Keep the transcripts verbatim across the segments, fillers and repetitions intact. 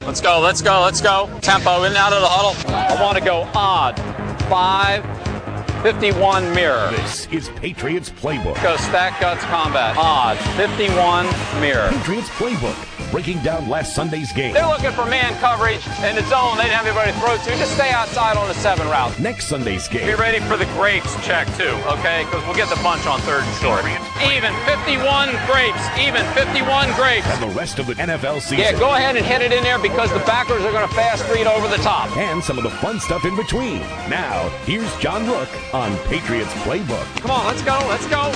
Let's go, let's go, let's go. Tempo, in and out of the huddle. I want to go odd. Five, fifty-one mirror. This is Patriots Playbook. Go stack guts combat. Odd, fifty-one mirror. Patriots Playbook, breaking down last Sunday's game. They're looking for man coverage in the zone. They didn't have anybody to throw to. Just stay outside on the seven route. Next Sunday's game. Be ready for the grapes check, too, okay? Because we'll get the bunch on third and short. Even, fifty-one grapes. Even, fifty-one grapes. And the rest of the N F L season. Yeah, go ahead and hit it in there because the backers are going to fast read over the top. And some of the fun stuff in between. Now, here's John Rook on Patriots Playbook. Come on, let's go, let's go.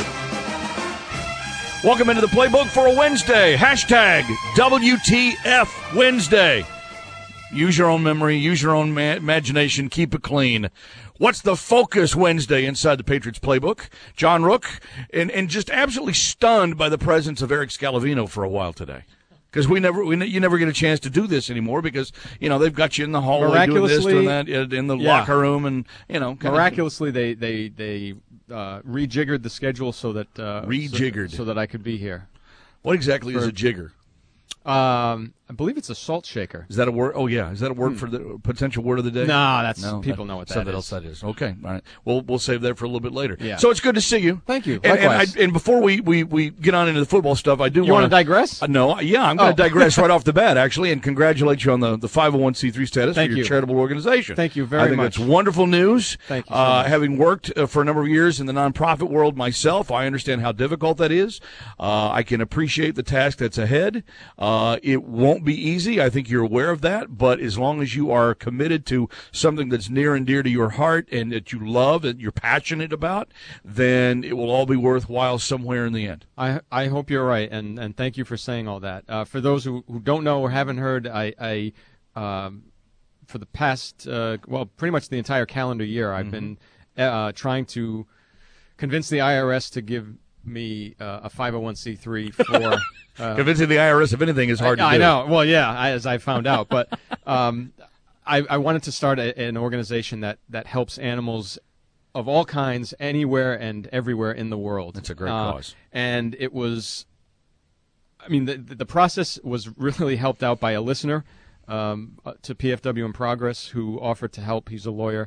Welcome into the Playbook for a Wednesday. Hashtag W T F Wednesday. Use your own memory. Use your own ma- imagination. Keep it clean. What's the focus Wednesday inside the Patriots Playbook? John Rook, and, and just absolutely stunned by the presence of Eric Scalavino for a while today. Because we never, we, you never get a chance to do this anymore because, you know, they've got you in the hallway doing this, doing that, in the yeah. locker room, and, you know. Miraculously, of, they, they, they uh, rejiggered the schedule so that uh, rejiggered so, so that I could be here. What exactly for, is a jigger? Um, I believe it's a salt shaker. Is that a word? Oh, yeah. Is that a word hmm. for the potential word of the day? No, that's no, people that, know what that something is. else that is. Okay, all right. We'll we'll save that for a little bit later. Yeah. So it's good to see you. Thank you. And, and, I, Likewise. and before we, we, we get on into the football stuff, I do you want to digress. Uh, no, yeah, I'm going to oh. digress right off the bat, actually, and congratulate you on the, the five oh one c three status Thank for your you. charitable organization. Thank you very much. I think much. that's wonderful news. Thank you. So uh, much. Having worked uh, for a number of years in the nonprofit world myself, I understand how difficult that is. Uh, I can appreciate the task that's ahead. Uh, it won't be easy. I think you're aware of that, but as long as you are committed to something that's near and dear to your heart and that you love and you're passionate about, then it will all be worthwhile somewhere in the end. I I hope you're right, and, and thank you for saying all that. Uh, for those who, who don't know or haven't heard, I, I um, for the past, uh, well, pretty much the entire calendar year, I've mm-hmm. been uh, trying to convince the I R S to give me uh, a five oh one c three for... Uh, Convincing the I R S of anything is hard I, to do. I know. Well, yeah, I, as I found out. But um, I, I wanted to start a, an organization that, that helps animals of all kinds anywhere and everywhere in the world. That's a great uh, cause. And it was, I mean, the, the process was really helped out by a listener um, to P F W in Progress who offered to help. He's a lawyer.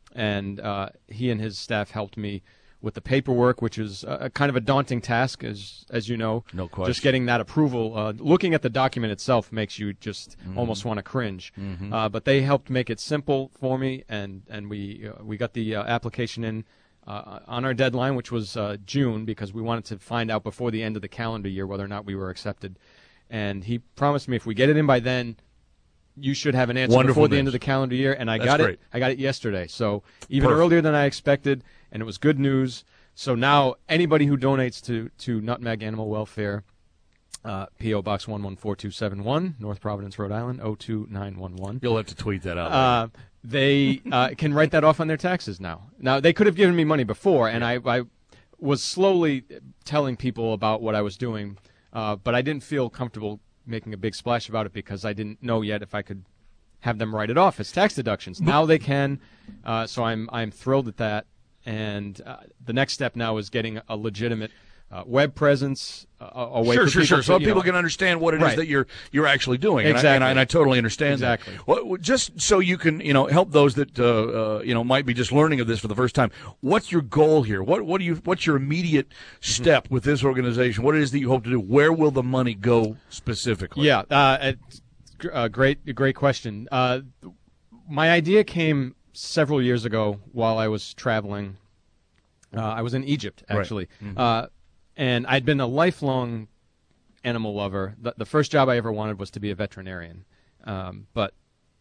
And uh, he and his staff helped me with the paperwork, which is a, a kind of a daunting task, as as you know. No question. Just getting that approval. Uh, looking at the document itself makes you just mm-hmm. almost want to cringe. Mm-hmm. Uh, but they helped make it simple for me, and and we uh, we got the uh, application in uh, on our deadline, which was uh, June, because we wanted to find out before the end of the calendar year whether or not we were accepted. And he promised me if we get it in by then, you should have an answer Wonderful before the news. end of the calendar year, and I That's got great. it. I got it yesterday, so even Perfect. earlier than I expected, and it was good news. So now anybody who donates to, to Nutmeg Animal Welfare, uh, P O Box one one four two seven one, North Providence, Rhode Island, oh two nine one one. You'll have to tweet that out. Uh, they uh, can write that off on their taxes now. Now, they could have given me money before, and I, I was slowly telling people about what I was doing, uh, but I didn't feel comfortable making a big splash about it because I didn't know yet if I could have them write it off as tax deductions. Now they can, uh, so I'm I'm thrilled at that. And uh, the next step now is getting a legitimate uh, web presence, uh, a way sure, for sure, people sure. to, So you people know, can understand what it right. is that you're you're actually doing. Exactly. And I, and I, and I totally understand exactly. that. Well, just so you can, you know, help those that uh, uh, you know might be just learning of this for the first time. What's your goal here? What what do you what's your immediate step mm-hmm. with this organization? What it is that you hope to do? Where will the money go specifically? Yeah, uh, it's a great great question. Uh, my idea came several years ago while I was traveling. Uh, I was in Egypt, actually, right. mm-hmm. uh, and I'd been a lifelong animal lover. The, the first job I ever wanted was to be a veterinarian, um, but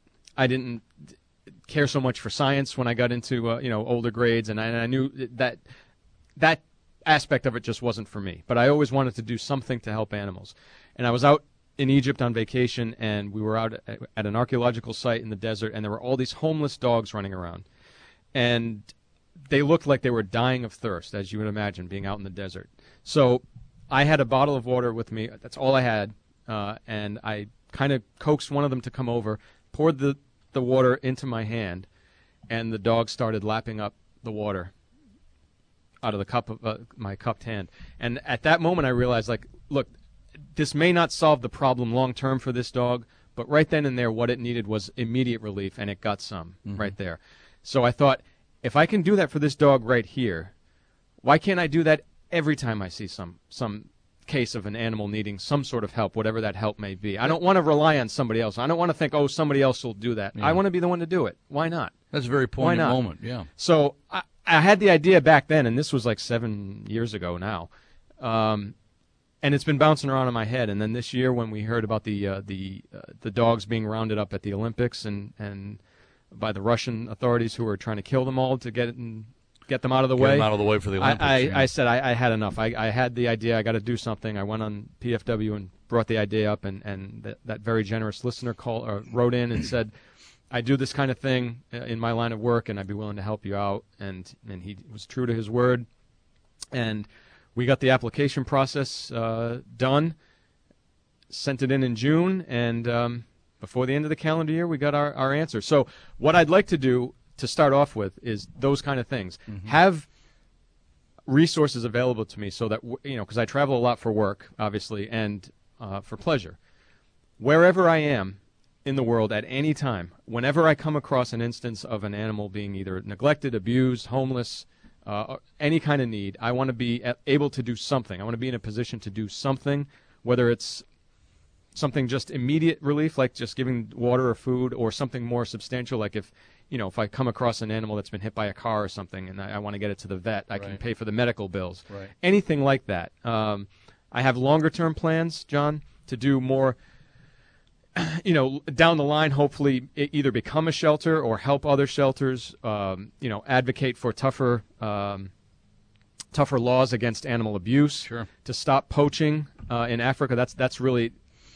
I didn't care so much for science when I got into uh, you know older grades, and I, and I knew that that aspect of it just wasn't for me. But I always wanted to do something to help animals, and I was out in Egypt on vacation, and we were out at, at an archaeological site in the desert, and there were all these homeless dogs running around, and they looked like they were dying of thirst, as you would imagine, being out in the desert. So I had a bottle of water with me. That's all I had. Uh, and I kind of coaxed one of them to come over, poured the, the water into my hand, and the dog started lapping up the water out of the cup of uh, my cupped hand. And at that moment, I realized, like, look, this may not solve the problem long term for this dog, But right then and there, what it needed was immediate relief, and it got some Mm-hmm. right there. So I thought, if I can do that for this dog right here, why can't I do that every time I see some some case of an animal needing some sort of help, whatever that help may be? I don't want to rely on somebody else. I don't want to think, oh, somebody else will do that. Yeah. I want to be the one to do it. Why not? That's a very poignant not? moment. Yeah. So I, I had the idea back then, and this was like seven years ago now, um, and it's been bouncing around in my head. And then this year, when we heard about the uh, the uh, the dogs being rounded up at the Olympics and and by the Russian authorities who were trying to kill them all to get and get them out of the Get way, them out of the way for the Olympics. I, I, yeah. I said I, I had enough. I, I had the idea. I got to do something. I went on P F W and brought the idea up, and and that, that very generous listener call or wrote in and said, I do this kind of thing in my line of work, and I'd be willing to help you out. And and he was true to his word. And we got the application process uh, done, sent it in in June, and um, before the end of the calendar year, we got our, our answer. So what I'd like to do to start off with is those kind of things. Mm-hmm. Have resources available to me so that, you know, because I travel a lot for work, obviously, and uh, for pleasure. Wherever I am in the world at any time, whenever I come across an instance of an animal being either neglected, abused, homeless, uh, any kind of need, I want to be able to do something. I want to be in a position to do something, whether it's something just immediate relief, like just giving water or food, or something more substantial, like if, you know, if I come across an animal that's been hit by a car or something and I, I want to get it to the vet, I Right. can pay for the medical bills. Right. Anything like that. Um, I have longer-term plans, John, to do more, you know, down the line, hopefully it either become a shelter or help other shelters, um, you know, advocate for tougher um, tougher laws against animal abuse, Sure. to stop poaching uh, in Africa. That's that's really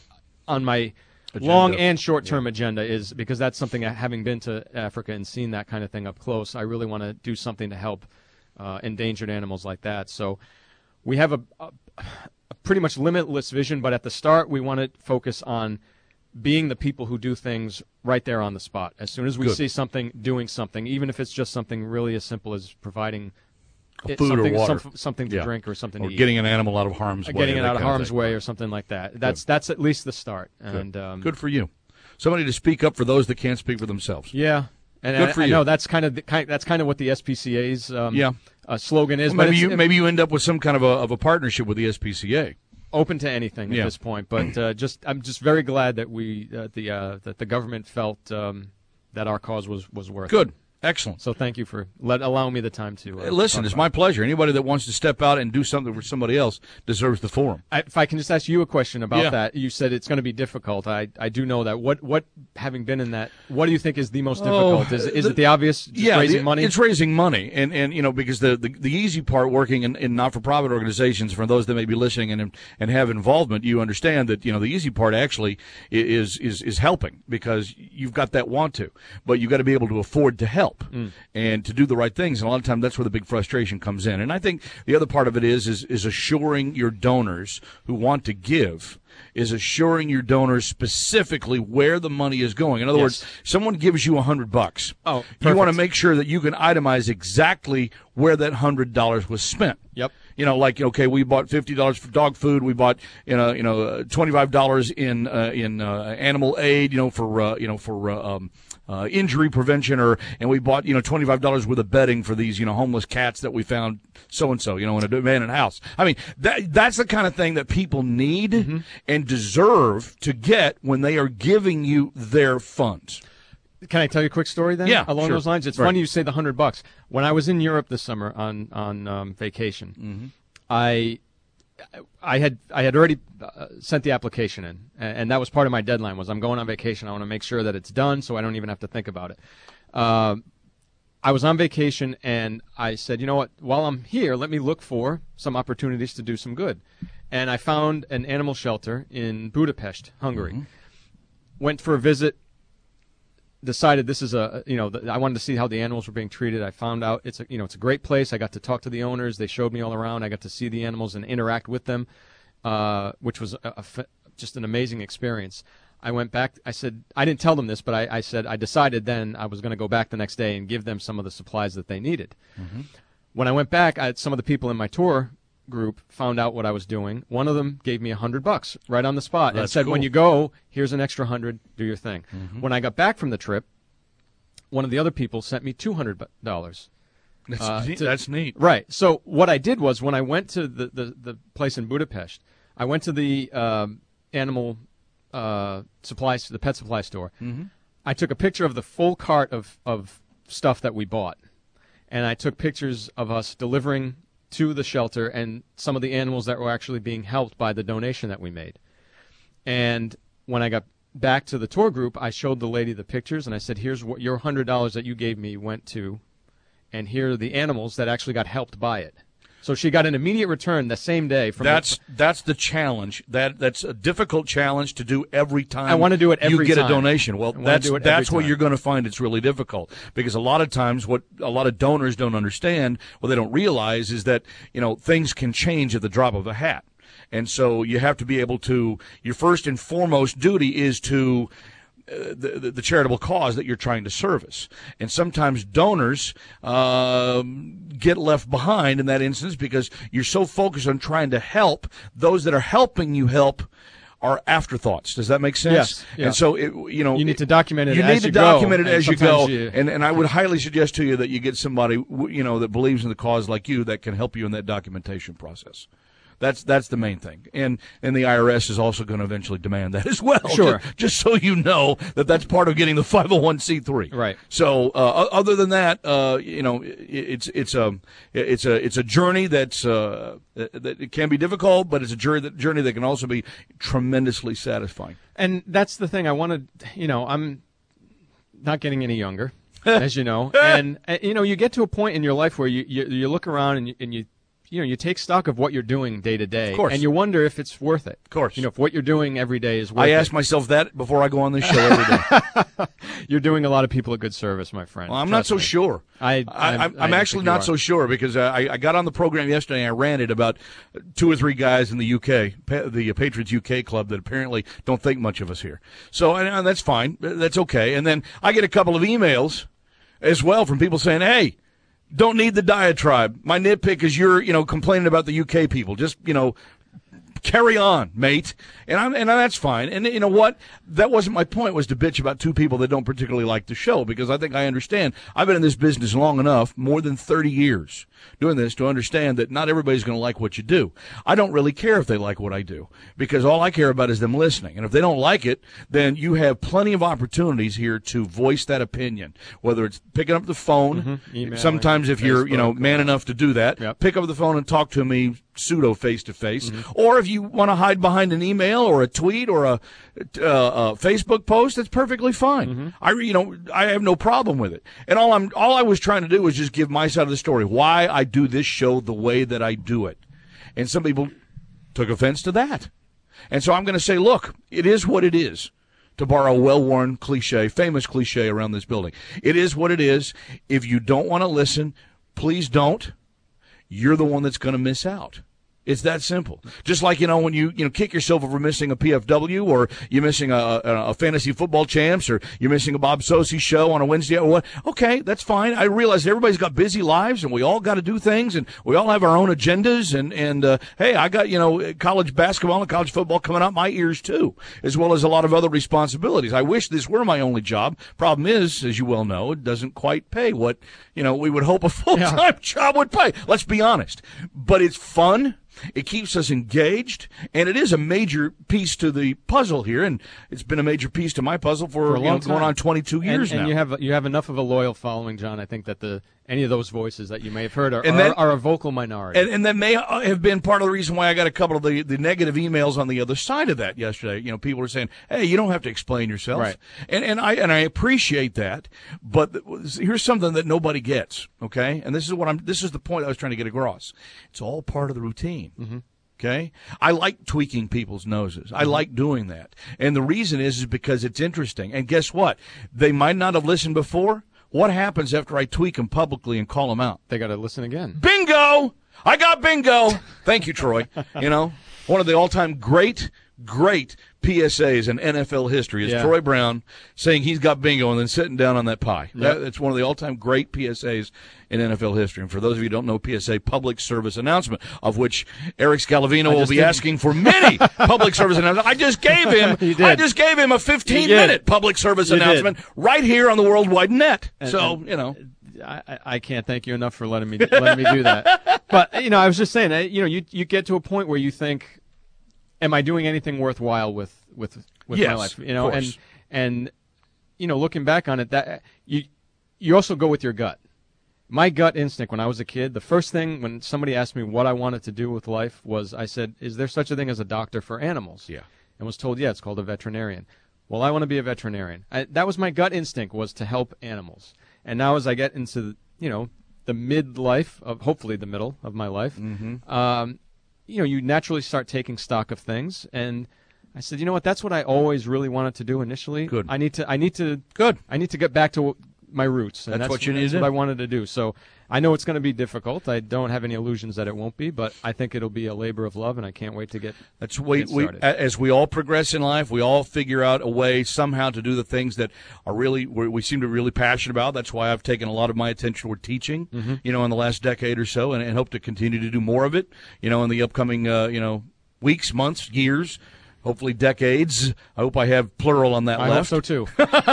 on my Agenda. long and short-term yeah. agenda, is because that's something, having been to Africa and seen that kind of thing up close, I really want to do something to help uh, endangered animals like that. So we have a, a, a pretty much limitless vision, but at the start we want to focus on being the people who do things right there on the spot. As soon as we Good. see something, doing something, even if it's just something really as simple as providing Food something, or water. some, something to Yeah. drink or something or to eat. getting an animal out of harm's Uh, way. Getting it that out of kind harm's thing. way or something like that. That's Good. that's at least the start. Good. And um, Good for you. Somebody to speak up for those that can't speak for themselves. Yeah, and Good I, for I you. know that's kind of the, kind, that's kind of what the S P C A's um, Yeah. uh, slogan is. Well, but maybe it's, you maybe you end up with some kind of a of a partnership with the S P C A. open to anything Yeah. at this point. But uh, just I'm just very glad that we uh, the uh, that the government felt um, that our cause was was worth Good. it. Excellent. So thank you for let allowing me the time to uh, Listen, talk it's about my it. pleasure. Anybody that wants to step out and do something for somebody else deserves the forum. I, if I can just ask you a question about Yeah. that. You said it's going to be difficult. I, I do know that. What what having been in that, what do you think is the most Oh, difficult? Is is the- it the obvious, just yeah, raising the- money? It's raising money, and and you know because the, the, the easy part working in, in not-for-profit organizations, for those that may be listening and and have involvement, you understand that you know the easy part actually is is is helping, because you've got that want to, but you've got to be able to afford to help Mm. and to do the right things. And a lot of times that's where the big frustration comes in. And I think the other part of it is is is assuring your donors who want to give. Is assuring your donors specifically where the money is going. In other Yes. words, someone gives you a hundred bucks. Oh, you want to perfect. make sure that you can itemize exactly where that hundred dollars was spent. Yep. You know, like okay, we bought fifty dollars for dog food. We bought you know you know uh, twenty five dollars in uh, in uh, animal aid. You know for uh, you know for uh, um, uh, injury prevention, or and we bought you know twenty five dollars worth of bedding for these you know homeless cats that we found so and so you know in a abandoned house. I mean that that's the kind of thing that people need Mm-hmm. and deserve to get when they are giving you their funds. Can I tell you a quick story then? Yeah, Along sure. those lines, it's Right. funny you say the hundred bucks. When I was in Europe this summer on on um, vacation, Mm-hmm. I I had I had already uh, sent the application in, and, and that was part of my deadline. Was I'm going on vacation. I want to make sure that it's done, so I don't even have to think about it. Um, I was on vacation, and I said, you know what? While I'm here, let me look for some opportunities to do some good. And I found an animal shelter in Budapest, Hungary. Mm-hmm. Went for a visit. Decided this is a you know th- I wanted to see how the animals were being treated. I found out it's a you know it's a great place. I got to talk to the owners. They showed me all around. I got to see the animals and interact with them, uh, which was a, a f- just an amazing experience. I went back. I said I didn't tell them this, but I, I said I decided then I was going to go back the next day and give them some of the supplies that they needed. Mm-hmm. When I went back, I had some of the people in my tour group found out what I was doing. One of them gave me a hundred bucks right on the spot and That's said, cool. when you go, here's an extra hundred, do your thing. Mm-hmm. When I got back from the trip, one of the other people sent me two hundred dollars. That's, uh, neat. to, That's neat. Right. So what I did was when I went to the, the, the place in Budapest, I went to the um, animal uh, supplies, the pet supply store. Mm-hmm. I took a picture of the full cart of, of stuff that we bought. And I took pictures of us delivering to the shelter and some of the animals that were actually being helped by the donation that we made. And when I got back to the tour group, I showed the lady the pictures, and I said, here's what your one hundred dollars that you gave me went to, and here are the animals that actually got helped by it. So she got an immediate return the same day. From That's the, that's the challenge. That that's a difficult challenge to do every time. I want to do it every you get time. a donation. Well, I wanna that's do it that's every what time. you're going to find. It's really difficult because a lot of times what a lot of donors don't understand, what they don't realize, is that you know things can change at the drop of a hat, and so you have to be able to. Your first and foremost duty is to. Uh, the, the, the charitable cause that you're trying to service. And sometimes donors um, get left behind in that instance because you're so focused on trying to help. Those that are helping you help are afterthoughts. Does that make sense? Yes. Yeah. And so, it, you know, You need to document it You as need to you go, document it and as you go. sometimes you- And, and I would highly suggest to you that you get somebody, you know, that believes in the cause like you that can help you in that documentation process. That's that's the main thing, and and the I R S is also going to eventually demand that as well. Sure. just, just so you know that that's part of getting the five oh one c three. Right. So uh, other than that, uh, you know, it, it's it's a it's a it's a journey that's uh, that it can be difficult, but it's a journey that journey that can also be tremendously satisfying. And that's the thing I wanted, you know, I'm not getting any younger, as you know. And, uh, you know, you get to a point in your life where you, you, you look around and you, and you, you know, you take stock of what you're doing day to day. Of course. And you wonder if it's worth it. Of course. You know, if what you're doing every day is worth I it. ask myself that before I go on this show every day. You're doing a lot of people a good service, my friend. Well, I'm not Trust so me. sure. I, I, I'm, I'm, I'm I don't actually think not you so are. sure because uh, I, I got on the program yesterday and I ranted about two or three guys in the U K, pa- the Patriots U K club that apparently don't think much of us here. So and, and that's fine. That's okay. And then I get a couple of emails as well from people saying, hey, don't need the diatribe. My nitpick is you're, you know, complaining about the U K people. Just, you know, carry on, mate. And I'm, and that's fine. And you know what? That wasn't my point, was to bitch about two people that don't particularly like the show, because I think I understand. I've been in this business long enough, more than thirty years doing this, to understand that not everybody's going to like what you do. I don't really care if they like what I do, because all I care about is them listening. And if they don't like it, then you have plenty of opportunities here to voice that opinion, whether it's picking up the phone. Mm-hmm. Emailing, Sometimes if you're, you know, Facebook, man enough to do that, Yep. pick up the phone and talk to me pseudo face-to-face. Or if you want to hide behind an email or a tweet or a, uh, a Facebook post, that's perfectly fine. Mm-hmm. I, you know, I have no problem with it. And all I'm, all I was trying to do was just give my side of the story, why I do this show the way that I do it. And some people took offense to that. And so I'm going to say, look, it is what it is, to borrow a well-worn cliche, famous cliche around this building. It is what it is. If you don't want to listen, please don't. You're the one that's going to miss out. It's that simple. Just like, you know, when you, you know, kick yourself over missing a P F W, or you're missing a, a, a fantasy football champs, or you're missing a Bob Sosi show on a Wednesday or what. Okay, that's fine. I realize everybody's got busy lives and we all got to do things and we all have our own agendas. And, and, uh, hey, I got, you know, college basketball and college football coming out my ears too, as well as a lot of other responsibilities. I wish this were my only job. Problem is, as you well know, it doesn't quite pay what, you know, we would hope a full-time Yeah. job would pay. Let's be honest. But it's fun. It keeps us engaged, and it is a major piece to the puzzle here, and it's been a major piece to my puzzle for, For a you long know, going time. on twenty-two years and, now. and you have you have enough of a loyal following, John. I think that the any of those voices that you may have heard are, And are, then- are a vocal minority. And, and that may have been part of the reason why I got a couple of the, the negative emails on the other side of that yesterday. You know, people were saying, hey, you don't have to explain yourself. Right. And, and, I, and I appreciate that, but th- here's something that nobody gets, okay? And this is what I'm, this is the point I was trying to get across. It's all part of the routine. Mm-hmm. Okay? I like tweaking people's noses. I like doing that. And the reason is, is because it's interesting. And guess what? They might not have listened before. What happens after I tweak them publicly and call them out? They got to listen again. Bingo! I got bingo! Thank you, Troy. You know, one of the all-time great great P S As in N F L history is Yeah. Troy Brown saying he's got bingo and then sitting down on that pie. Yep. That, that's one of the all-time great P S As in N F L history. And for those of you who don't know, P S A, public service announcement, of which Eric Scalavino will just be did- asking for many public service announcements. I just gave him, You did. I just gave him a fifteen-minute public service You did. announcement right here on the World Wide Net. And- so, and- you know. I, I- I can't thank you enough for letting me letting me do that. But you know, I was just saying, uh, you know, you you get to a point where you think, am I doing anything worthwhile with with with Yes, my life? You of know, course. and and you know, looking back on it, that you you also go with your gut. My gut instinct when I was a kid, the first thing when somebody asked me what I wanted to do with life was, I said, "Is there such a thing as a doctor for animals?" Yeah. And was told, "Yeah, it's called a veterinarian." Well, I want to be a veterinarian. I, that was my gut instinct, was to help animals. And now as I get into, you know, the midlife of, hopefully the middle of my life, Mm-hmm. um, you know, you naturally start taking stock of things. And I said, you know what, that's what I always really wanted to do initially. Good. I need to, I need to, Good. I need to get back to my roots. And That's that's, what you need that's to what do. I wanted to do. So I know it's going to be difficult. I don't have any illusions that it won't be, but I think it'll be a labor of love, and I can't wait to get, That's we, get we started. as we all progress in life, we all figure out a way somehow to do the things that are really we we seem to be really passionate about. That's why I've taken a lot of my attention toward teaching, Mm-hmm. you know, in the last decade or so, and, and hope to continue to do more of it, you know, in the upcoming uh, you know weeks, months, years. Hopefully decades. I hope I have plural on that I left. hope so too.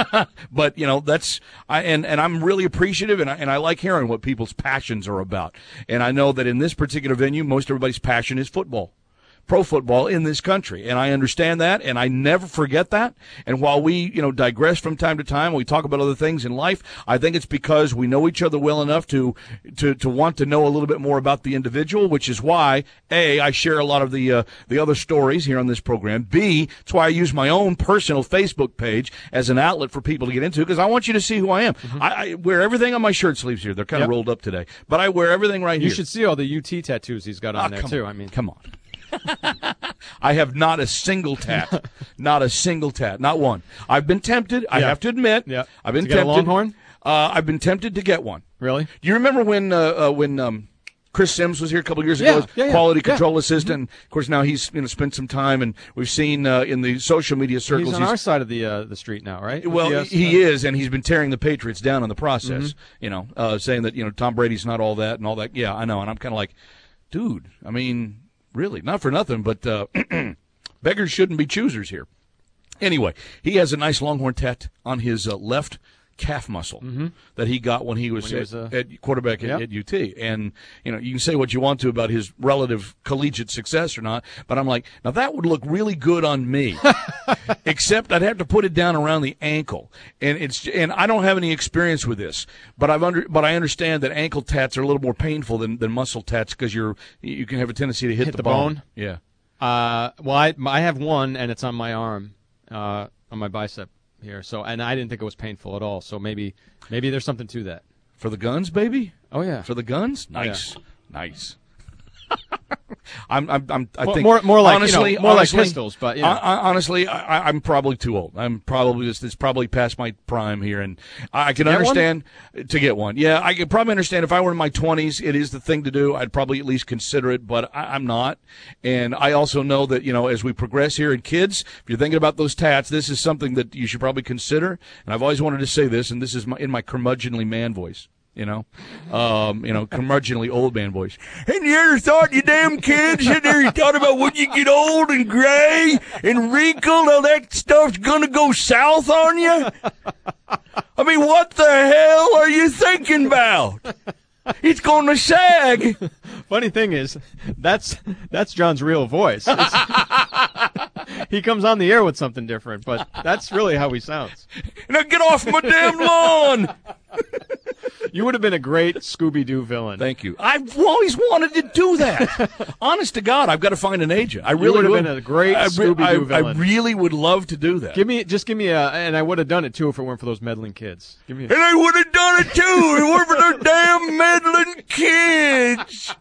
But you know that's I and, and I'm really appreciative, and I, and I like hearing what people's passions are about. And I know that in this particular venue, most everybody's passion is football, pro football in this country, and I understand that, and I never forget that. And while we you know digress from time to time, we talk about other things in life. I think it's because we know each other well enough to to to want to know a little bit more about the individual, which is why A, I share a lot of the uh, the other stories here on this program. B, it's why I use my own personal Facebook page as an outlet for people to get into, because I want you to see who I am. I, I wear everything on my shirt sleeves here. They're kind of Yep. rolled up today, but I wear everything right You here. should see all the U T tattoos he's got on Ah, there come too. on. I mean, come on. I have not a single tat, not a single tat, not one. I've been tempted. I Yeah. have to admit. Yeah. I've been To get a tempted. Longhorn? Uh, I've been tempted to get one. really? Do you remember when uh, uh, when um, Chris Sims was here a couple of years ago, Yeah, as yeah, yeah. quality Yeah. control assistant? Of course, now he's you know spent some time, and we've seen uh, in the social media circles. He's on our side of the uh, the street now, right? Well, With the, uh, he is, and he's been tearing the Patriots down in the process. Mm-hmm. You know, uh, saying that you know Tom Brady's not all that and all that. Yeah, I know, and I'm kind of like, dude. I mean, really, not for nothing, but uh, beggars shouldn't be choosers here. Anyway, he has a nice Longhorn tat on his uh, left calf muscle Mm-hmm. that he got when he was, When he at, was, uh, at quarterback at, yeah. at U T. And, you know, you can say what you want to about his relative collegiate success or not, but I'm like, now that would look really good on me, except I'd have to put it down around the ankle. And it's, and I don't have any experience with this, but I've under, but I understand that ankle tats are a little more painful than, than muscle tats because you're, you can have a tendency to hit, Hit the, the bone. bone? Yeah. Uh, well, I, I have one, and it's on my arm, uh, on my bicep here. So, and I didn't think it was painful at all. So maybe, maybe there's something to that. For the guns, baby? Oh yeah. For the guns? Nice. Nice. I'm, I'm, I'm, I More- think more- more like, you know, honestly, more like honestly, pistols, but, you know. I, I, honestly, I, I'm probably too old. I'm probably it's, it's probably past my prime here, and I, I can get one? understand to get one. Yeah, I could probably understand if I were in my twenties, it is the thing to do. I'd probably at least consider it, but I, I'm not. And I also know that you know, as we progress here, and kids, if you're thinking about those tats, this is something that you should probably consider. And I've always wanted to say this, and this is my, in my curmudgeonly man voice. You know, um, you know, curmudgeonly old man voice. And you ever thought, you damn kids, you ever thought about when you get old and gray and wrinkled, all that stuff's gonna go south on you? I mean, what the hell are you thinking about? It's gonna sag. Funny thing is, that's that's John's real voice. It's- he comes on the air with something different, but that's really how he sounds. Now get off my damn lawn. You would have been a great Scooby-Doo villain. Thank you. I've always wanted to do that. Honest to God, I've got to find an agent. I really would have would. been a great I, re- Scooby-Doo I, I villain. really would love to do that. Give me, just give me a, and I would have done it too if it weren't for those meddling kids. Give me. A, And I would have done it too. It weren't for those damn meddling kids.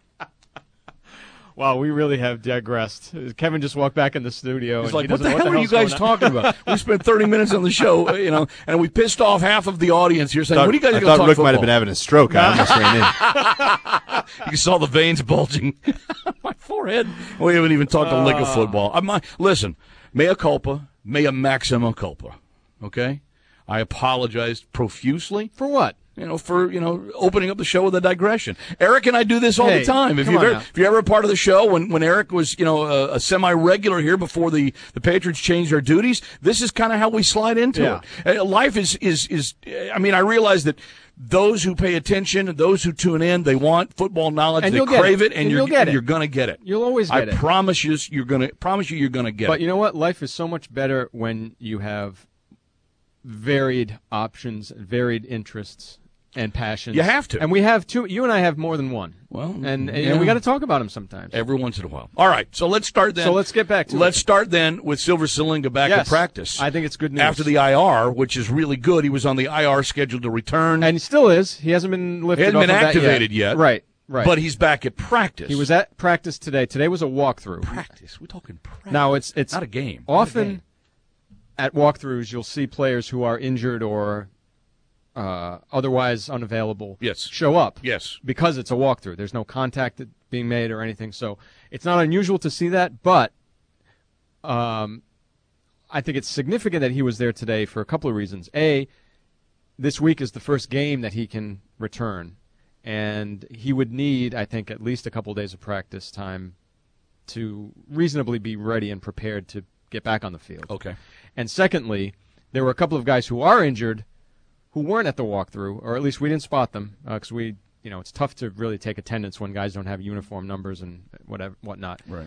wow, we really have digressed. Kevin just walked back in the studio. It's and like, he what the doesn't know hell are you hell's guys going on. talking about? We spent thirty minutes on the show, uh, you know, and we pissed off half of the audience here saying, Thought- what are you guys I going to thought talk Rick football? might have been having a stroke. I almost ran in. You saw the veins bulging. My Forehead. We haven't even talked a lick of football. I'm not, listen, mea culpa, mea maxima culpa. Okay? I apologized profusely. For what? You know, for, you know, opening up the show with a digression. Eric and I do this all Hey, the time. If come you're on ever, now. if you're ever a part of the show, when, when Eric was, you know, a, a semi-regular here before the, the Patriots changed their duties, this is kind of how we slide into Yeah. it. Uh, Life is, is, is, I mean, I realize that those who pay attention, those who tune in, they want football knowledge, And they you'll get crave it. it, and, And you're, you'll get it. you're going to get it. You'll always I get it. promise you, you're going to, promise you, you're going to get But it. you know what? Life is so much better when you have varied options, varied interests, and passions. You have to. And we have two. You and I have more than one. Well, and, and, yeah. we got to talk about them sometimes. Every once in a while. All right, so let's start then. So let's get back to Let's it. start then with Silver Salinga back Yes. at practice. I think it's good news. After the I R, which is really good. He was on the I R scheduled to return. And he still is. He hasn't been lifted He hasn't off been of that activated yet. Right, right. But he's back at practice. he was at practice today. Today was a walkthrough. practice. We're talking practice. Now it's it's not a game. Not a Often game. at walkthroughs, you'll see players who are injured or uh, otherwise unavailable Yes. show up. Yes. Because it's a walkthrough. There's no contact that- being made or anything. So it's not unusual to see that, but um, I think it's significant that he was there today for a couple of reasons. A, this week is the first game that he can return, and he would need, I think, at least a couple of days of practice time to reasonably be ready and prepared to get back on the field. Okay. And secondly, there were a couple of guys who are injured who weren't at the walkthrough, or at least we didn't spot them, because we, you know, it's tough to really take attendance when guys don't have uniform numbers and whatever, whatnot. Right.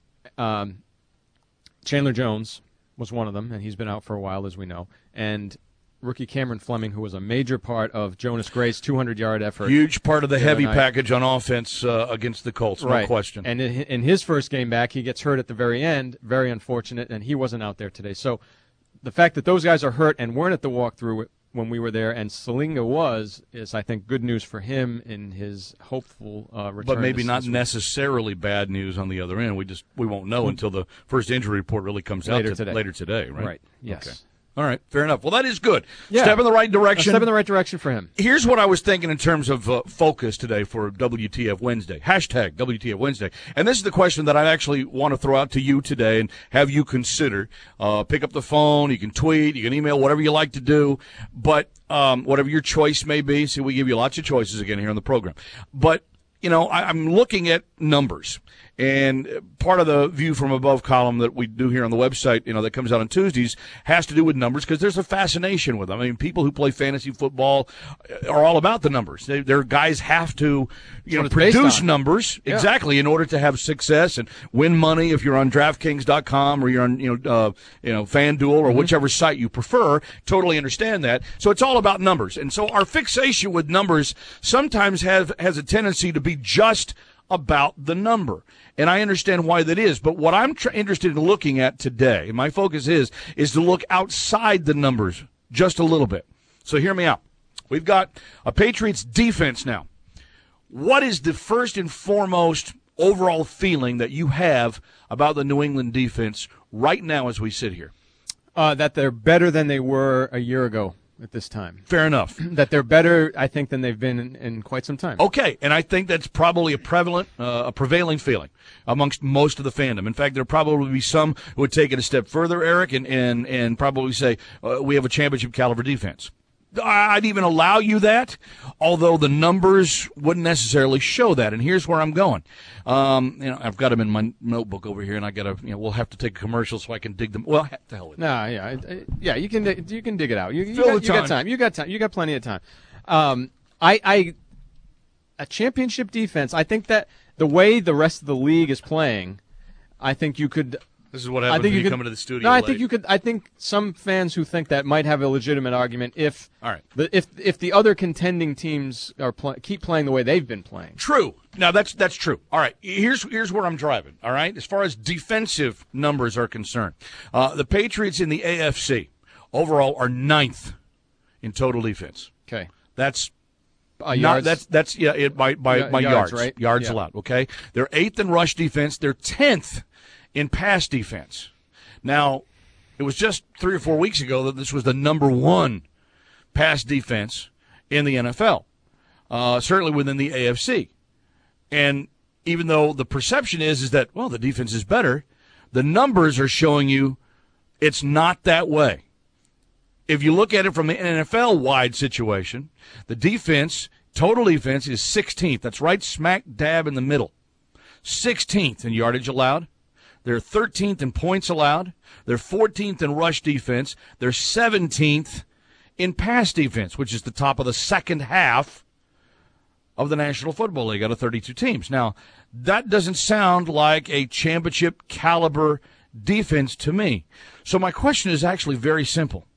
Um, Chandler Jones was one of them, and he's been out for a while, as we know. And rookie Cameron Fleming, who was a major part of Jonas Gray's two hundred yard effort. Huge part of the the heavy other night. package on offense uh, against the Colts, no Right. question. And in, in his first game back, he gets hurt at the very end. Very unfortunate, and he wasn't out there today. So the fact that those guys are hurt and weren't at the walkthrough when we were there, and Salinga was, is, I think, good news for him in his hopeful uh, return. but maybe this- not this week. necessarily bad news on the other end. We just we won't know until the first injury report really comes Later out to, today. later today, right? Right, yes. Okay. All right, fair enough. Well, that is good. Yeah. Step in the right A direction. step in the right direction for him. Here's what I was thinking in terms of uh, focus today for W T F Wednesday. Hashtag W T F Wednesday. And this is the question that I actually want to throw out to you today and have you consider. Uh, pick up the phone. You can tweet. You can email, whatever you like to do. But um, whatever your choice may be. See, we give you lots of choices again here on the program. But, you know, I, I'm looking at numbers. And part of the View from Above column that we do here on the website, you know, that comes out on Tuesdays, has to do with numbers because there's a fascination with them. I mean, people who play fantasy football are all about the numbers. They, their guys have to, you know, what it's based produce on. numbers Yeah. exactly in order to have success and win money. If you're on DraftKings dot com or you're on, you know, uh, you know, FanDuel or Mm-hmm. whichever site you prefer, totally understand that. So it's all about numbers, and so our fixation with numbers sometimes have has a tendency to be just about the number. And I understand why that is. But what I'm tr- interested in looking at today, and my focus is, is to look outside the numbers just a little bit. So hear me out. We've got a Patriots defense now. What is the first and foremost overall feeling that you have about the New England defense right now as we sit here? Uh, that they're better than they were a year ago at this time. Fair enough. That they're better, I think, than they've been in, in quite some time. Okay, and I think that's probably a prevalent, uh, a prevailing feeling amongst most of the fandom. In fact, there probably be some who would take it a step further, Eric, and and, and probably say uh, we have a championship caliber defense. I'd even allow you that, although the numbers wouldn't necessarily show that. And here's where I'm going. Um, you know, I've got them in my notebook over here, and I got to, you know, we'll have to take a commercial so I can dig them. Well, heck the hell with it. No, yeah, it- it- yeah. You can dig- you can dig it out. You, you, Fill got, the you got time. time. You got time. You got plenty of time. Um, I, I, a championship defense. I think that the way the rest of the league is playing, I think you could. This is what I happens think when you could, come into the studio No, I late. think you could. I think some fans who think that might have a legitimate argument if. All right. The, if if the other contending teams are pl- keep playing the way they've been playing. True. Now that's that's true. All right. Here's here's where I'm driving. All right. As far as defensive numbers are concerned, uh, the Patriots in the A F C overall are ninth in total defense. Okay. That's Uh, not yards. that's that's yeah it, by by, Y- by yards, yards right? yards Yeah. allowed. Okay. They're eighth in rush defense. They're tenth in pass defense. Now, it was just three or four weeks ago that this was the number one pass defense in the N F L, uh, certainly within the A F C. And even though the perception is is that, well, the defense is better, the numbers are showing you it's not that way. If you look at it from an N F L-wide situation, the defense, total defense, is sixteenth. That's right smack dab in the middle. sixteenth in yardage allowed. They're thirteenth in points allowed. They're fourteenth in rush defense. They're seventeenth in pass defense, which is the top of the second half of the National Football League out of thirty-two teams. Now, that doesn't sound like a championship caliber defense to me. So my question is actually very simple.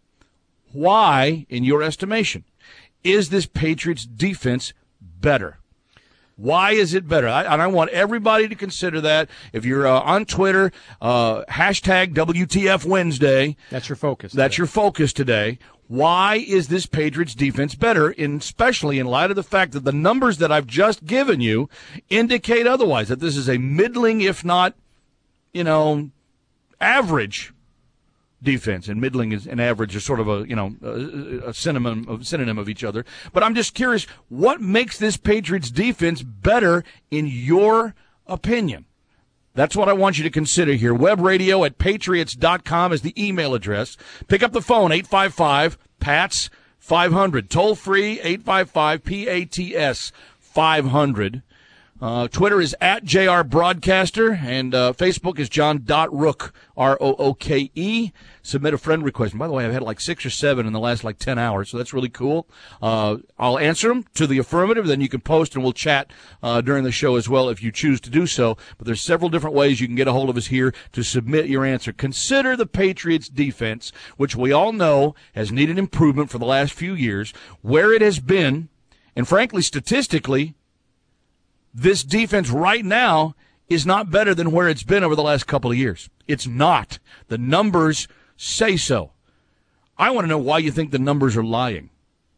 Why, in your estimation, is this Patriots defense better? Why is it better? I, and I want everybody to consider that. If you're uh, on Twitter, uh, hashtag W T F Wednesday. That's your focus. That's today. your focus today. Why is this Patriots defense better, in, especially in light of the fact that the numbers that I've just given you indicate otherwise, that this is a middling, if not, you know, average defense, and middling is, and average are sort of a, you know, a, a synonym of, synonym of each other. But I'm just curious, what makes this Patriots defense better in your opinion? That's what I want you to consider here. Web radio at patriots dot com is the email address. Pick up the phone, eight five five, P A T S five hundred. Toll free, eight five five, P A T S five hundred. Uh, Twitter is at J R Broadcaster, and uh, Facebook is John.Rook, R O O K E. Submit a friend request. And by the way, I've had like six or seven in the last like ten hours, so that's really cool. Uh, I'll answer them to the affirmative, then you can post and we'll chat uh, during the show as well if you choose to do so. But there's several different ways you can get a hold of us here to submit your answer. Consider the Patriots defense, which we all know has needed improvement for the last few years, where it has been, and frankly, statistically, this defense right now is not better than where it's been over the last couple of years. It's not. The numbers say so. I want to know why you think the numbers are lying.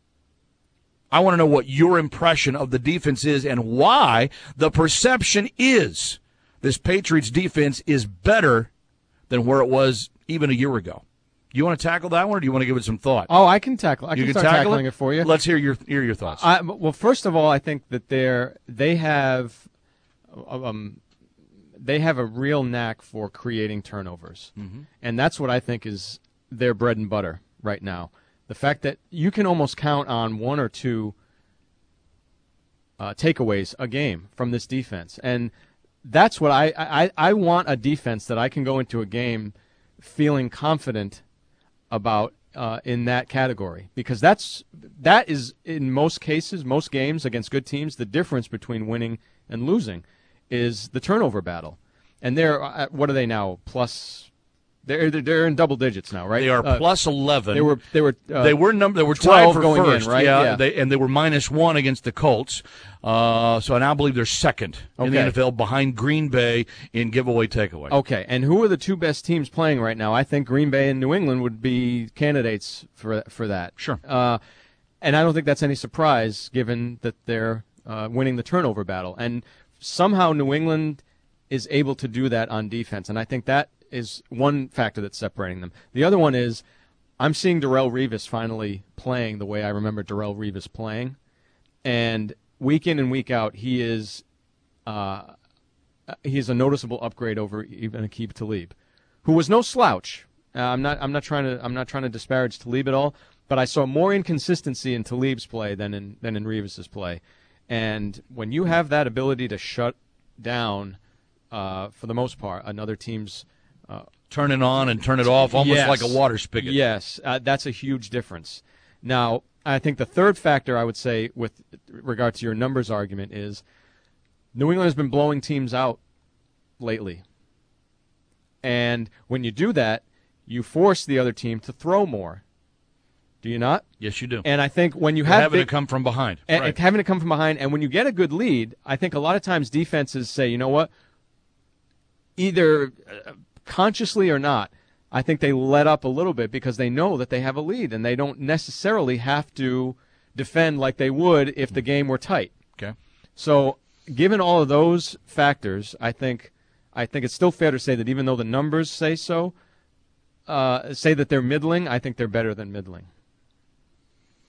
I want to know what your impression of the defense is and why the perception is this Patriots defense is better than where it was even a year ago. You want to tackle that one, or do you want to give it some thought? Oh, I can tackle. I you can, can start tackle tackling it? it for you. Let's hear your hear your thoughts. I, well, first of all, I think that they're they have um, they have a real knack for creating turnovers, mm-hmm. and that's what I think is their bread and butter right now. The fact that you can almost count on one or two uh, takeaways a game from this defense, and that's what I, I I want a defense that I can go into a game feeling confident about uh, in that category, because that's that is in most cases, most games against good teams, the difference between winning and losing is the turnover battle. And they're uh, what are they now? Plus, they're they're in double digits now, right? They are uh, plus eleven. They were they were uh, they were number they were twelve tied for going first, in, right? Yeah, yeah. They, and they were minus one against the Colts. Uh, so I now believe they're second okay. in the N F L behind Green Bay in giveaway takeaway. Okay, and who are the two best teams playing right now? I think Green Bay and New England would be candidates for for that. Sure. Uh, and I don't think that's any surprise, given that they're uh, winning the turnover battle. And somehow New England is able to do that on defense, and I think that is one factor that's separating them. The other one is I'm seeing Darrelle Revis finally playing the way I remember Darrelle Revis playing, and week in and week out, he is uh, he is a noticeable upgrade over even Aqib Talib, who was no slouch. Uh, I'm not I'm not trying to I'm not trying to disparage Talib at all, but I saw more inconsistency in Talib's play than in than in Revis's play, and when you have that ability to shut down, uh, for the most part, another team's uh, turn it on and turn it off, almost yes, like a water spigot. Yes, uh, that's a huge difference. Now, I think the third factor I would say with regard to your numbers argument is New England has been blowing teams out lately. And when you do that, you force the other team to throw more. Do you not? Yes, you do. And I think when you You're have having big, to come from behind. and, Right. and having to come from behind, and when you get a good lead, I think a lot of times defenses say, you know what, either uh, consciously or not, I think they let up a little bit because they know that they have a lead, and they don't necessarily have to defend like they would if the game were tight. Okay. So, given all of those factors, I think I think it's still fair to say that even though the numbers say so, uh, say that they're middling, I think they're better than middling.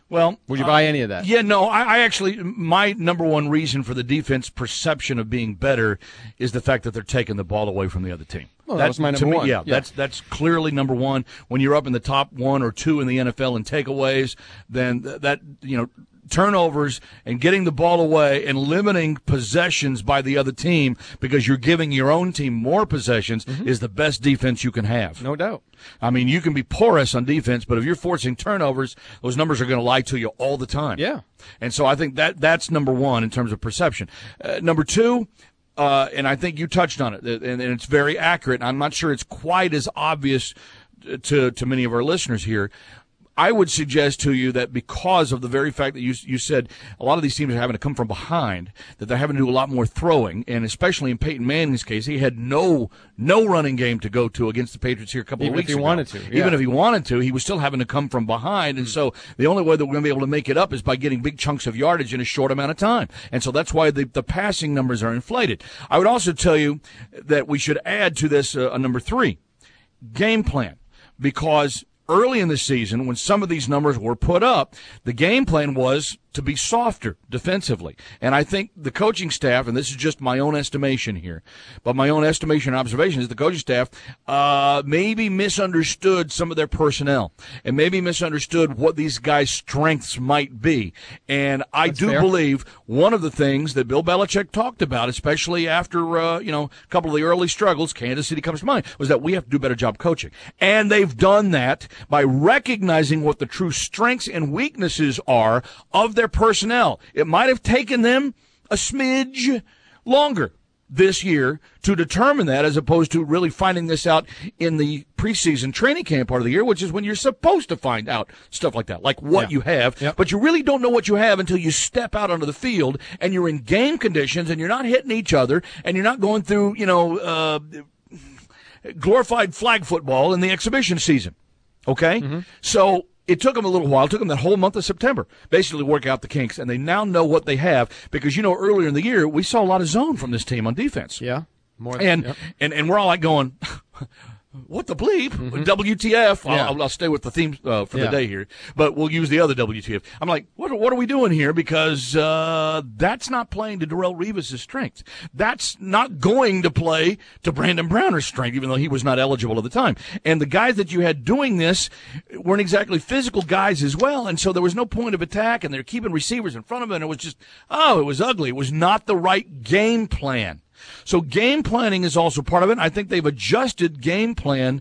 Well, would you uh, buy any of that? Yeah, no, I, I actually, my number one reason for the defense perception of being better is the fact that they're taking the ball away from the other team. Well, that was my to number me, one. Yeah, Yeah. that's that's clearly number one. When you're up in the top one or two in the N F L in takeaways, then th- that, you know, turnovers and getting the ball away and limiting possessions by the other team because you're giving your own team more possessions mm-hmm. is the best defense you can have. No doubt. I mean, you can be porous on defense, but if you're forcing turnovers, those numbers are going to lie to you all the time. Yeah. And so I think that that's number one in terms of perception. Uh, number two, uh, and I think you touched on it, and, and it's very accurate. I'm not sure it's quite as obvious to, to many of our listeners here. I would suggest to you that because of the very fact that you you said a lot of these teams are having to come from behind, that they're having to do a lot more throwing, and especially in Peyton Manning's case, he had no no running game to go to against the Patriots here a couple Even of weeks if he ago. wanted to, yeah. Even if he wanted to, he was still having to come from behind, and so the only way that we're going to be able to make it up is by getting big chunks of yardage in a short amount of time, and so that's why the, the passing numbers are inflated. I would also tell you that we should add to this uh, a number three, game plan, because early in the season, when some of these numbers were put up, the game plan was to be softer defensively. And I think the coaching staff, and this is just my own estimation here, but my own estimation and observation is the coaching staff uh, maybe misunderstood some of their personnel and maybe misunderstood what these guys' strengths might be. And I That's do fair. believe one of the things that Bill Belichick talked about, especially after uh, you know a couple of the early struggles, Kansas City comes to mind, was that we have to do a better job coaching. And they've done that by recognizing what the true strengths and weaknesses are of their personnel. It might have taken them a smidge longer this year to determine that, as opposed to really finding this out in the preseason training camp part of the year, which is when you're supposed to find out stuff like that, like what Yeah. you have. Yep. But you really don't know what you have until you step out onto the field and you're in game conditions and you're not hitting each other and you're not going through, you know, uh, glorified flag football in the exhibition season. Okay? Mm-hmm. So it took them a little while. It took them that whole month of September basically to work out the kinks, and they now know what they have because, you know, earlier in the year, we saw a lot of zone from this team on defense. Yeah. More And, yep. and, and we're all like going, what the bleep? Mm-hmm. W T F. Yeah. I'll, I'll stay with the theme uh, for Yeah. the day here, but we'll use the other W T F. I'm like, what, what are we doing here? Because uh, that's not playing to Darrelle Revis' strength. That's not going to play to Brandon Browner's strength, even though he was not eligible at the time. And the guys that you had doing this weren't exactly physical guys as well, and so there was no point of attack, and they're keeping receivers in front of them, and it was just, oh, it was ugly. It was not the right game plan. So game planning is also part of it. I think they've adjusted game plan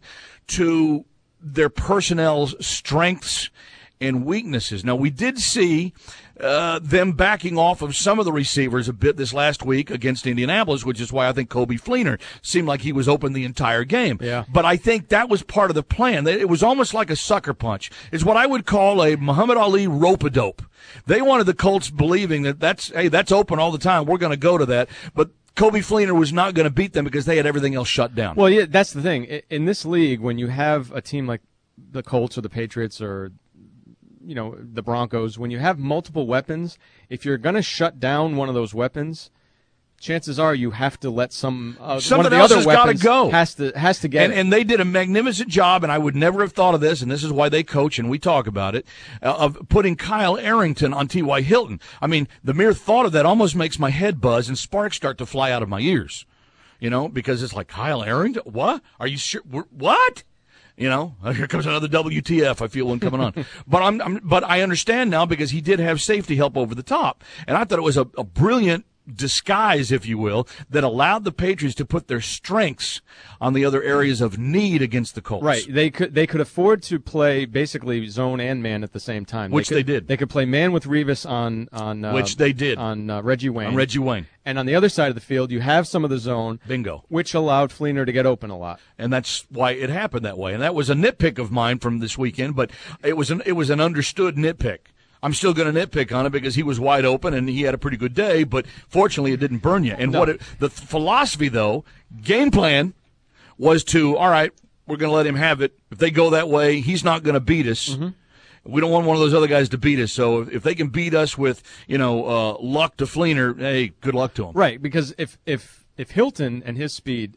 to their personnel's strengths and weaknesses. Now, we did see uh, them backing off of some of the receivers a bit this last week against Indianapolis, which is why I think Kobe Fleener seemed like he was open the entire game. Yeah. But I think that was part of the plan. It was almost like a sucker punch. It's what I would call a Muhammad Ali rope-a-dope. They wanted the Colts believing that that's, hey, that's open all the time. We're going to go to that. But Kobe Fleener was not going to beat them because they had everything else shut down. Well, yeah, that's the thing. I- In this league, when you have a team like the Colts or the Patriots or, you know, the Broncos, when you have multiple weapons, if you're going to shut down one of those weapons, chances are you have to let some uh, Something one of the else other has gotta weapons go. has to has to get And, it. and they did a magnificent job, and I would never have thought of this, and this is why they coach, and we talk about it, uh, of putting Kyle Arrington on T Y. Hilton. I mean, the mere thought of that almost makes my head buzz and sparks start to fly out of my ears, you know, because it's like, Kyle Arrington? What? Are you sure? We're, what? You know, here comes another W T F. I feel one coming on. But I'm, I'm, but I understand now because he did have safety help over the top, and I thought it was a, a brilliant disguise, if you will, that allowed the Patriots to put their strengths on the other areas of need against the Colts. Right. They could they could afford to play basically zone and man at the same time. Which they, they could, did. They could play man with Revis on on uh, Which they did. on uh, Reggie Wayne. On Reggie Wayne. And on the other side of the field, you have some of the zone. Bingo. Which allowed Fleener to get open a lot. And that's why it happened that way. And that was a nitpick of mine from this weekend, but it was an it was an understood nitpick. I'm still going to nitpick on it because he was wide open and he had a pretty good day, but fortunately it didn't burn you. And No. what it, the philosophy, though, game plan was to, all right, we're going to let him have it. If they go that way, he's not going to beat us. Mm-hmm. We don't want one of those other guys to beat us. So if, if they can beat us with, you know, uh, luck to Fleener, hey, good luck to him. Right, because if if if Hilton and his speed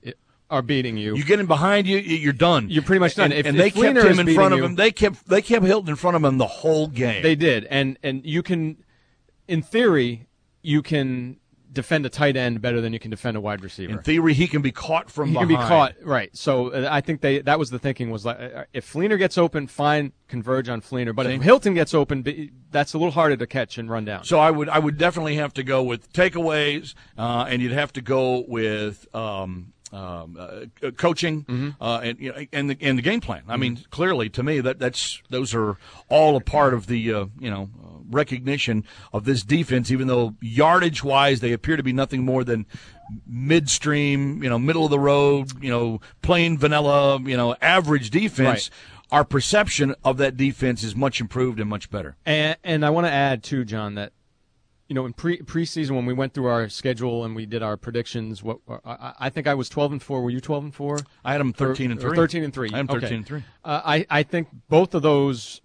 are beating you. You get him behind you, you're done. You're pretty much done. And, If, and if they kept Fleener is him in beating front of you, him. They kept they kept Hilton in front of him the whole game. They did, and and you can, in theory, you can defend a tight end better than you can defend a wide receiver. In theory, he can be caught from he behind. can be caught, right. So uh, I think they that was the thinking was like, uh, if Fleener gets open, fine, converge on Fleener. But See? if Hilton gets open, b- that's a little harder to catch and run down. So I would I would definitely have to go with takeaways, uh, and you'd have to go with um, um, uh, coaching Mm-hmm. uh, and you know, and the and the game plan. I mean, clearly to me that that's those are all a part of the uh, you know uh, recognition of this defense. Even though yardage wise they appear to be nothing more than midstream, you know, middle of the road, you know, plain vanilla, you know, average defense. Right. Our perception of that defense is much improved and much better. And, and I want to add too, John, that you know in pre preseason when we went through our schedule and we did our predictions, what I, I think I was twelve and four. Were you twelve and four? I had them thirteen or, and three. Or thirteen and three. I'm thirteen okay. and three. Uh, I I think both of those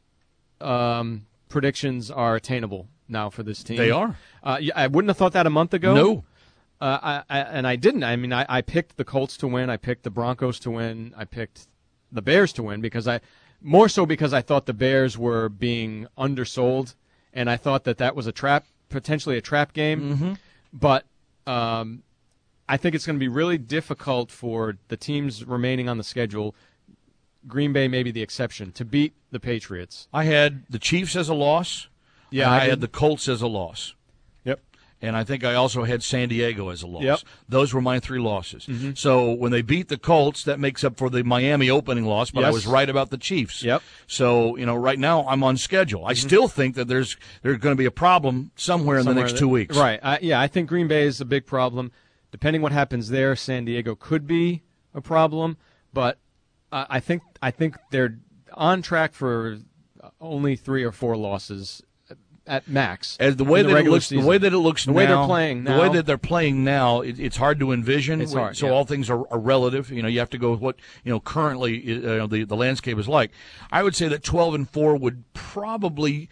um, predictions are attainable now for this team. They are. Uh, yeah, I wouldn't have thought that a month ago. No. Uh, I, I, and I didn't. I mean, I, I picked the Colts to win. I picked the Broncos to win. I picked the Bears to win because I, more so because I thought the Bears were being undersold, and I thought that that was a trap, potentially a trap game. Mm-hmm. But um, I think it's going to be really difficult for the teams remaining on the schedule. Green Bay may be the exception to beat the Patriots. I had the Chiefs as a loss. Yeah, and I I, did. had the Colts as a loss. Yep. And I think I also had San Diego as a loss. Yep. Those were my three losses. Mm-hmm. So when they beat the Colts, that makes up for the Miami opening loss, but I Yes. was right about the Chiefs. Yep. So, you know, right now I'm on schedule. I still think that there's there's going to be a problem somewhere in the Somewhere next that- two weeks. Right. I, yeah, I think Green Bay is a big problem. Depending what happens there, San Diego could be a problem, but uh, I think I think they're on track for only three or four losses at max. As the way in the that it regular looks, the season. way that it looks The now, way they're playing the way now. that they're playing now, it, it's hard to envision. It's hard, so yeah. all things are, are relative. You know, you have to go with what you know currently uh, the the landscape is like. I would say that twelve and four would probably.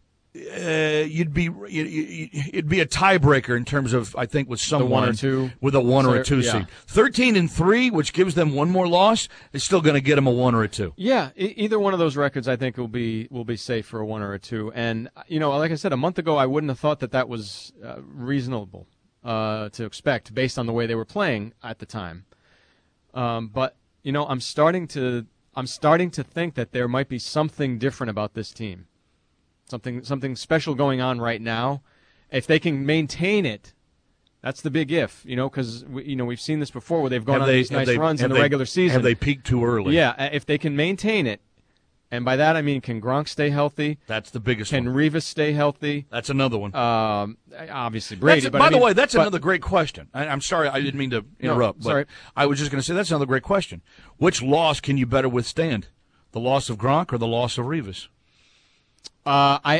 Uh, you'd be you, you, it'd be a tiebreaker in terms of I think with someone one or two. with a one or a So, two yeah. seed. Thirteen and three, which gives them one more loss, is still going to get them a one or a two. Yeah, e- either one of those records I think will be will be safe for a one or a two. And you know, like I said, a month ago I wouldn't have thought that that was uh, reasonable uh, to expect based on the way they were playing at the time. Um, but you know, I'm starting to I'm starting to think that there might be something different about this team, something something special going on right now. If they can maintain it, that's the big if. You know, because you know we've seen this before where they've gone Have on they- these have nice they- runs in have the they- regular season. Have they peaked too early? Yeah, uh, if they can maintain it, and by that I mean can Gronk stay healthy, That's the biggest can one. Revis stay healthy, That's another one. um, obviously Brady. That's- but by I the mean- way, that's but- another great question. I, I'm sorry, I didn't mean to interrupt. but sorry. I was just going to say that's another great question. Which loss can you better withstand? The loss of Gronk or the loss of Revis? Uh, I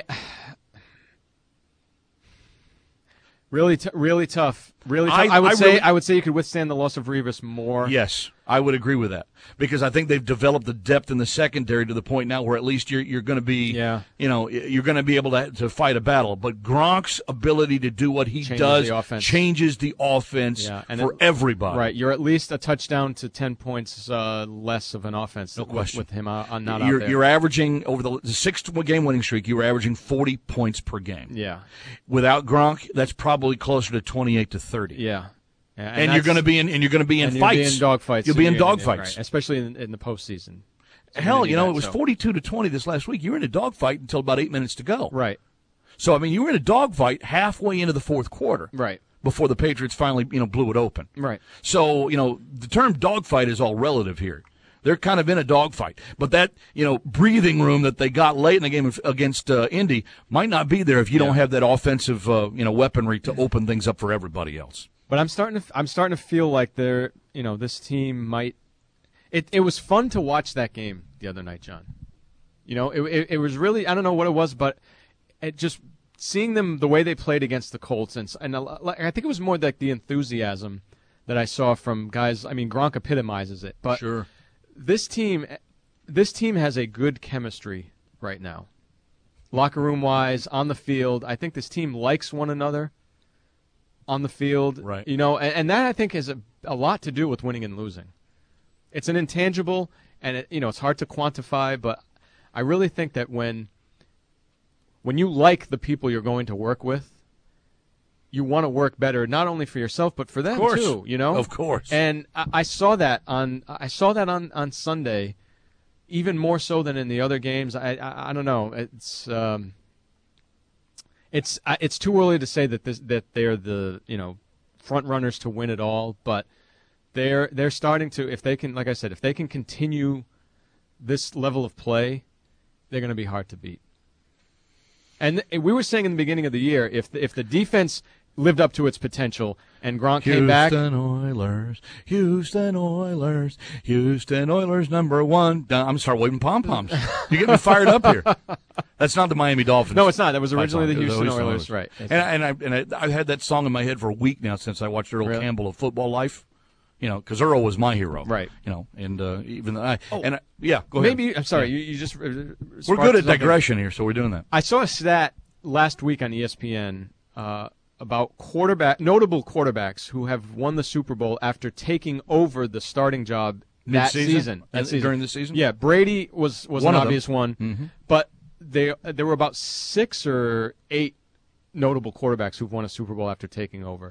really, t- really tough. Really tough. I, I- would I say really- I would say you could withstand the loss of Revis more. Yes, I would agree with that because I think they've developed the depth in the secondary to the point now where at least you're you're going to be, Yeah. you know, you're going to be able to to fight a battle. But Gronk's ability to do what he Changes does the offense. changes the offense Yeah, and for it- everybody. Right, you're at least a touchdown to ten points uh, less of an offense No with, question. with him uh, not You're, out there. you're averaging over the, the six game winning streak. You were averaging forty points per game. yeah, Without Gronk, that's probably closer to twenty-eight to thirty. yeah. And, And, you're that's- going to be in and you're going to be in and fights. You'll be in dogfights. You'll be in Yeah, yeah, dogfights. right, especially in, in the postseason. So Hell, you're you know, gonna it do was that, so- forty-two to twenty this last week. You were in a dogfight until about eight minutes to go. Right, So I mean, you were in a dogfight halfway into the fourth quarter. right, Before the Patriots finally, you know, blew it open. right. So, you know, the term dogfight is all relative here. They're kind of in a dogfight. But that, you know, breathing room that they got late in the game against uh, Indy might not be there if you Yeah. don't have that offensive, uh, you know, weaponry to open things up for everybody else. But I'm starting to I'm starting to feel like they're you know this team might. It it was fun to watch that game the other night, John. You know, it it, it was really I don't know what it was, but it just seeing them the way they played against the Colts and and a lot- I think it was more like the enthusiasm that I saw from guys. I mean, Gronk epitomizes it, but Sure. this team this team has a good chemistry right now, locker room wise, on the field. I think this team likes one another. On the field, Right. You know, and, and that I think has a, a lot to do with winning and losing. It's an intangible, and it, you know it's hard to quantify. But I really think that when when you like the people you're going to work with, you want to work better, not only for yourself but for them of course. too. You know, of course. And I, I saw that on I saw that on, on Sunday, even more so than in the other games. I I, I don't know. It's um, it's it's too early to say that this that they're the you know front runners to win it all, but they're they're starting to, if they can, like I said, if they can continue this level of play, they're going to be hard to beat. And we were saying in the beginning of the year, if the, if the defense lived up to its potential and Gronk Houston came back. Houston Oilers, Houston Oilers, Houston Oilers number one. I'm going to start waving pom-poms. You get me fired up here. That's not the Miami Dolphins. No, it's not. That was originally the It was Houston Houston Oilers, Oilers. right. And, I, and, I, and I, I've had that song in my head for a week now since I watched Earl Really? Campbell of Football Life. You know, because Earl was my hero. Right. You know, and uh, even though I, Oh. and I, yeah, go ahead. Maybe, I'm sorry, you, you just. Uh, We're sparked good at something. digression here, so we're doing that. I saw a stat last week on E S P N uh, about quarterback, notable quarterbacks who have won the Super Bowl after taking over the starting job that Mid-season? season. That And season. during the season? Yeah, Brady was, was One an of them. obvious one, Mhm. but they there were about six or eight notable quarterbacks who've won a Super Bowl after taking over.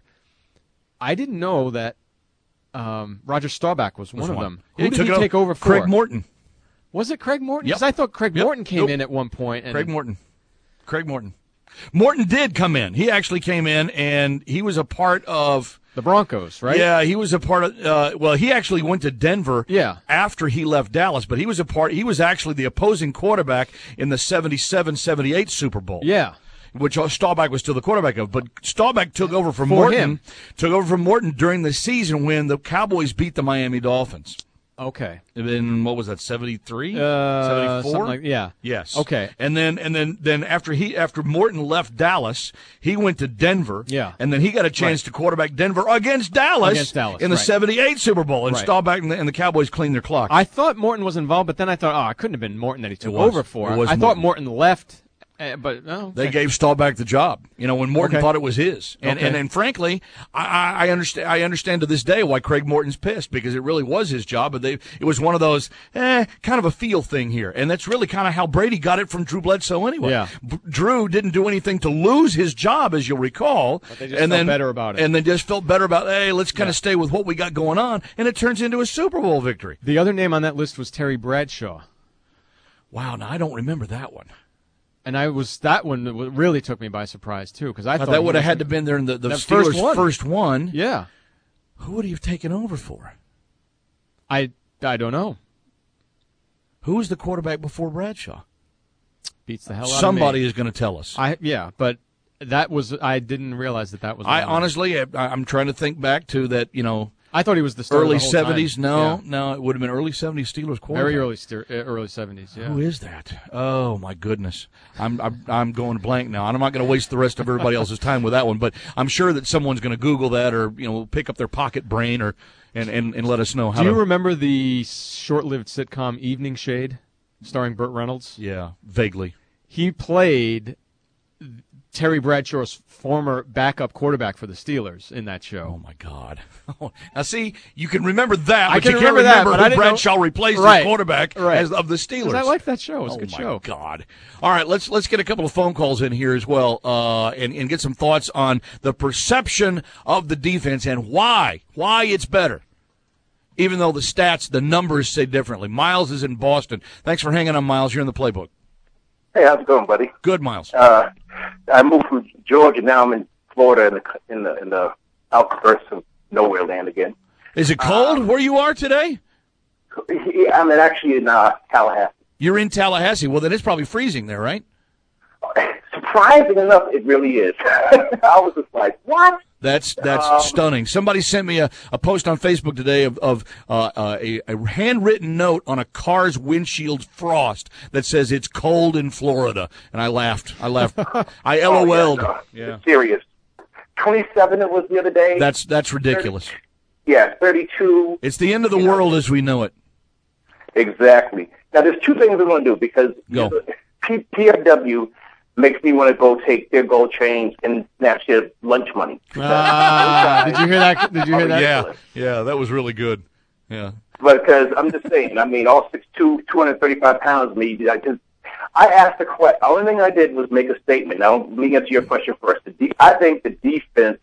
I didn't know that um, Roger Staubach was one Was of one. them. Yeah, Who did took he it take over for? Craig Morton. Was it Craig Morton? Yep. Because I thought Craig Yep. Morton came Nope. in at one point. And Craig Morton. Craig Morton. Morton did come in. He actually came in, and he was a part of the Broncos, right? Yeah, he was a part of. Uh, well, he actually went to Denver. Yeah. After he left Dallas, but he was a part. He was actually the opposing quarterback in the seventy-seven seventy-eight Super Bowl. Yeah. Which Staubach was still the quarterback of, but Staubach took over from For Morton. him. Took over from Morton during the season when the Cowboys beat the Miami Dolphins. Okay. In what was that, seventy-three? Uh, seventy-four? something like yeah. Yes. Okay. And then and then then after he after Morton left Dallas, he went to Denver. Yeah. And then he got a chance Right. to quarterback Denver against Dallas, Against Dallas, in the right. seventy-eight Super Bowl, and Right. Staubach and the, and the Cowboys cleaned their clock. I thought Morton was involved, but then I thought, oh, it couldn't have been Morton that he took was. over for. It was I thought Morton. Morton left, uh, but no. They gave Staubach the job, you know, when Morton Okay. thought it was his. And, Okay. and and frankly, I, I I understand. I understand to this day why Craig Morton's pissed, because it really was his job, but they it was one of those eh, kind of a feel thing here, and that's really kind of how Brady got it from Drew Bledsoe anyway. Yeah. B- Drew didn't do anything to lose his job, as you'll recall, But they just and felt then better about it. and they just felt better about hey, let's kind Yeah. of stay with what we got going on, and it turns into a Super Bowl victory. The other name on that list was Terry Bradshaw, Wow, now I don't remember that one. and I was that one that really took me by surprise too, because I Now, thought that he would have was- had to been there in the, the That Steelers' first one. first one. Yeah. Who would he have taken over for? I I don't know. Who was the quarterback before Bradshaw? Beats the hell out Somebody of me. is going to tell us. I yeah, but that was I didn't realize that that was. I the one. honestly, I, I'm trying to think back to that, you know, I thought he was the starter early the whole time. seventies. No, Yeah. no, it would have been early seventies Steelers quarterback. Very early st- uh, early seventies. Yeah. Who is that? Oh my goodness, I'm I'm, I'm going blank now, and I'm not going to waste the rest of everybody else's time with that one. But I'm sure that someone's going to Google that, or you know, pick up their pocket brain, or and, and, and let us know how. Do you to, remember the short-lived sitcom Evening Shade, starring Burt Reynolds? Yeah, vaguely. He played Terry Bradshaw's former backup quarterback for the Steelers in that Oh show. my God! Now see, you can remember that, I but can you remember can't that, remember but I who didn't know- Bradshaw replaced Right. as quarterback Right. as of the Steelers. 'Cause I liked that show. It was Oh a good my show. God! All right, let's let's get a couple of phone calls in here as well, uh, and and get some thoughts on the perception of the defense and why why it's better, even though the stats, the numbers say differently. Miles is in Boston. Thanks for hanging on, Miles. You're in the playbook. Hey, how's it going, buddy? Good, Miles. Uh, I moved from Georgia. Now I'm in Florida, in the in the, in the outskirts of nowhere land again. Is it cold where you are today? I'm actually in uh, Tallahassee. You're in Tallahassee. Well, then it's probably freezing there, right? Surprising enough, it really is. I was just like, what? That's that's Um, stunning. Somebody sent me a, a post on Facebook today of, of uh, uh, a, a handwritten note on a car's windshield frost that says it's cold in Florida, and I laughed. I laughed. I Oh, LOL'd. yeah, no, Yeah. it's serious. twenty-seven it was the other day. That's that's ridiculous. Yeah, thirty-two. It's the end of the You know. world as we know it. Exactly. Now, there's two things I'm going to do because Go. P- PFW makes me want to go take their gold chains and snatch their lunch money. Ah, did you hear that? Did you hear Oh, that? Yeah, yeah, that was really good. Yeah. Because I'm just saying, I mean, all six two, two hundred thirty-five pounds, me, I just, I asked the question. The only thing I did was make a statement. Now, let me answer your question first. The de- I think the defense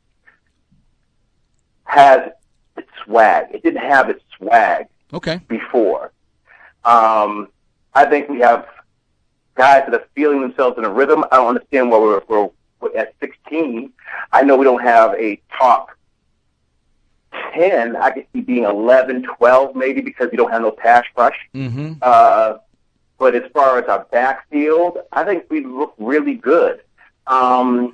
has its swag. It didn't have its swag Okay. before. Um, I think we have guys that are feeling themselves in a rhythm. I don't understand why we're, we're, we're at sixteen. I know we don't have a top ten. I could see being eleven, twelve maybe because we don't have no pass rush. Mm-hmm. Uh, but as far as our backfield, I think we look really good. Um,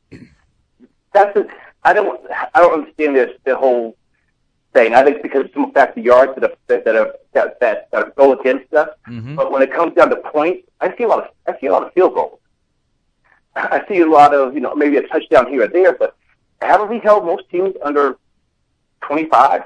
that's a, I don't I don't understand this the whole thing. I think because some of the yards that are, that that, are, that, that, that go against us. Mm-hmm. But when it comes down to points, I see a lot of I see a lot of field goals. I see a lot of you know maybe a touchdown here or there, but haven't we held most teams under twenty-five?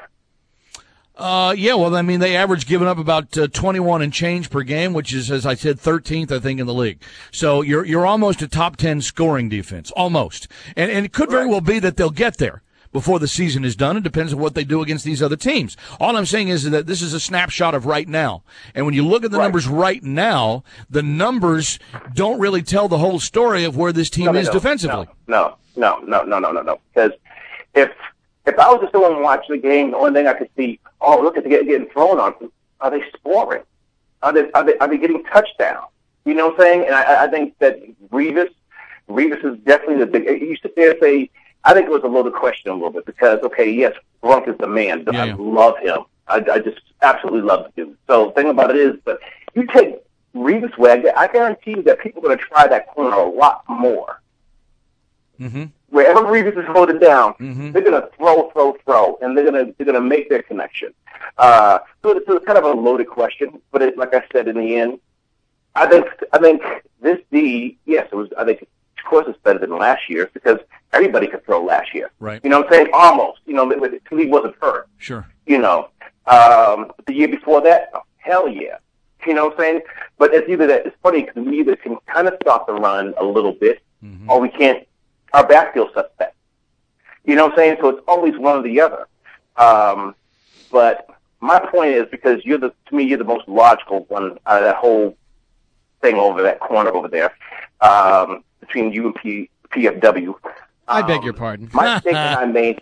Uh, yeah, well, I mean, they average giving up about uh, twenty-one and change per game, which is, as I said, thirteenth, I think, in the league. So you're you're almost a top ten scoring defense, almost. And, and it could very well be that they'll get there before the season is done. It depends on what they do against these other teams. All I'm saying is that this is a snapshot of right now. And when you look at the Right. numbers right now, the numbers don't really tell the whole story of where this team No, they is don't. defensively. No, no, no, no, no, no, no. Because if if I was just someone watching the game, the only thing I could see, oh, look at the get, getting thrown on. Are they scoring? Are they are they, are they getting touchdowns? You know what I'm saying? And I, I think that Revis, Revis is definitely the big. You sit there and say, I think it was a loaded question a little bit because, okay, yes, Gronk is the man. Yeah, I yeah. love him. I, I just absolutely love the dude. So the thing about it is, but you take Revis way, I guarantee you that people are going to try that corner a lot more. Mm-hmm. Wherever Revis is holding down, Mhm. they're going to throw, throw, throw, and they're going to they're going to make their connection. Uh, so, it's, so it's kind of a loaded question, but it, like I said, in the end, I think I think this D, yes, it was. I think of course it's better than last year because everybody could throw last year. Right. You know what I'm saying? Almost. You know, the league wasn't hurt. Sure. You know, um, the year before that, oh, hell yeah. You know what I'm saying? But it's either that. It's funny because we either can kind of stop the run a little bit, Mhm. or we can't. Our backfield suspect. You know what I'm saying? So it's always one or the other. Um, but my point is because you're the to me you're the most logical one out of that whole thing over that corner over there um, between you and P, PFW. I beg Um, your pardon. My statement I made,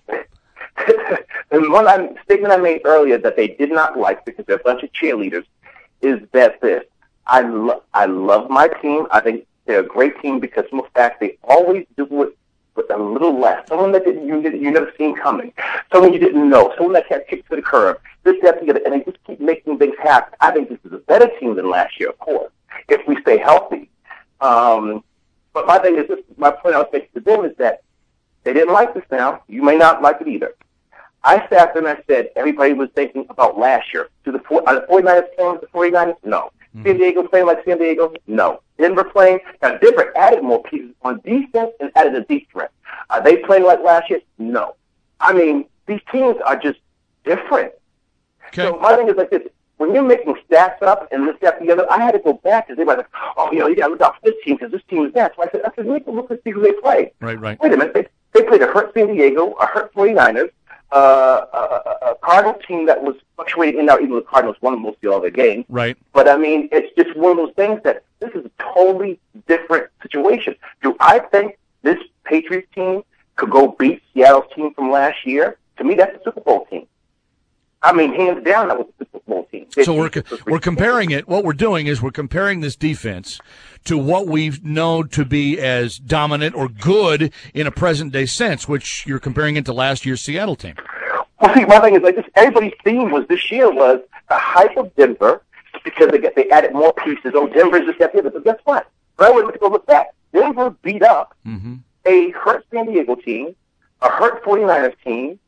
and one I, statement I made earlier that they did not like because they're a bunch of cheerleaders, is that this. I lo- I love my team. I think they're a great team because of the fact they always do it with a little less. Someone that didn't, you you never seen coming. Someone you didn't know. Someone that got kicked to the curb. This, that, together, and they just keep making things happen. I think this is a better team than last year, of course, if we stay healthy. Um, but my thing is, this, my point I was making to them is that they didn't like this now. You may not like it either. I sat there and I said, everybody was thinking about last year. Do the, are the 49ers playing with the 49ers? No. Mm-hmm. San Diego playing like San Diego? No. Denver playing? Now, Denver added more pieces on defense and added a deep threat. Are they playing like last year? No. I mean, these teams are just different. Okay. So my thing is like this. When you're making stats up and this, that, the other, I had to go back because they were like, oh, you know, you got to look out for this team because this team is that. So I said, I said, look, look and see who they play. Right, right. Wait a minute. They, they played a hurt San Diego, a hurt 49ers, uh, a, a, a Cardinal team that was fluctuating in and out, even though the Cardinals won most of all their games. Right. But, I mean, it's just one of those things that this is a totally different situation. Do I think this Patriots team could go beat Seattle's team from last year? To me, that's a Super Bowl team. I mean, hands down, that was a Super Bowl team. So we're we're comparing it. What we're doing is we're comparing this defense to what we know to be as dominant or good in a present day sense, which you're comparing it to last year's Seattle team. Well, see, my thing is like this. Everybody's theme was this year was the hype of Denver because they get they added more pieces. Oh, Denver's this, that, the other. But guess what? Right when we go look back, Denver beat up Mm-hmm. a hurt San Diego team, a hurt 49ers team.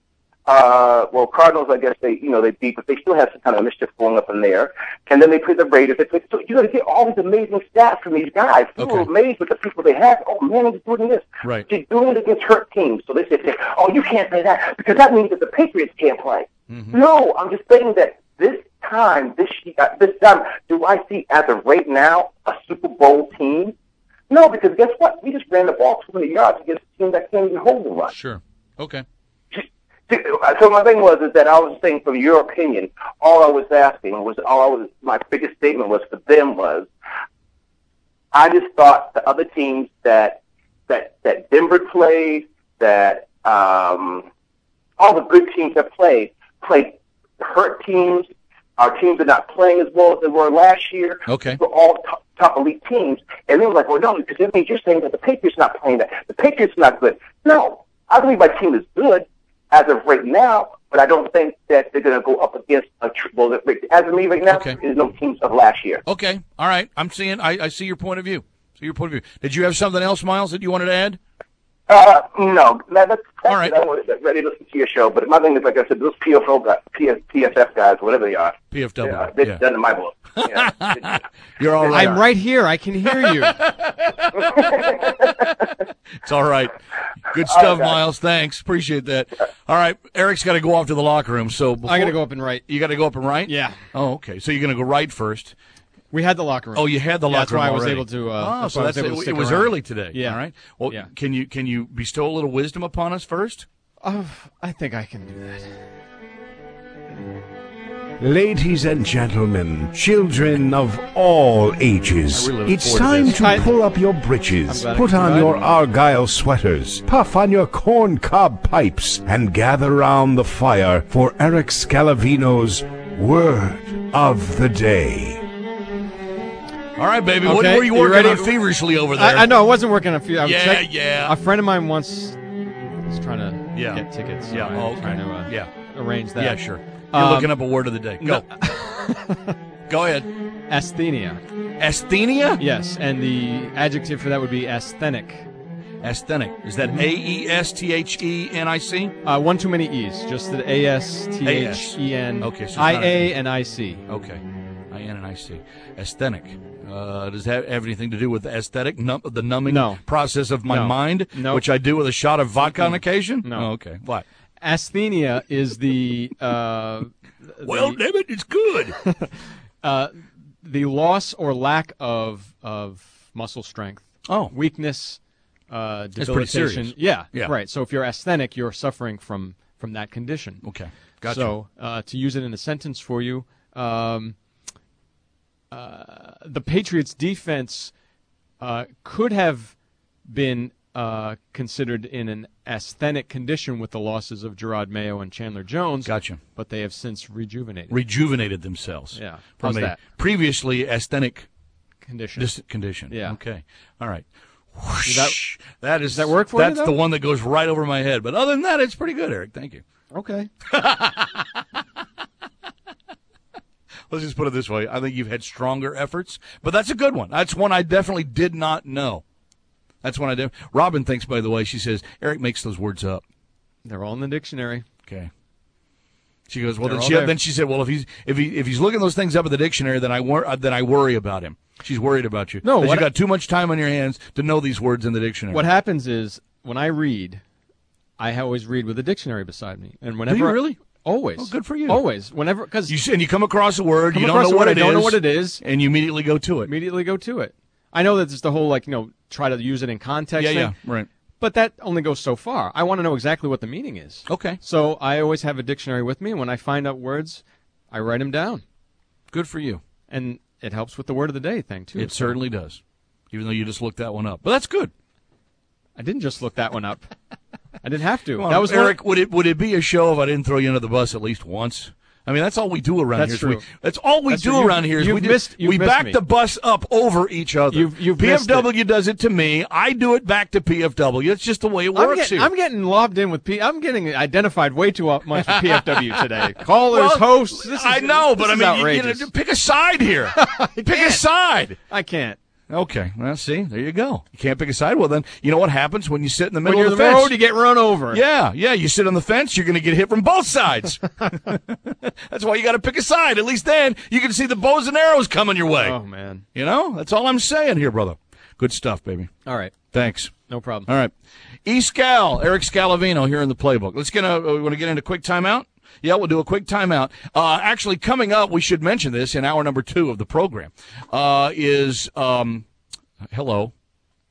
Uh, well, Cardinals, I guess they, you know, they beat, but they still have some kind of mischief going up in there. And then they played the Raiders. They played, so you got to get all these amazing stats from these guys. People Okay. are amazed with the people they have. Oh man, he's doing this. Right. They're doing it against hurt teams. So they say, say, oh, you can't say that because that means that the Patriots can't play. Mm-hmm. No, I'm just saying that this time, this uh, this time, do I see as of right now a Super Bowl team? No, because guess what? We just ran the ball two hundred yards against a team that can't even hold the run. Sure. Okay. So my thing was is that I was saying, from your opinion, all I was asking was, all I was, my biggest statement was for them was, I just thought the other teams that that that Denver played, that um, all the good teams that played played hurt teams. Our teams are not playing as well as they were last year. Okay, we're all top, top elite teams, and they were like, "Well, no, because that means you're saying that the Patriots not playing that. The Patriots are not good." No, I believe my team is good as of right now, but I don't think that they're going to go up against a tr- well. As of me right now, okay. there's no teams of last year. Okay, all right. I'm seeing. I, I see your point of view. See your point of view. Did you have something else, Miles, that you wanted to add? Uh, no, that, that's, that's all right. it. I was ready to listen to your show, but my thing is, like I said, those P F L guys, P S F guys, whatever they are, P F W, yeah, they're yeah. done in my book. Yeah. You're all right. I'm right here. I can hear you. It's all right. Good stuff, all right, Miles. Thanks. Appreciate that. All right. Eric's got to go off to the locker room. So before, I got to go up and right. You got to go up and right? Yeah. Oh, okay. So you're going to go right first. We had the locker room. Oh, you had the yeah, locker room That's why I was already. able to. Uh, oh, that's so why I that's was able to it. stick It was around. early today. Yeah. All right. Well, yeah. can you can you bestow a little wisdom upon us first? Oh, I think I can do that. Ladies and gentlemen, children of all ages, really look it's forward to time this. to I- pull up your breeches, I'm glad I put came on by. your Argyle sweaters, puff on your corn cob pipes, and gather round the fire for Eric Scalavino's Word of the Day. All right, baby. What Okay, were you you working ready? on feverishly over there? I, I know I wasn't working a few. I was Yeah, check- yeah. A friend of mine once was trying to Yeah. get tickets. So Yeah, I'm oh, okay. trying to uh, Yeah. arrange that. Yeah, sure. You're Um, looking up a word of the day. Go. Go ahead. Asthenia. Asthenia? Yes, and the adjective for that would be asthenic. Asthenic. Is that A E S T H E N I C? Uh, one too many E's. Just the A S T H E N. Okay, so it's I not A a- and I C. Okay. I N and I C. Asthenic. Uh, does that have anything to do with aesthetic, num- the numbing No. process of my No. mind, Nope. which I do with a shot of vodka on occasion? No. Oh, okay. What? Asthenia is the uh, Well, the, damn it, it's good. uh, the loss or lack of of muscle strength. Oh. Weakness, uh, pretty debilitation. serious. Yeah, Yeah. right. So if you're asthenic, you're suffering from from that condition. Okay. Gotcha. So uh, to use it in a sentence for you, um, uh, the Patriots' defense uh, could have been uh, considered in an asthenic condition with the losses of Gerard Mayo and Chandler Jones. Gotcha. But they have since rejuvenated. Rejuvenated themselves. Yeah. From How's a that? previously asthenic condition. dis- condition. Yeah. Okay. All right. Does that- that is does that work for you, That's though? the one that goes right over my head. But other than that, it's pretty good, Eric. Thank you. Okay. Let's just put it this way. I think you've had stronger efforts, but that's a good one. That's one I definitely did not know. That's one I did. Robin thinks, by the way, she says, Eric makes those words up. They're all in the dictionary. Okay. She goes, well, They're then all she, there. then she said, well, if he's if he if he's looking those things up in the dictionary, then I wor- uh, then I worry about him. She's worried about you. No, Because what you I- got too much time on your hands to know these words in the dictionary. What happens is when I read, I always read with a dictionary beside me, and whenever Do you I- really? always, Oh, good for you. Always, whenever because You s- and you come across a word, Come you don't across know a what word, it I don't know is, what it is. and you immediately go to it. immediately go to it. I know that there's the whole like you know try to use it in context. Yeah, thing, yeah, right. But that only goes so far. I want to know exactly what the meaning is. Okay, So I always have a dictionary with me, and when I find out words, I write them down, good for you. and it helps with the word of the day thing too. It So certainly does, even though you just looked that one up. But that's good. I didn't just look that one up. I didn't have to. Come on, that was one- Eric. Would it would it be a show if I didn't throw you under the bus at least once? I mean, that's all we do around That's here. is true. We, that's all we That's do true. around here. Is You've we do- missed- you've we missed back me. the bus up over each other. You've- you've P F W missed does it to me. I do it back to P F W. It's just the way it I'm, works get, here. I'm getting lobbed in with P. I'm getting identified way too much with P F W today. Callers, Well, hosts. This is, I know, this but I is mean, you, you outrageous. know, pick a side here. Pick a can't. side. I can't. Okay, well, see, there you go. You can't pick a side. Well, then, you know what happens when you sit in the When middle you're of the the fence? road, you get run over. Yeah, yeah, you sit on the fence, you're going to get hit from both sides. That's why you got to pick a side. At least then you can see the bows and arrows coming your way. Oh man. You know, that's all I'm saying here, brother. Good stuff, baby. All right. Thanks. No problem. All right. E-Scal, Eric Scalavino here in the playbook. Let's get a, uh, we want to get into a quick timeout? Yeah, we'll do a quick timeout. Uh, actually, coming up, we should mention this in hour number two of the program, uh, is, um, hello.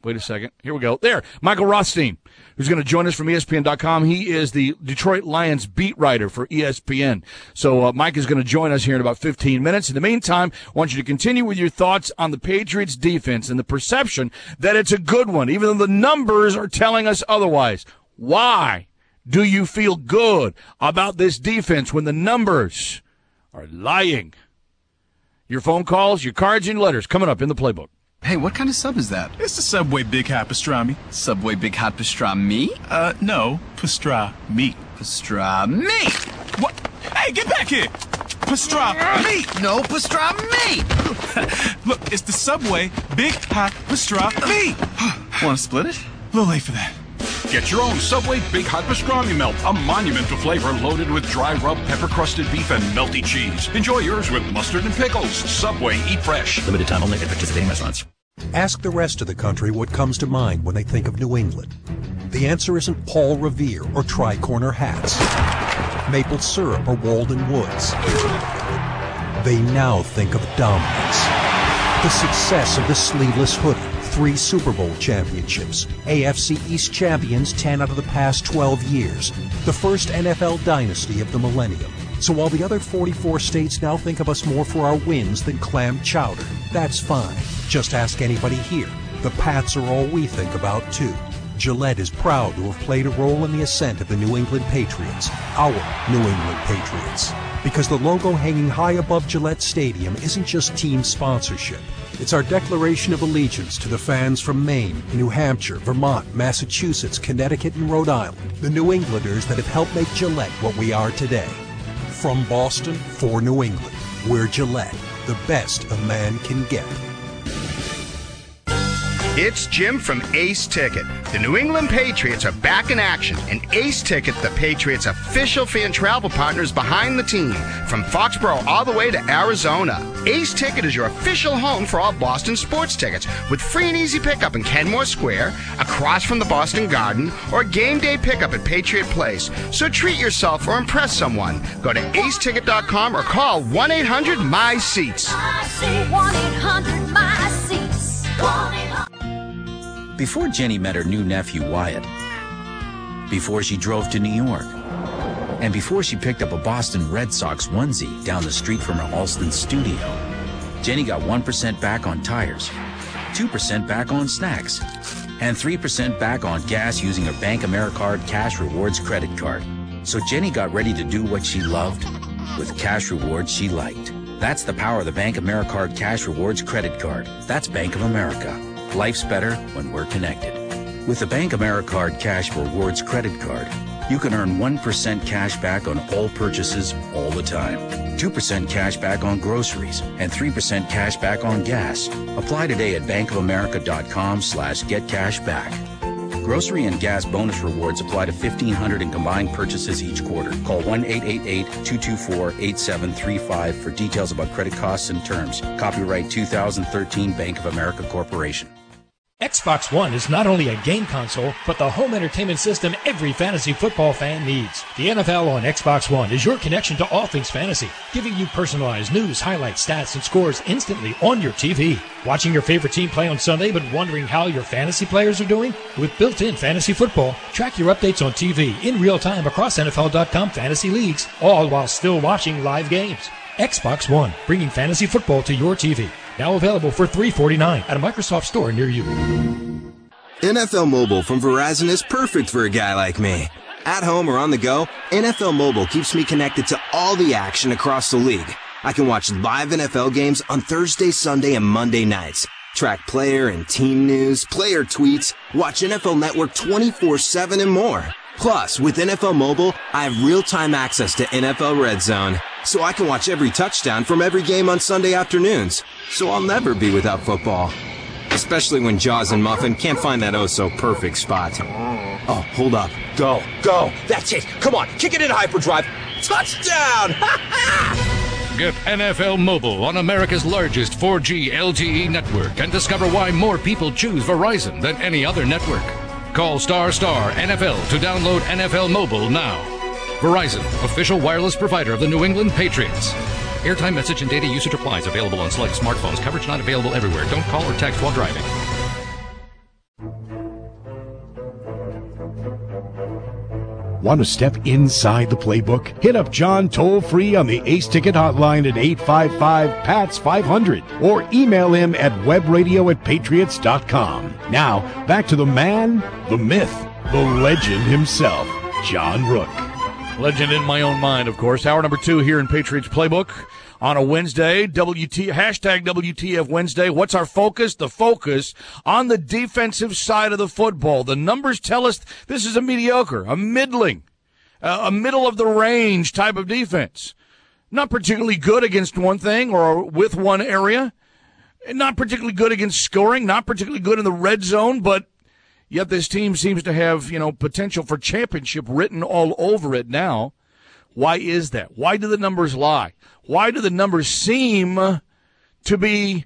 Wait a second. Here we go. There, Michael Rothstein, who's going to join us from E S P N dot com. He is the Detroit Lions beat writer for E S P N. So uh, Mike is going to join us here in about fifteen minutes. In the meantime, I want you to continue with your thoughts on the Patriots defense and the perception that it's a good one, even though the numbers are telling us otherwise. Why do you feel good about this defense when the numbers are lying? Your phone calls, your cards, and your letters coming up in the playbook. Hey, what kind of sub is that? It's the Subway Big Hot Pastrami. Subway Big Hot Pastrami? Uh, no, pastrami. Pastrami! What? Hey, get back here! Pastrami! No, pastrami! Look, it's the Subway Big Hot Pastrami! Want to split it? A little late for that. Get your own Subway Big Hot Pastrami Melt, a monumental flavor loaded with dry rub, pepper-crusted beef, and melty cheese. Enjoy yours with mustard and pickles. Subway, eat fresh. Limited time only at participating restaurants. Ask the rest of the country what comes to mind when they think of New England. The answer isn't Paul Revere or tri-corner hats, maple syrup or Walden Woods. They now think of dominance. The success of the sleeveless hoodie, three Super Bowl championships, A F C East champions ten out of the past twelve years, the first N F L dynasty of the millennium. So while the other forty-four states now think of us more for our wins than clam chowder, that's fine. Just ask anybody here. The Pats are all we think about, too. Gillette is proud to have played a role in the ascent of the New England Patriots, our New England Patriots. Because the logo hanging high above Gillette Stadium isn't just team sponsorship. It's our declaration of allegiance to the fans from Maine, New Hampshire, Vermont, Massachusetts, Connecticut, and Rhode Island, the New Englanders that have helped make Gillette what we are today. From Boston, for New England, we're Gillette, the best a man can get. It's Jim from Ace Ticket. The New England Patriots are back in action, and Ace Ticket, the Patriots' official fan travel partner, is behind the team from Foxborough all the way to Arizona. Ace Ticket is your official home for all Boston sports tickets with free and easy pickup in Kenmore Square, across from the Boston Garden, or game day pickup at Patriot Place. So treat yourself or impress someone. Go to ace ticket dot com or call one eight hundred M Y SEATS. one eight hundred M Y SEATS. Before Jenny met her new nephew, Wyatt, before she drove to New York, and before she picked up a Boston Red Sox onesie down the street from her Alston studio, Jenny got one percent back on tires, two percent back on snacks, and three percent back on gas using her Bank AmeriCard Cash Rewards credit card. So Jenny got ready to do what she loved with cash rewards she liked. That's the power of the Bank AmeriCard Cash Rewards credit card. That's Bank of America. Life's better when we're connected. With the Bank AmeriCard Cash Rewards credit card, you can earn one percent cash back on all purchases all the time, two percent cash back on groceries, and three percent cash back on gas. Apply today at bankofamerica.com slash get cash back. Grocery and gas bonus rewards apply to fifteen hundred in combined purchases each quarter. Call one eight eight eight, two two four, eight seven three five for details about credit costs and terms. Copyright two thousand thirteen Bank of America Corporation. Xbox One is not only a game console, but the home entertainment system every fantasy football fan needs. The N F L on Xbox One is your connection to all things fantasy, giving you personalized news, highlights, stats, and scores instantly on your T V. Watching your favorite team play on Sunday but wondering how your fantasy players are doing? With built-in fantasy football, track your updates on T V in real time across N F L dot com fantasy leagues, all while still watching live games. Xbox One, bringing fantasy football to your T V. Now available for three dollars and forty-nine cents at a Microsoft store near you. N F L Mobile from Verizon is perfect for a guy like me. At home or on the go, N F L Mobile keeps me connected to all the action across the league. I can watch live N F L games on Thursday, Sunday, and Monday nights. Track player and team news, player tweets, watch N F L Network twenty-four seven and more. Plus, with N F L Mobile, I have real-time access to N F L Red Zone, so I can watch every touchdown from every game on Sunday afternoons. So I'll never be without football. Especially when Jaws and Muffin can't find that oh-so-perfect spot. Oh, hold up. Go. Go. That's it. Come on. Kick it in hyperdrive. Touchdown! Get N F L Mobile on America's largest four G L T E network and discover why more people choose Verizon than any other network. Call star star N F L to download N F L Mobile now. Verizon, official wireless provider of the New England Patriots. Airtime, message, and data usage applies. Available on select smartphones. Coverage not available everywhere. Don't call or text while driving. Want to step inside the playbook? Hit up John toll-free on the Ace Ticket hotline at eight five five, P A T S five hundred or email him at webradio at patriots dot com. Now, back to the man, the myth, the legend himself, John Rook. Legend in my own mind, of course. Hour number two here in Patriots Playbook on a Wednesday. W T hashtag W T F Wednesday. What's our focus? The focus on the defensive side of the football. The numbers tell us this is a mediocre, a middling, uh, a middle of the range type of defense. Not particularly good against one thing or with one area. Not particularly good against scoring. Not particularly good in the red zone, but yet this team seems to have, you know, potential for championship written all over it now. Why is that? Why do the numbers lie? Why do the numbers seem to be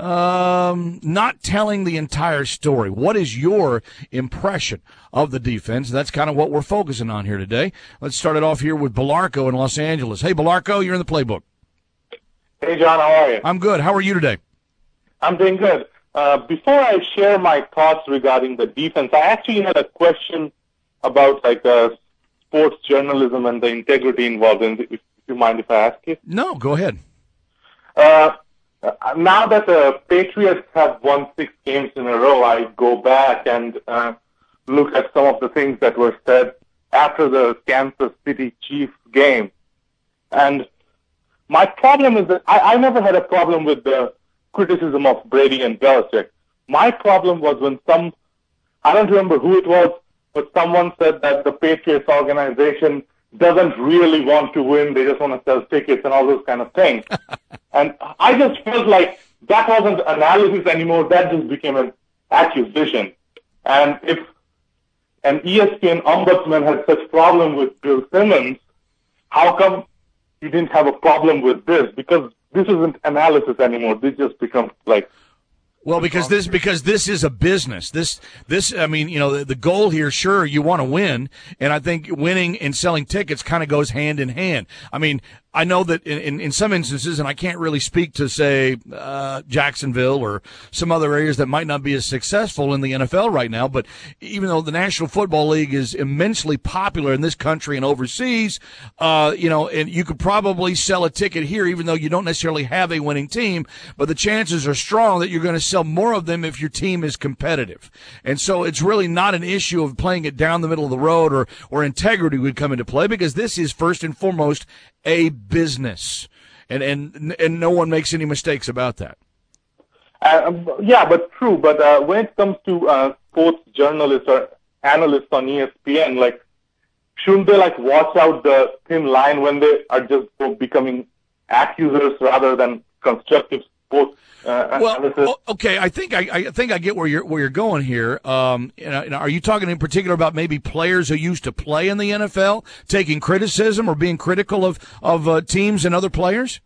um, not telling the entire story? What is your impression of the defense? That's kind of what we're focusing on here today. Let's start it off here with Belarco in Los Angeles. Hey, Belarco, you're in the playbook. Hey, John, how are you? I'm good. How are you today? I'm doing good. Uh, before I share my thoughts regarding the defense, I actually had a question about like uh, sports journalism and the integrity involved in it. If you mind if I ask you? No, go ahead. Uh, now that the Patriots have won six games in a row, I go back and uh, look at some of the things that were said after the Kansas City Chiefs game. And my problem is that I, I never had a problem with the criticism of Brady and Belichick. My problem was when some, I don't remember who it was, but someone said that the Patriots organization doesn't really want to win. They just want to sell tickets and all those kind of things. And I just felt like that wasn't analysis anymore. That just became an accusation. And if an E S P N ombudsman had such problem with Bill Simmons, how come you didn't have a problem with this? Because this isn't analysis anymore. This just becomes like... Well, because this because this is a business. This this I mean, you know, the, the goal here, sure, you want to win, and I think winning and selling tickets kind of goes hand in hand. I mean, I know that in, in, in some instances, and I can't really speak to, say, uh, Jacksonville or some other areas that might not be as successful in the N F L right now, but even though the National Football League is immensely popular in this country and overseas, uh, you know, and you could probably sell a ticket here even though you don't necessarily have a winning team, but the chances are strong that you're going to sell more of them if your team is competitive. And so it's really not an issue of playing it down the middle of the road or, or integrity would come into play, because this is first and foremost a business, and and and no one makes any mistakes about that. Uh, yeah, but true. But uh, when it comes to uh, sports journalists or analysts on E S P N, like, shouldn't they like watch out the thin line when they are just becoming accusers rather than constructive sports uh, well, analysis? Okay, I think I, I think I get where you're where you're going here. Um, you know, are you talking in particular about maybe players who used to play in the N F L taking criticism or being critical of of uh, teams and other players?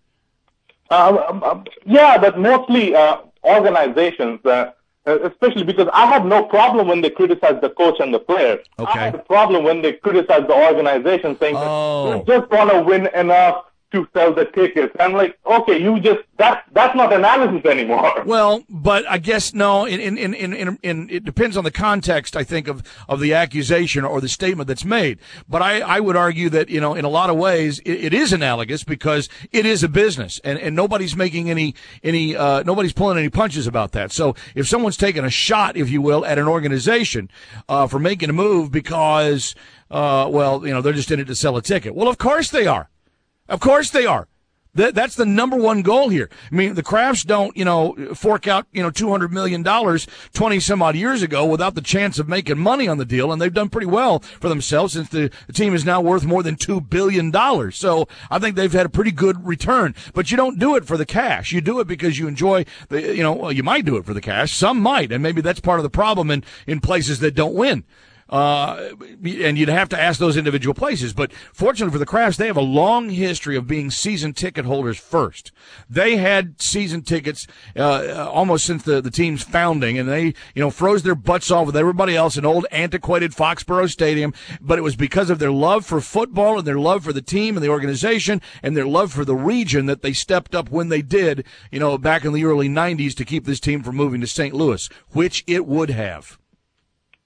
Uh, um, yeah, but mostly uh, organizations, uh, especially because I have no problem when they criticize the coach and the players. Okay. I have a problem when they criticize the organization, saying oh. that we just want to win enough to sell the tickets. I'm like, okay, you just that that's not analysis anymore. Well, but I guess no. In in in in, in, in it depends on the context, I think, of of the accusation or the statement that's made. But I I would argue that, you know, in a lot of ways it, it is analogous, because it is a business, and and nobody's making any any uh, nobody's pulling any punches about that. So if someone's taking a shot, if you will, at an organization uh, for making a move because uh, well, you know, they're just in it to sell a ticket. Well, of course they are. Of course they are. That, that's the number one goal here. I mean, the Krafts don't, you know, fork out, you know, two hundred million dollars twenty some odd years ago without the chance of making money on the deal. And they've done pretty well for themselves since the, the team is now worth more than two billion dollars. So I think they've had a pretty good return. But you don't do it for the cash. You do it because you enjoy the, you know, well, you might do it for the cash. Some might. And maybe that's part of the problem in, in places that don't win. Uh, and you'd have to ask those individual places. But fortunately for the Krafts, they have a long history of being season ticket holders first. They had season tickets uh, almost since the, the team's founding, and they, you know, froze their butts off with everybody else in old antiquated Foxborough Stadium. But it was because of their love for football and their love for the team and the organization and their love for the region that they stepped up when they did, you know, back in the early nineties to keep this team from moving to Saint Louis, which it would have.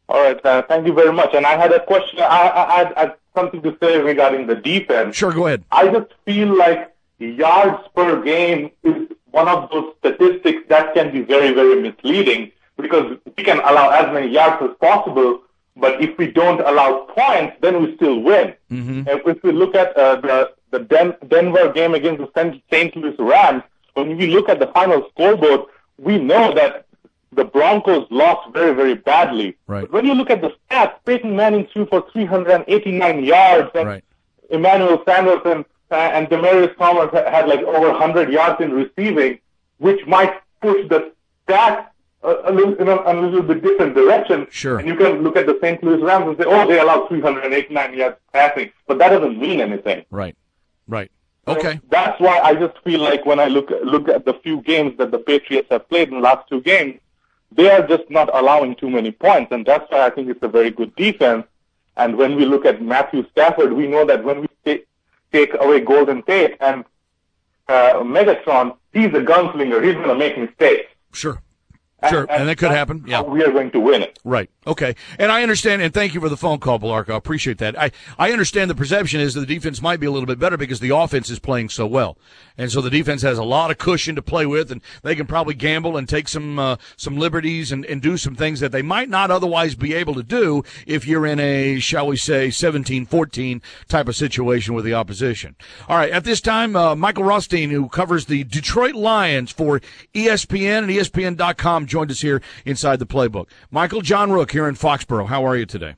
All right, uh, thank you very much. And I had a question. I, I, I had something to say regarding the defense. Sure, go ahead. I just feel like yards per game is one of those statistics that can be very, very misleading because we can allow as many yards as possible, but if we don't allow points, then we still win. Mm-hmm. And if we look at uh, the, the Den- Denver game against the Saint Louis Rams, when we look at the final scoreboard, we know that the Broncos lost very, very badly. Right. But when you look at the stats, Peyton Manning threw for three hundred eighty-nine yards, and right. Emmanuel Sanders and, uh, and Demaryius Thomas had like over one hundred yards in receiving, which might push the stats a, a, little, in a, a little bit different direction. Sure. And you can look at the Saint Louis Rams and say, oh, they allowed three hundred eighty-nine yards passing, but that doesn't mean anything. Right. Right. Okay. So that's why I just feel like when I look look at the few games that the Patriots have played in the last two games, they are just not allowing too many points, and that's why I think it's a very good defense. And when we look at Matthew Stafford, we know that when we take, take away Golden Tate and uh, Megatron, he's a gunslinger. He's going to make mistakes. Sure. Sure, and, and, and that could happen. Yeah, we are going to win it. Right. Okay. And I understand, and thank you for the phone call, Balarco. I appreciate that. I, I understand the perception is that the defense might be a little bit better because the offense is playing so well. And so the defense has a lot of cushion to play with, and they can probably gamble and take some uh, some liberties and, and do some things that they might not otherwise be able to do if you're in a, shall we say, seventeen fourteen type of situation with the opposition. All right. At this time, uh, Michael Rothstein, who covers the Detroit Lions for E S P N and E S P N dot com, joined us here inside the playbook. Michael, John Rook here in Foxborough. How are you today?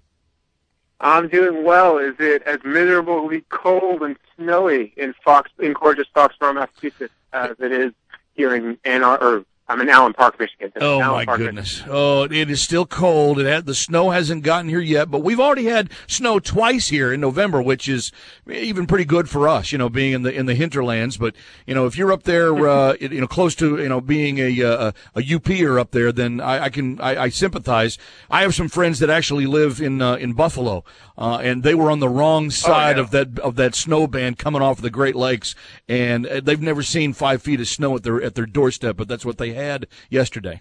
I'm doing well. Is it as miserably cold and snowy in Fox, in gorgeous Foxborough, Massachusetts, as it is here in Ann Arbor? I'm in Allen Park, Michigan. Oh, Allen my Park, goodness. Michigan. Oh, it is still cold. It had, the snow hasn't gotten here yet, but we've already had snow twice here in November, which is even pretty good for us, you know, being in the in the hinterlands. But, you know, if you're up there, uh, you know, close to, you know, being a a, a U P-er up there, then I, I can I, I sympathize. I have some friends that actually live in uh, in Buffalo, uh, and they were on the wrong side oh, yeah. of that of that snow band coming off of the Great Lakes, and they've never seen five feet of snow at their at their doorstep, but that's what they had yesterday. Yesterday.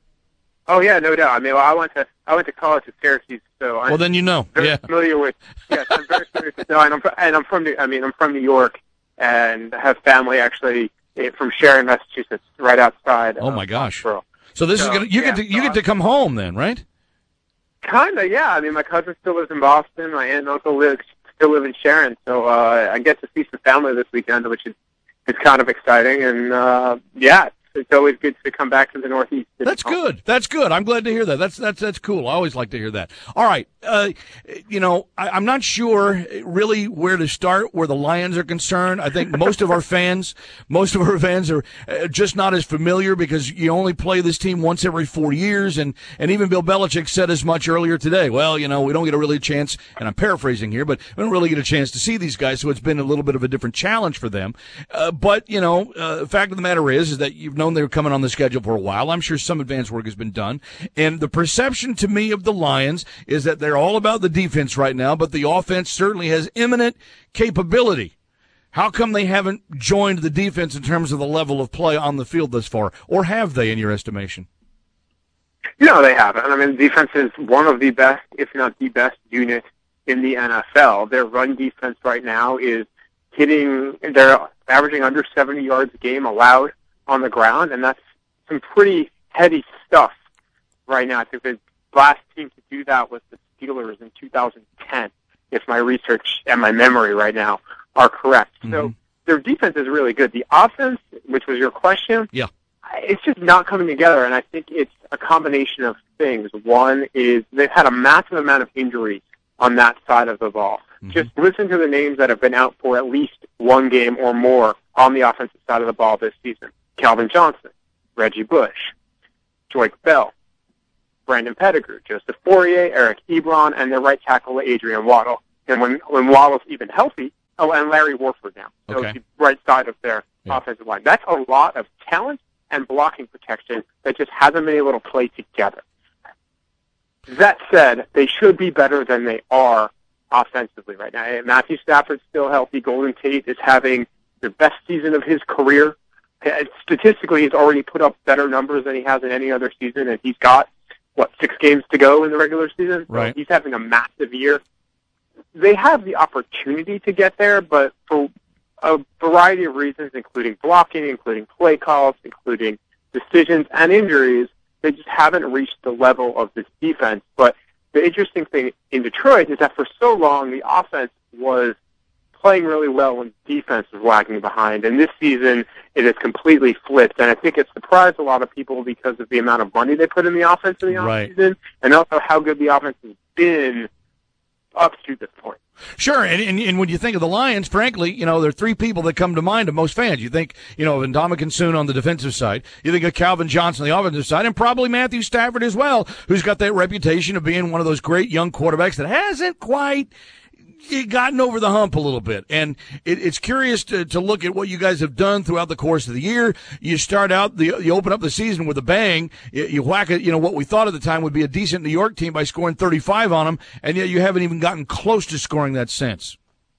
Oh yeah, no doubt. I mean, well, I went to I went to college at Syracuse, so I'm well, then you know. very yeah. familiar with. Yes, I'm very familiar with snow, and I'm and I'm from New, I mean, I'm from New York, and have family actually from Sharon, Massachusetts, right outside. Oh my gosh! Foxborough. So this so, is gonna you yeah, get to you so get to come home then, right? Kinda, yeah. I mean, my cousin still lives in Boston. My aunt and uncle live still live in Sharon, so uh, I get to see some family this weekend, which is is kind of exciting, and uh, yeah. It's always good to come back to the Northeast. That's good. That's good. I'm glad to hear that. That's that's that's cool. I always like to hear that. All right. Uh, you know, I, I'm not sure really where to start where the Lions are concerned. I think most of our fans, most of our fans are just not as familiar because you only play this team once every four years. And, and even Bill Belichick said as much earlier today. Well, you know, we don't get a really chance, and I'm paraphrasing here, but we don't really get a chance to see these guys. So it's been a little bit of a different challenge for them. Uh, but, you know, uh, the fact of the matter is, is that you've known they were coming on the schedule for a while. I'm sure some advanced work has been done. And the perception to me of the Lions is that they're all about the defense right now, but the offense certainly has imminent capability. How come they haven't joined the defense in terms of the level of play on the field thus far? Or have they, in your estimation? No, they haven't. I mean, defense is one of the best, if not the best unit in the N F L. Their run defense right now is hitting, they're averaging under seventy yards a game allowed on the ground, and that's some pretty heady stuff right now. I think the last team to do that was the Steelers in two thousand ten, if my research and my memory right now are correct. Mm-hmm. So their defense is really good. The offense, which was your question, yeah, it's just not coming together, and I think it's a combination of things. One is they've had a massive amount of injuries on that side of the ball. Mm-hmm. Just listen to the names that have been out for at least one game or more on the offensive side of the ball this season. Calvin Johnson, Reggie Bush, Joique Bell, Brandon Pettigrew, Joseph Fourier, Eric Ebron, and their right tackle Adrian Waddle. And when when Waddle's even healthy, oh, and Larry Warford now, so okay. the right side of their yeah. offensive line. That's a lot of talent and blocking protection that just hasn't been able to play together. That said, they should be better than they are offensively right now. Matthew Stafford's still healthy. Golden Tate is having the best season of his career. Statistically, he's already put up better numbers than he has in any other season, and he's got what, six games to go in the regular season. So right. He's having a massive year. They have the opportunity to get there, but for a variety of reasons, including blocking, including play calls, including decisions and injuries, they just haven't reached the level of this defense. But the interesting thing in Detroit is that for so long, the offense was playing really well when defense was lagging behind. And this season, it has completely flipped. And I think it surprised a lot of people because of the amount of money they put in the offense in the right. offseason, and also how good the offense has been up to this point. Sure, and, and and when you think of the Lions, frankly, you know, there are three people that come to mind to most fans. You think, you know, of Ndamukong Suh on the defensive side. You think of Calvin Johnson on the offensive side, and probably Matthew Stafford as well, who's got that reputation of being one of those great young quarterbacks that hasn't quite gotten over the hump a little bit. And it, it's curious to, to look at what you guys have done throughout the course of the year. You start out, the, you open up the season with a bang. You, you whack it, you know, what we thought at the time would be a decent New York team by scoring thirty-five on them, and yet you haven't even gotten close to scoring that since.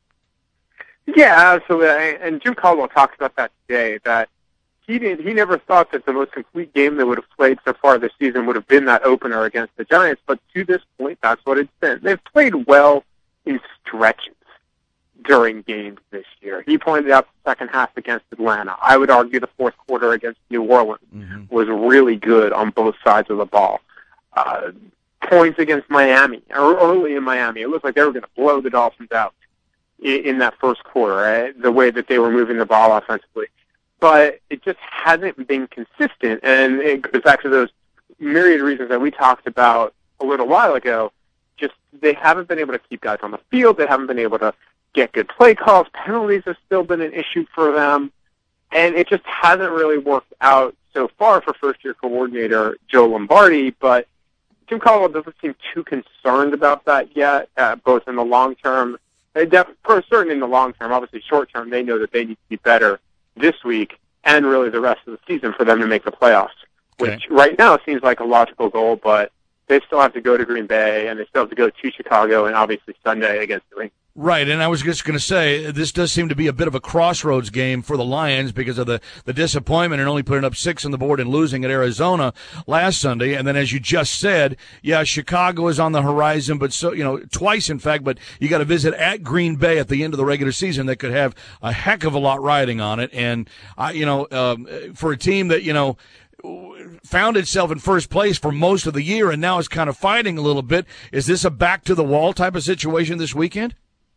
Yeah, absolutely. And Jim Caldwell talks about that today, that he didn't, he never thought that the most complete game they would have played so far this season would have been that opener against the Giants, but to this point, that's what it's been. They've played well in stretches during games this year. He pointed out the second half against Atlanta. I would argue the fourth quarter against New Orleans mm-hmm. was really good on both sides of the ball. Uh, points against Miami, or early in Miami, it looked like they were going to blow the Dolphins out in, in that first quarter, right? The way that they were moving the ball offensively. But it just hasn't been consistent, and it goes back to those myriad reasons that we talked about a little while ago. Just they haven't been able to keep guys on the field. They haven't been able to get good play calls. Penalties have still been an issue for them. And it just hasn't really worked out so far for first-year coordinator Joe Lombardi. But Jim Caldwell doesn't seem too concerned about that yet, uh, both in the long term. For certain in the long term, obviously short term, they know that they need to be better this week and really the rest of the season for them to make the playoffs, okay. which right now seems like a logical goal, but they still have to go to Green Bay, and they still have to go to Chicago, and obviously Sunday against New England. Right, and I was just going to say, this does seem to be a bit of a crossroads game for the Lions because of the, the disappointment and only putting up six on the board and losing at Arizona last Sunday. And then, as you just said, yeah, Chicago is on the horizon, but so, you know, twice, in fact, but you got to visit at Green Bay at the end of the regular season that could have a heck of a lot riding on it. And, I, you know, um, for a team that, you know, found itself in first place for most of the year and now is kind of fighting a little bit, is this a back-to-the-wall type of situation this weekend?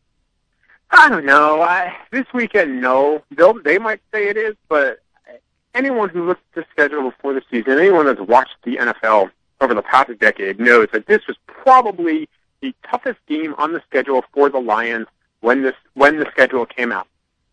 I don't know. I, this weekend, no. They'll, they might say it is, but anyone who looks at the schedule before the season, anyone that's watched the N F L over the past decade knows that this was probably the toughest game on the schedule for the Lions when this when the schedule came out.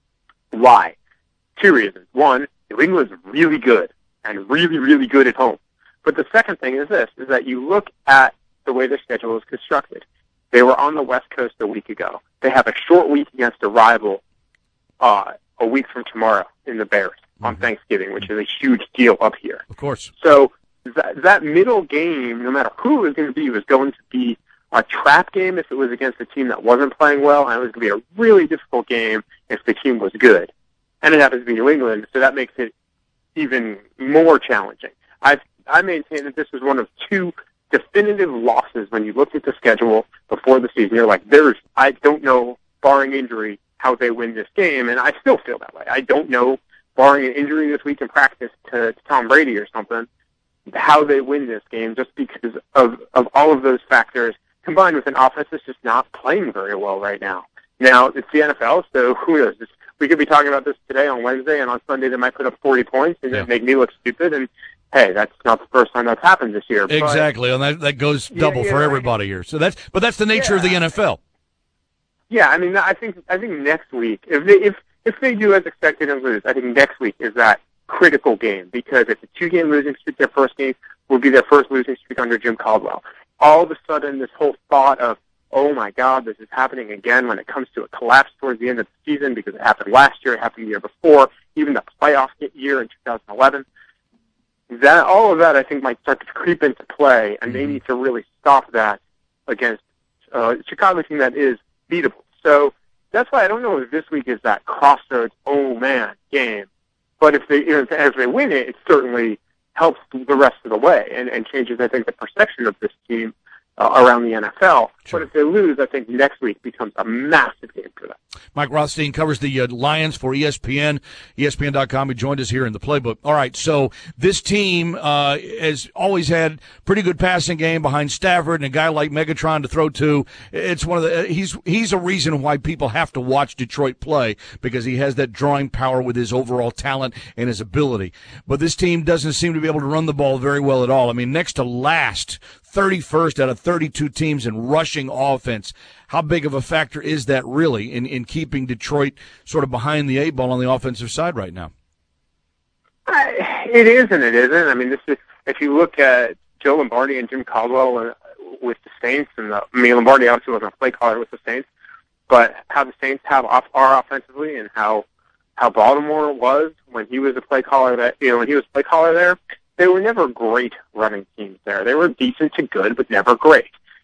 Why? Two reasons. One, New England's really good and really, really good at home. But the second thing is this, is that you look at the way their schedule is constructed. They were on the West Coast a week ago. They have a short week against a rival uh, a week from tomorrow in the Bears mm-hmm. on Thanksgiving, which is a huge deal up here. Of course. So that, that middle game, no matter who it was going to be, was going to be a trap game if it was against a team that wasn't playing well, and it was going to be a really difficult game if the team was good. And it happens to be New England, so that makes it even more challenging. I I maintain that this was one of two definitive losses when you looked at the schedule before the season. You're like, there's, I don't know, barring injury, how they win this game, and I still feel that way. I don't know, barring an injury this week in practice to, to Tom Brady or something, how they win this game, just because of, of all of those factors, combined with an offense that's just not playing very well right now. Now, it's the N F L, so who knows? It's, we could be talking about this today on Wednesday, and on Sunday they might put up forty points and yeah. make me look stupid, and hey, that's not the first time that's happened this year. Exactly, but, and that, that goes double yeah, yeah, for everybody here. So that's, but that's the nature yeah. of the N F L. Yeah, I mean, I think I think next week, if they if if they do as expected and lose, I think next week is that critical game, because it's a two-game losing streak. Their first game will be their first losing streak under Jim Caldwell. All of a sudden, this whole thought of, oh my God, this is happening again when it comes to a collapse towards the end of the season, because it happened last year, it happened the year before, even the playoff year in two thousand eleven. That all of that, I think, might start to creep into play, and they need to really stop that against uh, a Chicago team that is beatable. So that's why I don't know if this week is that crossroads, oh man, game. But if they, you know, if they win it, it's certainly helps the rest of the way and, and changes, I think, the perception of this team uh, around the N F L. Sure. But if they lose, I think next week becomes a massive game for them. Mike Rothstein covers the uh, Lions for E S P N, E S P N dot com. He joined us here in the playbook. All right, so this team uh, has always had pretty good passing game behind Stafford and a guy like Megatron to throw to. It's one of the he's he's a reason why people have to watch Detroit play, because he has that drawing power with his overall talent and his ability. But this team doesn't seem to be able to run the ball very well at all. I mean, next to last, thirty-first out of thirty-two teams in rushing offense. How big of a factor is that really in, in keeping Detroit sort of behind the eight ball on the offensive side right now? Uh, it is and it isn't. I mean, this is if you look at Joe Lombardi and Jim Caldwell uh, with the Saints, and the, I mean, Lombardi obviously wasn't a play caller with the Saints, but how the Saints have off, are offensively and how how Baltimore was when he was a play caller. That you know when he was play caller there, they were never great running teams there. They were decent to good, but never great.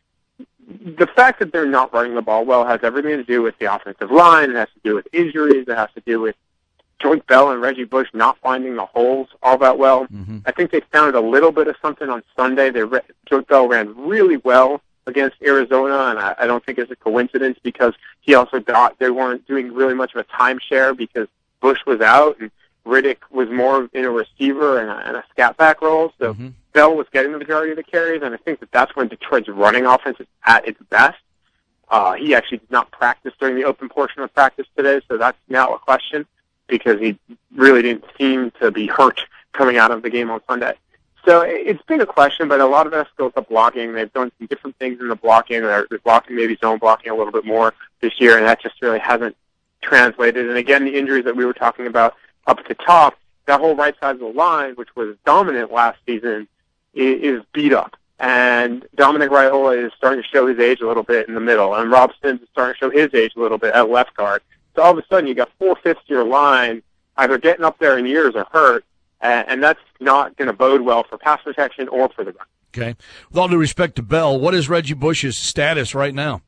The fact that they're not running the ball well has everything to do with the offensive line. It has to do with injuries. It has to do with Joint Bell and Reggie Bush not finding the holes all that well. Mm-hmm. I think they found a little bit of something on Sunday. They re- Joint Bell ran really well against Arizona, and I, I don't think it's a coincidence because he also got they weren't doing really much of a timeshare because Bush was out and Riddick was more in a receiver and a, and a scat back role. So mm-hmm. Bell was getting the majority of the carries, and I think that that's when Detroit's running offense is at its best. Uh, he actually did not practice during the open portion of practice today, so that's now a question because he really didn't seem to be hurt coming out of the game on Sunday. So it's been a question, but a lot of that goes to blocking. They've done some different things in the blocking. They're blocking, maybe zone blocking a little bit more this year, and that just really hasn't translated. And again, the injuries that we were talking about up at the top, that whole right side of the line, which was dominant last season, is beat up. And Dominic Raiola is starting to show his age a little bit in the middle, and Rob Sims is starting to show his age a little bit at left guard. So all of a sudden, you got four-fifths of your line either getting up there in years or hurt, and that's not going to bode well for pass protection or for the run. Okay. With all due respect to Bell, what is Reggie Bush's status right now?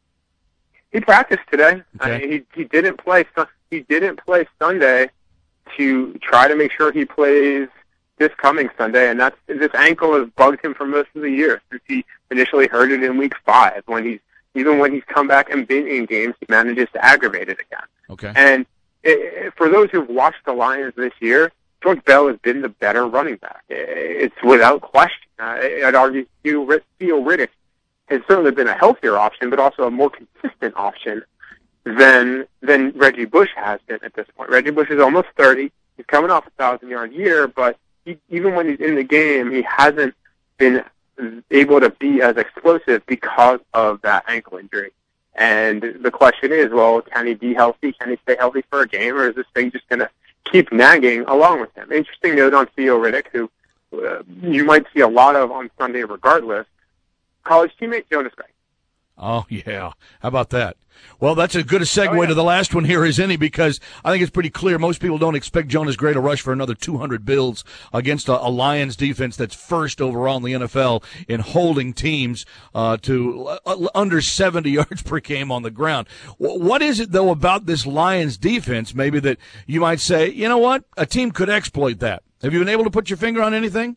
He practiced today. Okay. I mean, he he didn't play. He didn't play Sunday to try to make sure he plays this coming Sunday, and that's this ankle has bugged him for most of the year since he initially hurt it in week five. When he's even when he's come back and been in games, he manages to aggravate it again. Okay. And it, for those who've watched the Lions this year, George Bell has been the better running back. It's without question. Uh, I'd argue Theo Riddick has certainly been a healthier option, but also a more consistent option than than Reggie Bush has been at this point. Reggie Bush is almost thirty. He's coming off a thousand-yard year, but he, even when he's in the game, he hasn't been able to be as explosive because of that ankle injury. And the question is, well, can he be healthy? Can he stay healthy for a game, or is this thing just going to keep nagging along with him? Interesting note on Theo Riddick, who uh, you might see a lot of on Sunday regardless. College teammate Jonas Gray. Oh, yeah. How about that? Well, that's as good a segue oh, yeah. to the last one here as any, because I think it's pretty clear most people don't expect Jonas Gray to rush for another two hundred builds against a, a Lions defense that's first overall in the N F L in holding teams uh, to uh, under seventy yards per game on the ground. W- what is it, though, about this Lions defense maybe that you might say, you know what, a team could exploit that? Have you been able to put your finger on anything?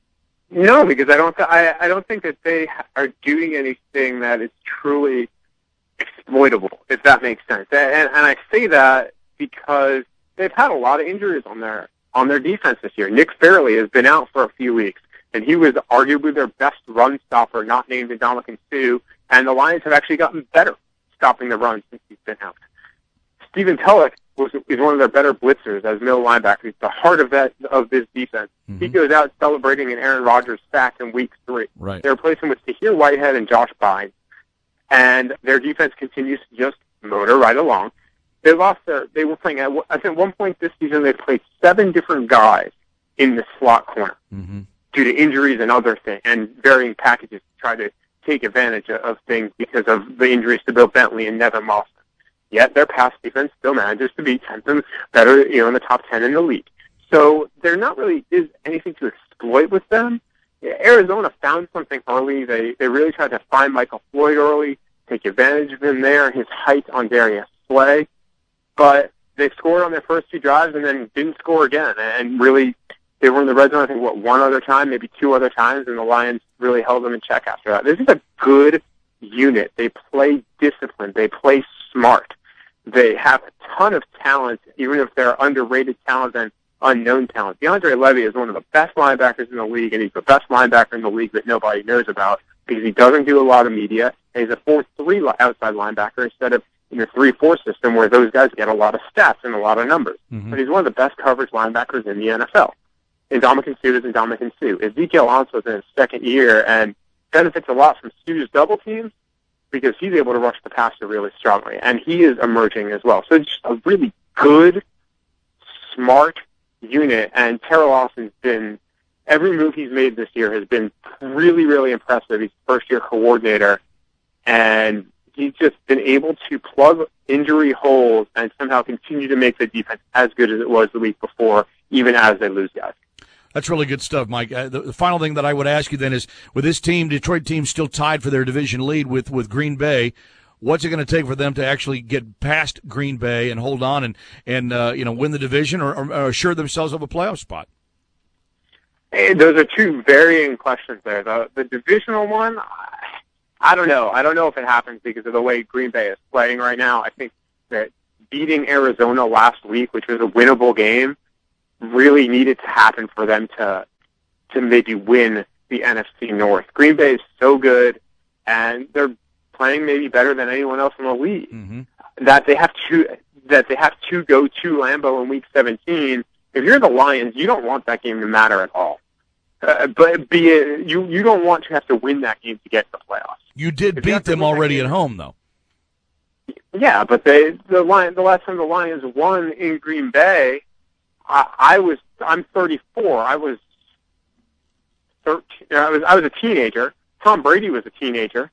No, because I don't. Th- I, I don't think that they are doing anything that is truly exploitable, if that makes sense. And, and I say that because they've had a lot of injuries on their on their defense this year. Nick Fairley has been out for a few weeks, and he was arguably their best run stopper, not named Ndamukong Suh. And the Lions have actually gotten better stopping the run since he's been out. Stephen Tulloch was is one of their better blitzers as middle linebacker. He's the heart of that of this defense. Mm-hmm. He goes out celebrating an Aaron Rodgers sack in week three. Right. They replace him with Tahir Whitehead and Josh Bynes, and their defense continues to just motor right along. They lost their. They were playing at I think one point this season they played seven different guys in the slot corner mm-hmm. due to injuries and other things and varying packages to try to take advantage of things because of the injuries to Bill Bentley and Nevin Lawson. Yet their pass defense still manages to be tenth and better, you know, in the top ten in the league. So there not really is anything to exploit with them. Arizona found something early. They they really tried to find Michael Floyd early, take advantage of him there, his height on Darius Slay. But they scored on their first two drives and then didn't score again and really They were in the red zone, I think, what, one other time, maybe two other times, and the Lions really held them in check after that. This is a good unit. They play disciplined. They play smart. They have a ton of talent, even if they're underrated talent and unknown talent. DeAndre Levy is one of the best linebackers in the league, and he's the best linebacker in the league that nobody knows about because he doesn't do a lot of media, and he's a four three outside linebacker instead of in a three four system where those guys get a lot of stats and a lot of numbers. Mm-hmm. But he's one of the best coverage linebackers in the N F L. Ndamukong Suh is Ndamukong Suh. Ezekiel Ansah is in his second year and benefits a lot from Suh's double teams because he's able to rush the passer really strongly, and he is emerging as well. So it's just a really good, smart unit, and Terrell Austin's been, every move he's made this year has been really, really impressive. He's first-year coordinator, and he's just been able to plug injury holes and somehow continue to make the defense as good as it was the week before, even as they lose guys. That's really good stuff, Mike. Uh, the, the final thing that I would ask you then is, with this team, Detroit team still tied for their division lead with, with Green Bay, what's it going to take for them to actually get past Green Bay and hold on and, and uh, you know, win the division or, or, or assure themselves of a playoff spot? Hey, those are two varying questions there. The, the divisional one, I don't know. I don't know if it happens because of the way Green Bay is playing right now. I think that beating Arizona last week, which was a winnable game, really needed to happen for them to to maybe win the N F C North. Green Bay is so good, and they're playing maybe better than anyone else in the league. Mm-hmm. That they have to that they have to go to Lambeau in Week seventeen. If you're the Lions, you don't want that game to matter at all. Uh, but be it, you you don't want to have to win that game to get to the playoffs. You did if beat you them already at home, though. Yeah, but they the Lion the last time the Lions won in Green Bay, I, I was I'm thirty-four. I was thirteen. I was I was a teenager. Tom Brady was a teenager,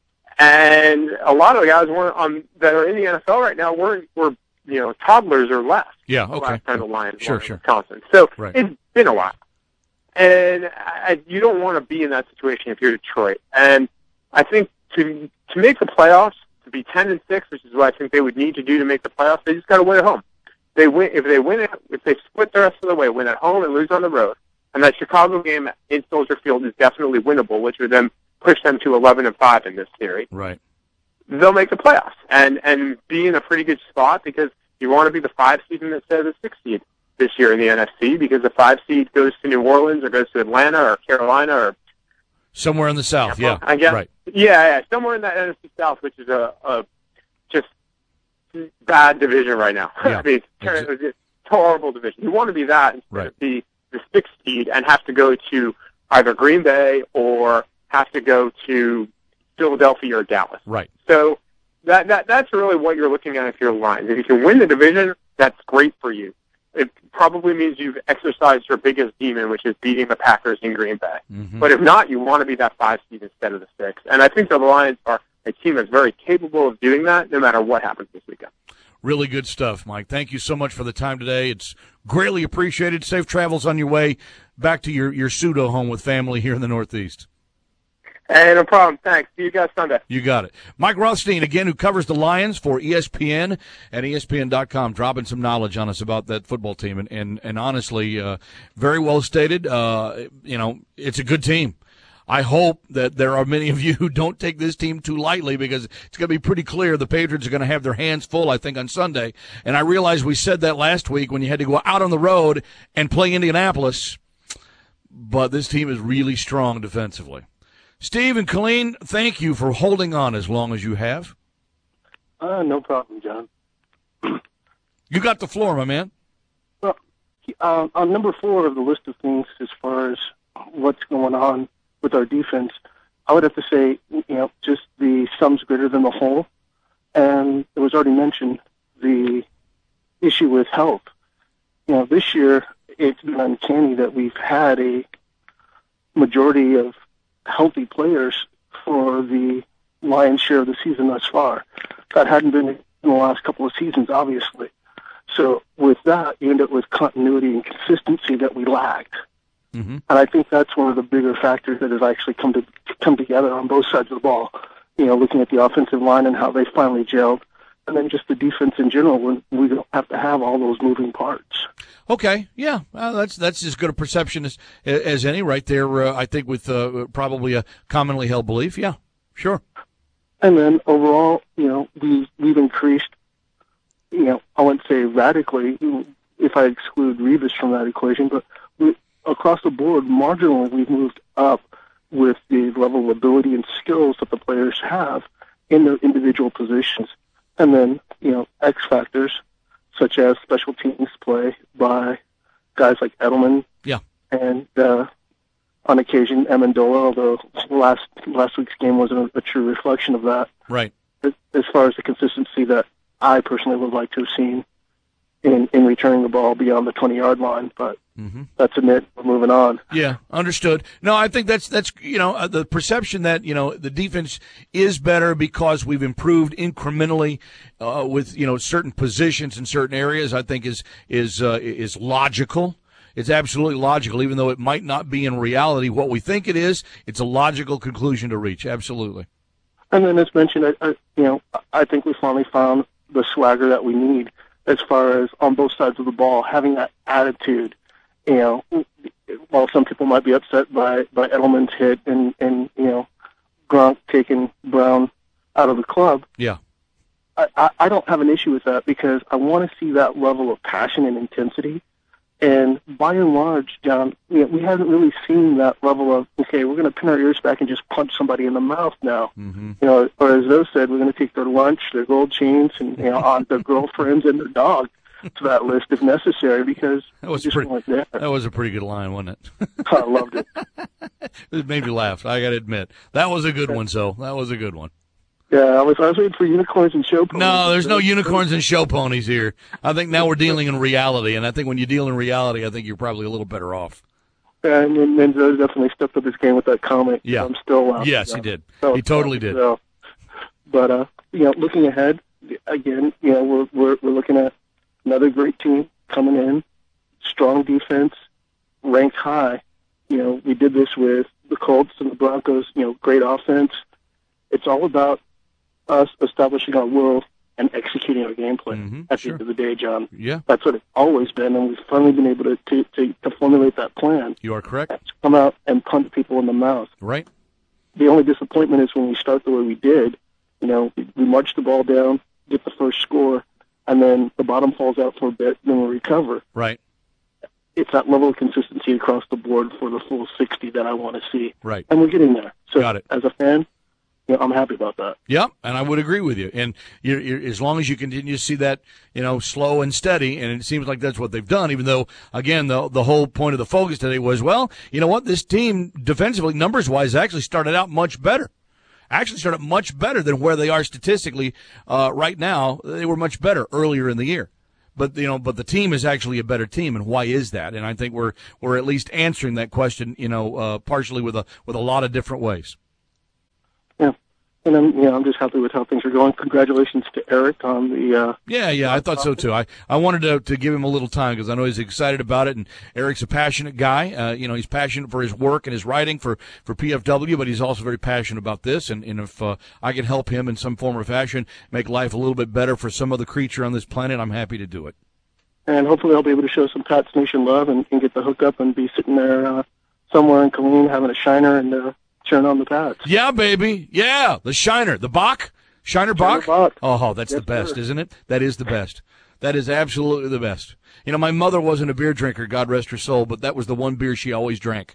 and a lot of the guys weren't on that are in the N F L right now were were you know toddlers or less. Yeah, okay. The last time the Lions sure, won sure. in Wisconsin. So right. It's been a while, and I, you don't want to be in that situation if you're Detroit. And I think to to make the playoffs, to be ten and six, which is what I think they would need to do to make the playoffs, they just got to win at home. They win if they win it. If they split the rest of the way, win at home and lose on the road, and that Chicago game in Soldier Field is definitely winnable, which would then push them to eleven and five in this theory. Right. They'll make the playoffs and and be in a pretty good spot because you want to be the five seed instead of the six seed this year in the N F C because the five seed goes to New Orleans or goes to Atlanta or Carolina or somewhere in the South. Yeah, I guess. Right. Yeah, yeah, somewhere in that N F C South, which is a, a just bad division right now. Yeah. I mean, it's a horrible division. You want to be that instead right. of be the sixth seed and have to go to either Green Bay or have to go to Philadelphia or Dallas. Right. So that that that's really what you're looking at if you're the Lions. If you can win the division, that's great for you. It probably means you've exercised your biggest demon, which is beating the Packers in Green Bay. Mm-hmm. But if not, you want to be that five seed instead of the six. And I think the Lions are a team that's very capable of doing that no matter what happens this weekend. Really good stuff, Mike. Thank you so much for the time today. It's greatly appreciated. Safe travels on your way back to your, your pseudo home with family here in the Northeast. Hey, no problem. Thanks. See you guys Sunday. You got it. Mike Rothstein, again, who covers the Lions for E S P N and E S P N dot com, dropping some knowledge on us about that football team. And, and, and honestly, uh, very well stated. Uh, you know, it's a good team. I hope that there are many of you who don't take this team too lightly because it's going to be pretty clear the Patriots are going to have their hands full, I think, on Sunday. And I realize we said that last week when you had to go out on the road and play Indianapolis. But this team is really strong defensively. Steve and Colleen, thank you for holding on as long as you have. Uh, no problem, John. You got the floor, my man. Well, uh, on number four of the list of things as far as what's going on with our defense, I would have to say, you know, just the sum's greater than the whole. And it was already mentioned, the issue with health. You know, this year, it's been uncanny that we've had a majority of healthy players for the lion's share of the season thus far. That hadn't been in the last couple of seasons, obviously. So with that, you end up with continuity and consistency that we lacked. Mm-hmm. And I think that's one of the bigger factors that has actually come to come together on both sides of the ball. You know, looking at the offensive line and how they finally gelled, and then just the defense in general when we don't have to have all those moving parts. Okay, yeah, uh, that's that's as good a perception as as any right there. Uh, I think with uh, probably a commonly held belief. Yeah, sure. And then overall, you know, we've we've increased. You know, I wouldn't say radically, if I exclude Revis from that equation, but we, across the board, marginally, we've moved up with the level of ability and skills that the players have in their individual positions, and then you know, X factors, such as special teams play by guys like Edelman, yeah, and uh, on occasion Amendola. Although last last week's game wasn't a, a true reflection of that. Right. As, as far as the consistency that I personally would like to have seen in in returning the ball beyond the twenty yard line, but mm-hmm. that's a nit. We're moving on. Yeah, understood. No, I think that's that's you know uh, the perception that you know the defense is better because we've improved incrementally uh, with you know certain positions in certain areas. I think is is uh, is logical. It's absolutely logical, even though it might not be in reality what we think it is. It's a logical conclusion to reach. Absolutely. And then, as mentioned, I, I, you know, I think we finally found the swagger that we need as far as on both sides of the ball, having that attitude. You know, while some people might be upset by, by Edelman's hit and, and, you know, Gronk taking Brown out of the club. Yeah. I, I, I don't have an issue with that because I want to see that level of passion and intensity. And by and large, John, you know, we haven't really seen that level of, okay, we're going to pin our ears back and just punch somebody in the mouth now. Mm-hmm. You know, or as those said, we're going to take their lunch, their gold chains, and, you know, on their girlfriends and their dog to that list if necessary because that was just pretty, like that. That was a pretty good line, wasn't it? I loved it. It made me laugh, I got to admit. That was a good one, so that was a good one. Yeah, I was, I was waiting for unicorns and show ponies. No, there's no unicorns and show ponies here. I think now we're dealing in reality, and I think when you deal in reality, I think you're probably a little better off. Yeah, and then Menzo definitely stepped up his game with that comment. Yeah. I'm still laughing. Yes, so. he did. So, he totally did. So, but, uh, you know, looking ahead, again, you know, we're, we're, we're looking at another great team coming in, strong defense, ranked high. You know, we did this with the Colts and the Broncos, you know, great offense. It's all about us establishing our will and executing our game plan mm-hmm, at sure. the end of the day, John. Yeah. That's what it's always been, and we've finally been able to, to, to, to formulate that plan. You are correct. To come out and punch people in the mouth. Right. The only disappointment is when we start the way we did, you know, we, we march the ball down, get the first score, and then the bottom falls out for a bit, then we recover. Right. It's that level of consistency across the board for the full sixty that I want to see. Right. And we're getting there. So Got it. As a fan, you know, I'm happy about that. Yep, and I would agree with you. And you're, you're, as long as you continue to see that, you know, slow and steady, and it seems like that's what they've done, even though, again, the the whole point of the focus today was, well, you know what, this team defensively, numbers-wise, actually started out much better. Actually started much better than where they are statistically uh, right now. They were much better earlier in the year. But, you know, but the team is actually a better team, and why is that? And I think we're we're at least answering that question, you know, uh, partially with a with a lot of different ways. Yeah. And I'm, you know, I'm just happy with how things are going. Congratulations to Eric on the. Uh, yeah, yeah, I thought so too. I, I wanted to to give him a little time because I know he's excited about it, and Eric's a passionate guy. Uh, you know, he's passionate for his work and his writing for, for P F W, but he's also very passionate about this. And, and if uh, I can help him in some form or fashion, make life a little bit better for some other creature on this planet, I'm happy to do it. And hopefully, I'll be able to show some Pats Nation love and, and get the hookup and be sitting there uh, somewhere in Killeen having a shiner and. Uh, Turn on the Pats. Yeah, baby. Yeah, the Shiner, the Bach, Shiner Bach. Bach. Oh, that's yes, the best, sir. Isn't it? That is the best. That is absolutely the best. You know, my mother wasn't a beer drinker, God rest her soul, but that was the one beer she always drank.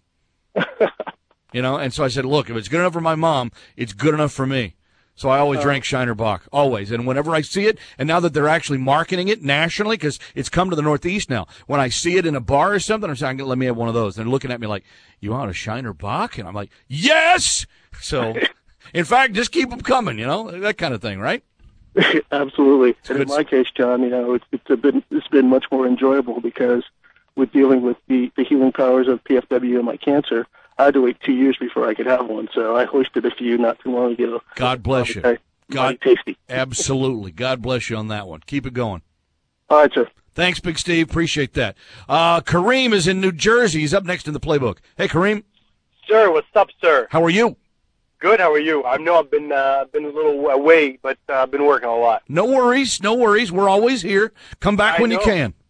You know, and so I said, look, if it's good enough for my mom, it's good enough for me. So I always uh, drank Shiner Bach, always. And whenever I see it, and now that they're actually marketing it nationally, because it's come to the Northeast now, when I see it in a bar or something, I'm saying, let me have one of those. And they're looking at me like, you want a Shiner Bach? And I'm like, yes! So, in fact, just keep them coming, you know, that kind of thing, right? Absolutely. And in my case, John, you know, it's, it's, a been, it's been much more enjoyable because with dealing with the, the healing powers of P F W and my cancer, I had to wait two years before I could have one, so I hoisted a few not too long ago. God bless you. Okay. God, tasty. Absolutely. God bless you on that one. Keep it going. All right, sir. Thanks, Big Steve. Appreciate that. Uh, Kareem is in New Jersey. He's up next in the playbook. Hey, Kareem. Sir, what's up, sir? How are you? Good. How are you? I know I've been uh, been a little away, but I've uh, been working a lot. No worries. No worries. We're always here. Come back I when know. you can.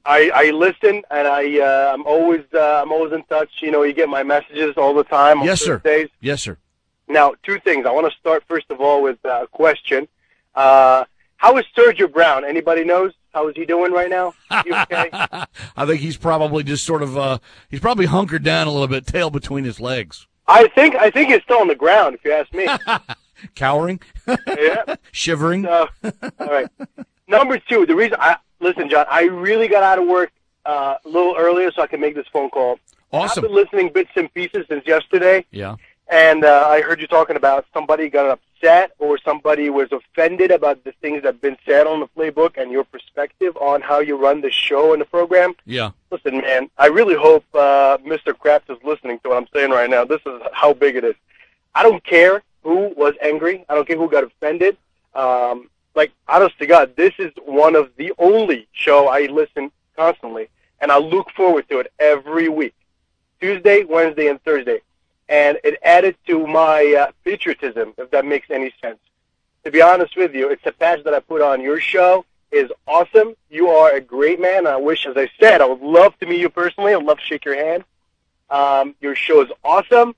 I, I listen, and I uh, I'm always uh, I'm always in touch. You know, you get my messages all the time. On Yes, sir. Thursdays. Yes, sir. Now, two things. I want to start first of all with a question. Uh, how is Sergio Brown? Anybody knows? How is he doing right now? He okay? I think he's probably just sort of uh, he's probably hunkered down a little bit, tail between his legs. I think I think he's still on the ground, if you ask me. Cowering? Yeah. Shivering? So, all right. Number two, the reason I listen, John, I really got out of work uh, a little earlier so I can make this phone call. Awesome. I've been listening bits and pieces since yesterday. Yeah. And uh, I heard you talking about somebody got upset or somebody was offended about the things that have been said on the playbook and your perspective on how you run the show and the program. Yeah. Listen, man, I really hope uh, Mister Kraft is listening to what I'm saying right now. This is how big it is. I don't care who was angry. I don't care who got offended. Um, like, honest to God, this is one of the only show I listen constantly, and I look forward to it every week, Tuesday, Wednesday, and Thursday. And it added to my uh, patriotism, if that makes any sense. To be honest with you, it's a patch that I put on. Your show is awesome. You are a great man. I wish, as I said, I would love to meet you personally. I'd love to shake your hand. Um, your show is awesome.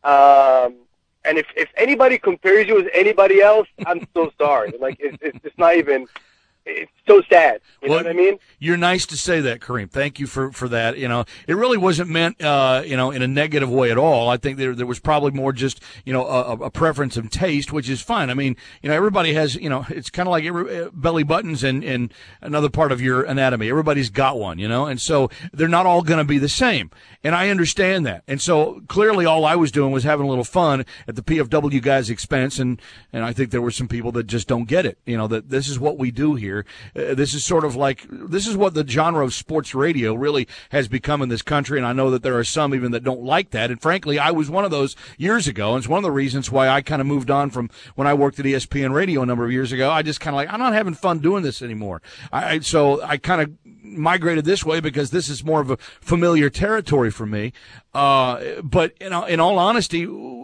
Um, and if, if anybody compares you with anybody else, I'm so sorry. Like, it's, it's, it's not even... It's so sad. You well, know what I mean? You're nice to say that, Kareem. Thank you for, for that. You know, it really wasn't meant, uh, you know, in a negative way at all. I think there there was probably more just, you know, a, a preference of taste, which is fine. I mean, you know, everybody has, you know, it's kind of like every, belly buttons and, and another part of your anatomy. Everybody's got one, you know, and so they're not all going to be the same. And I understand that. And so clearly all I was doing was having a little fun at the P F W guys' expense. And, and I think there were some people that just don't get it, you know, that this is what we do here. Uh, this is sort of like, this is what the genre of sports radio really has become in this country, and I know that there are some even that don't like that, and frankly, I was one of those years ago, and it's one of the reasons why I kind of moved on from when I worked at E S P N Radio a number of years ago. I just kind of like, I'm not having fun doing this anymore. I, so I kind of migrated this way because this is more of a familiar territory for me. Uh, but you know, in all honesty,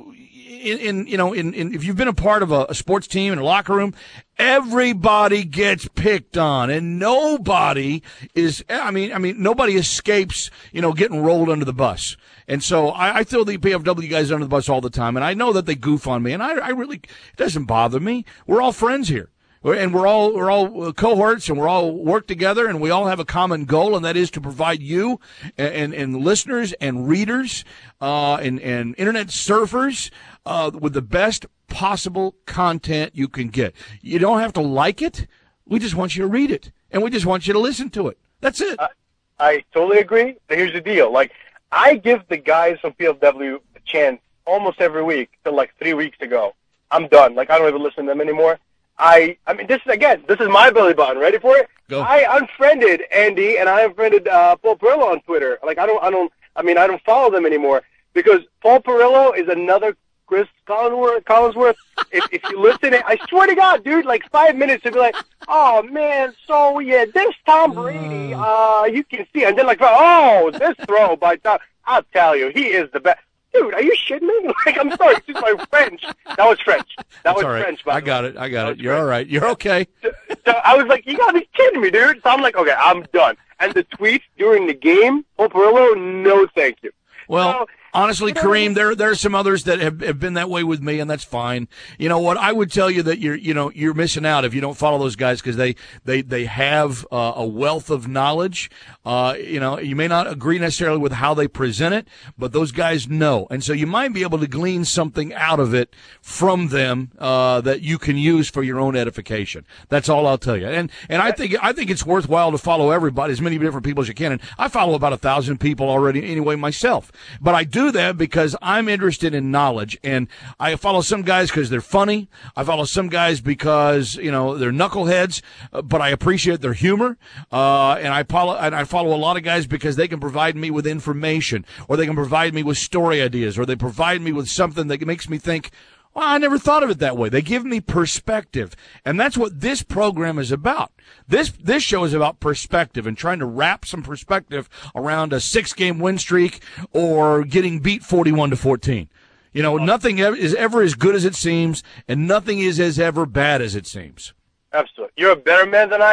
In, in you know, in, in if you've been a part of a, a sports team in a locker room, everybody gets picked on, and nobody is. I mean, I mean, nobody escapes, you know, getting rolled under the bus. And so I, I throw the P F W guys under the bus all the time, and I know that they goof on me, and I, I really it doesn't bother me. We're all friends here. And we're all we're all cohorts, and we're all work together, and we all have a common goal, and that is to provide you and, and, and listeners and readers uh, and, and internet surfers uh, with the best possible content you can get. You don't have to like it. We just want you to read it, and we just want you to listen to it. That's it. I, I totally agree. But here's the deal. Like, I give the guys from P F W a chance almost every week till like three weeks ago. I'm done. Like, I don't even listen to them anymore. I, I mean, this is, again, this is my belly button. Ready for it? Go. I unfriended Andy, and I unfriended uh, Paul Perillo on Twitter. Like, I don't, I don't, I mean, I don't follow them anymore because Paul Perillo is another Chris Collinsworth. Collinsworth. if, if you listen, I swear to God, dude, like five minutes to be like, oh man, so yeah, this Tom Brady, uh, you can see, and then like, oh, this throw by Tom. I'll tell you, he is the best. Dude, are you shitting me? Like, I'm sorry, excuse my French. That was French. That That's was all right. French. By I the got way. it. I got That it. was You're French. all right. You're okay. So, so I was like, you gotta be kidding me, dude. So I'm like, okay, I'm done. And the tweets during the game, Paul Perillo, no thank you. Well, so, honestly, Kareem, there there are some others that have, have been that way with me, and that's fine. You know what? I would tell you that you're you know you're missing out if you don't follow those guys because they they they have uh, a wealth of knowledge. Uh, you know, you may not agree necessarily with how they present it, but those guys know, and so you might be able to glean something out of it from them uh, that you can use for your own edification. That's all I'll tell you. And and I think I think it's worthwhile to follow everybody, as many different people as you can. And I follow about a thousand people already anyway myself, but I do that because I'm interested in knowledge, and I follow some guys because they're funny. I follow some guys because you know they're knuckleheads, uh, but I appreciate their humor. Uh, and I follow and I follow a lot of guys because they can provide me with information, or they can provide me with story ideas, or they provide me with something that makes me think, well, I never thought of it that way. They give me perspective, and that's what this program is about. This this show is about perspective and trying to wrap some perspective around a six-game win streak or getting beat forty-one to fourteen. You know, nothing is ever as good as it seems, and nothing is as ever bad as it seems. Absolutely. You're a better man than I am,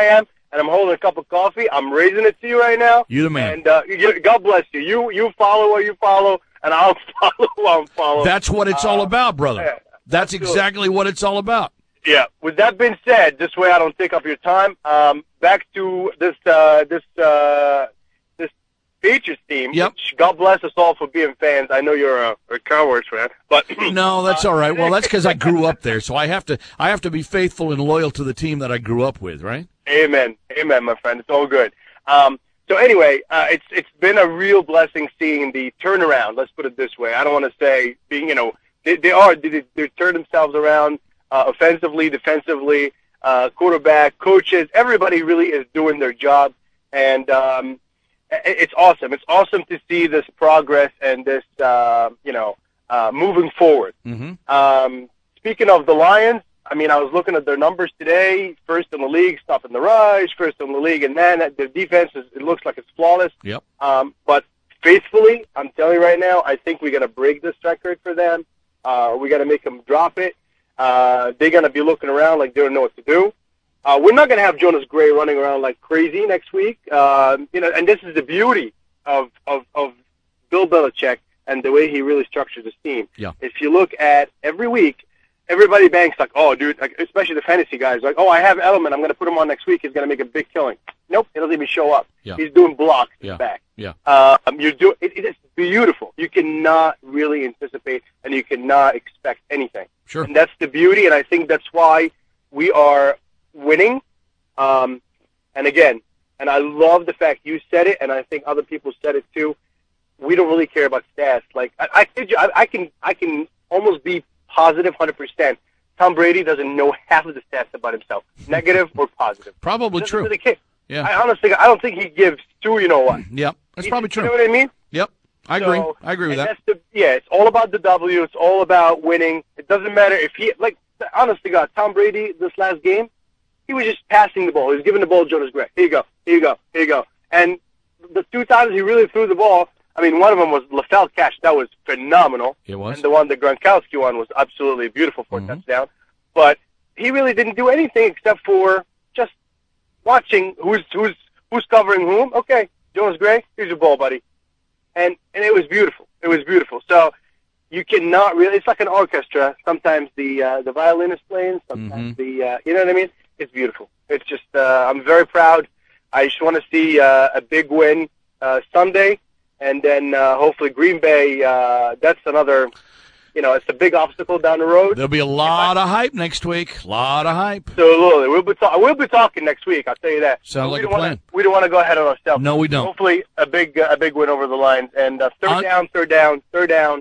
and I'm holding a cup of coffee, I'm raising it to you right now. You the man. And uh, you, God bless you. You you follow what you follow, and I'll follow who I'm following. That's what it's all Uh, about, brother. yeah, That's absolutely. exactly what it's all about. Yeah. With that being said, this way I don't take up your time. Um, back to this uh, this uh, this Patriots team. Yep. Which God bless us all for being fans. I know you're a, a Cowboys fan, but No, that's all right. Well, that's because I grew up there, so I have to I have to be faithful and loyal to the team that I grew up with, right? Amen, amen, my friend. It's all good. Um, so anyway, uh, it's it's been a real blessing seeing the turnaround. Let's put it this way. I don't want to say being, you know, they, they are they they turned themselves around uh, offensively, defensively, uh, quarterback, coaches. Everybody really is doing their job, and um, it, it's awesome. It's awesome to see this progress and this, uh, you know, uh, moving forward. Mm-hmm. Um, speaking of the Lions. I mean, I was looking at their numbers today. First in the league, stopping the rush. First in the league, and then their defense is, it looks like it's flawless. Yep. Um, but faithfully, I'm telling you right now, I think we're gonna break this record for them. Uh, we gotta make them drop it. Uh, they're gonna be looking around like they don't know what to do. Uh, we're not gonna have Jonas Gray running around like crazy next week. Uh, you know, and this is the beauty of of of Bill Belichick and the way he really structures his team. Yeah. If you look at every week. Everybody banks like, oh, dude, like, especially the fantasy guys, like, oh, I have Edelman. I'm going to put him on next week. He's going to make a big killing. Nope, he doesn't even show up. Yeah. He's doing blocks Yeah. back. Yeah. Um, you do it, it is beautiful. You cannot really anticipate and you cannot expect anything. Sure. And that's the beauty, and I think that's why we are winning. Um, and again, and I love the fact you said it, and I think other people said it too. We don't really care about stats. Like I, I, kid you, I, I can, I can almost be positive, one hundred percent. Tom Brady doesn't know half of the stats about himself, negative or positive. Probably Doesn't true. really care. Yeah. I honestly, I don't think he gives two. You know what? Yep. That's He- probably true. You know what I mean? Yep. I So- agree. I agree with and that. That's the, yeah, it's all about the W. It's all about winning. It doesn't matter if he, like, honest to God, Tom Brady, this last game, he was just passing the ball. He was giving the ball to Jonas Gray. Here you go. Here you go. Here you go. And the two times he really threw the ball, I mean, one of them was LaFell catch. That was phenomenal. It was. And the one that Gronkowski one was absolutely beautiful for Mm-hmm. a touchdown. But he really didn't do anything except for just watching who's who's who's covering whom. Okay, Jonas Gray, here's your ball, buddy. And and it was beautiful. It was beautiful. So you cannot really. It's like an orchestra. Sometimes the uh, the violin is playing. Sometimes Mm-hmm. the uh, you know what I mean. It's beautiful. It's just uh, I'm very proud. I just want to see uh, a big win uh, Sunday, and then uh, hopefully Green Bay. Uh, that's another. You know, it's a big obstacle down the road. There'll be a lot of hype next week. A lot of hype. Absolutely, we'll be ta- we'll be talking next week. I'll tell you that. Sounds we like don't a wanna, plan. We don't want to go ahead on ourselves. No, we don't. Hopefully, a big uh, a big win over the Lions, and uh, third On- down, third down, third down,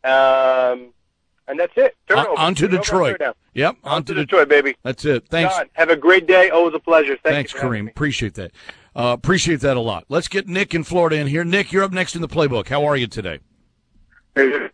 um, and that's it. On, Turnover. on to Turnover, Detroit. third down. Yep. On, On to to Detroit, baby. That's it. Thanks. John, have a great day. Always a pleasure. Thank Thanks, you for having Kareem. me. Appreciate that. Uh, appreciate that a lot. Let's get Nick in Florida in here. Nick, you're up next in the playbook. How are you today? Hey,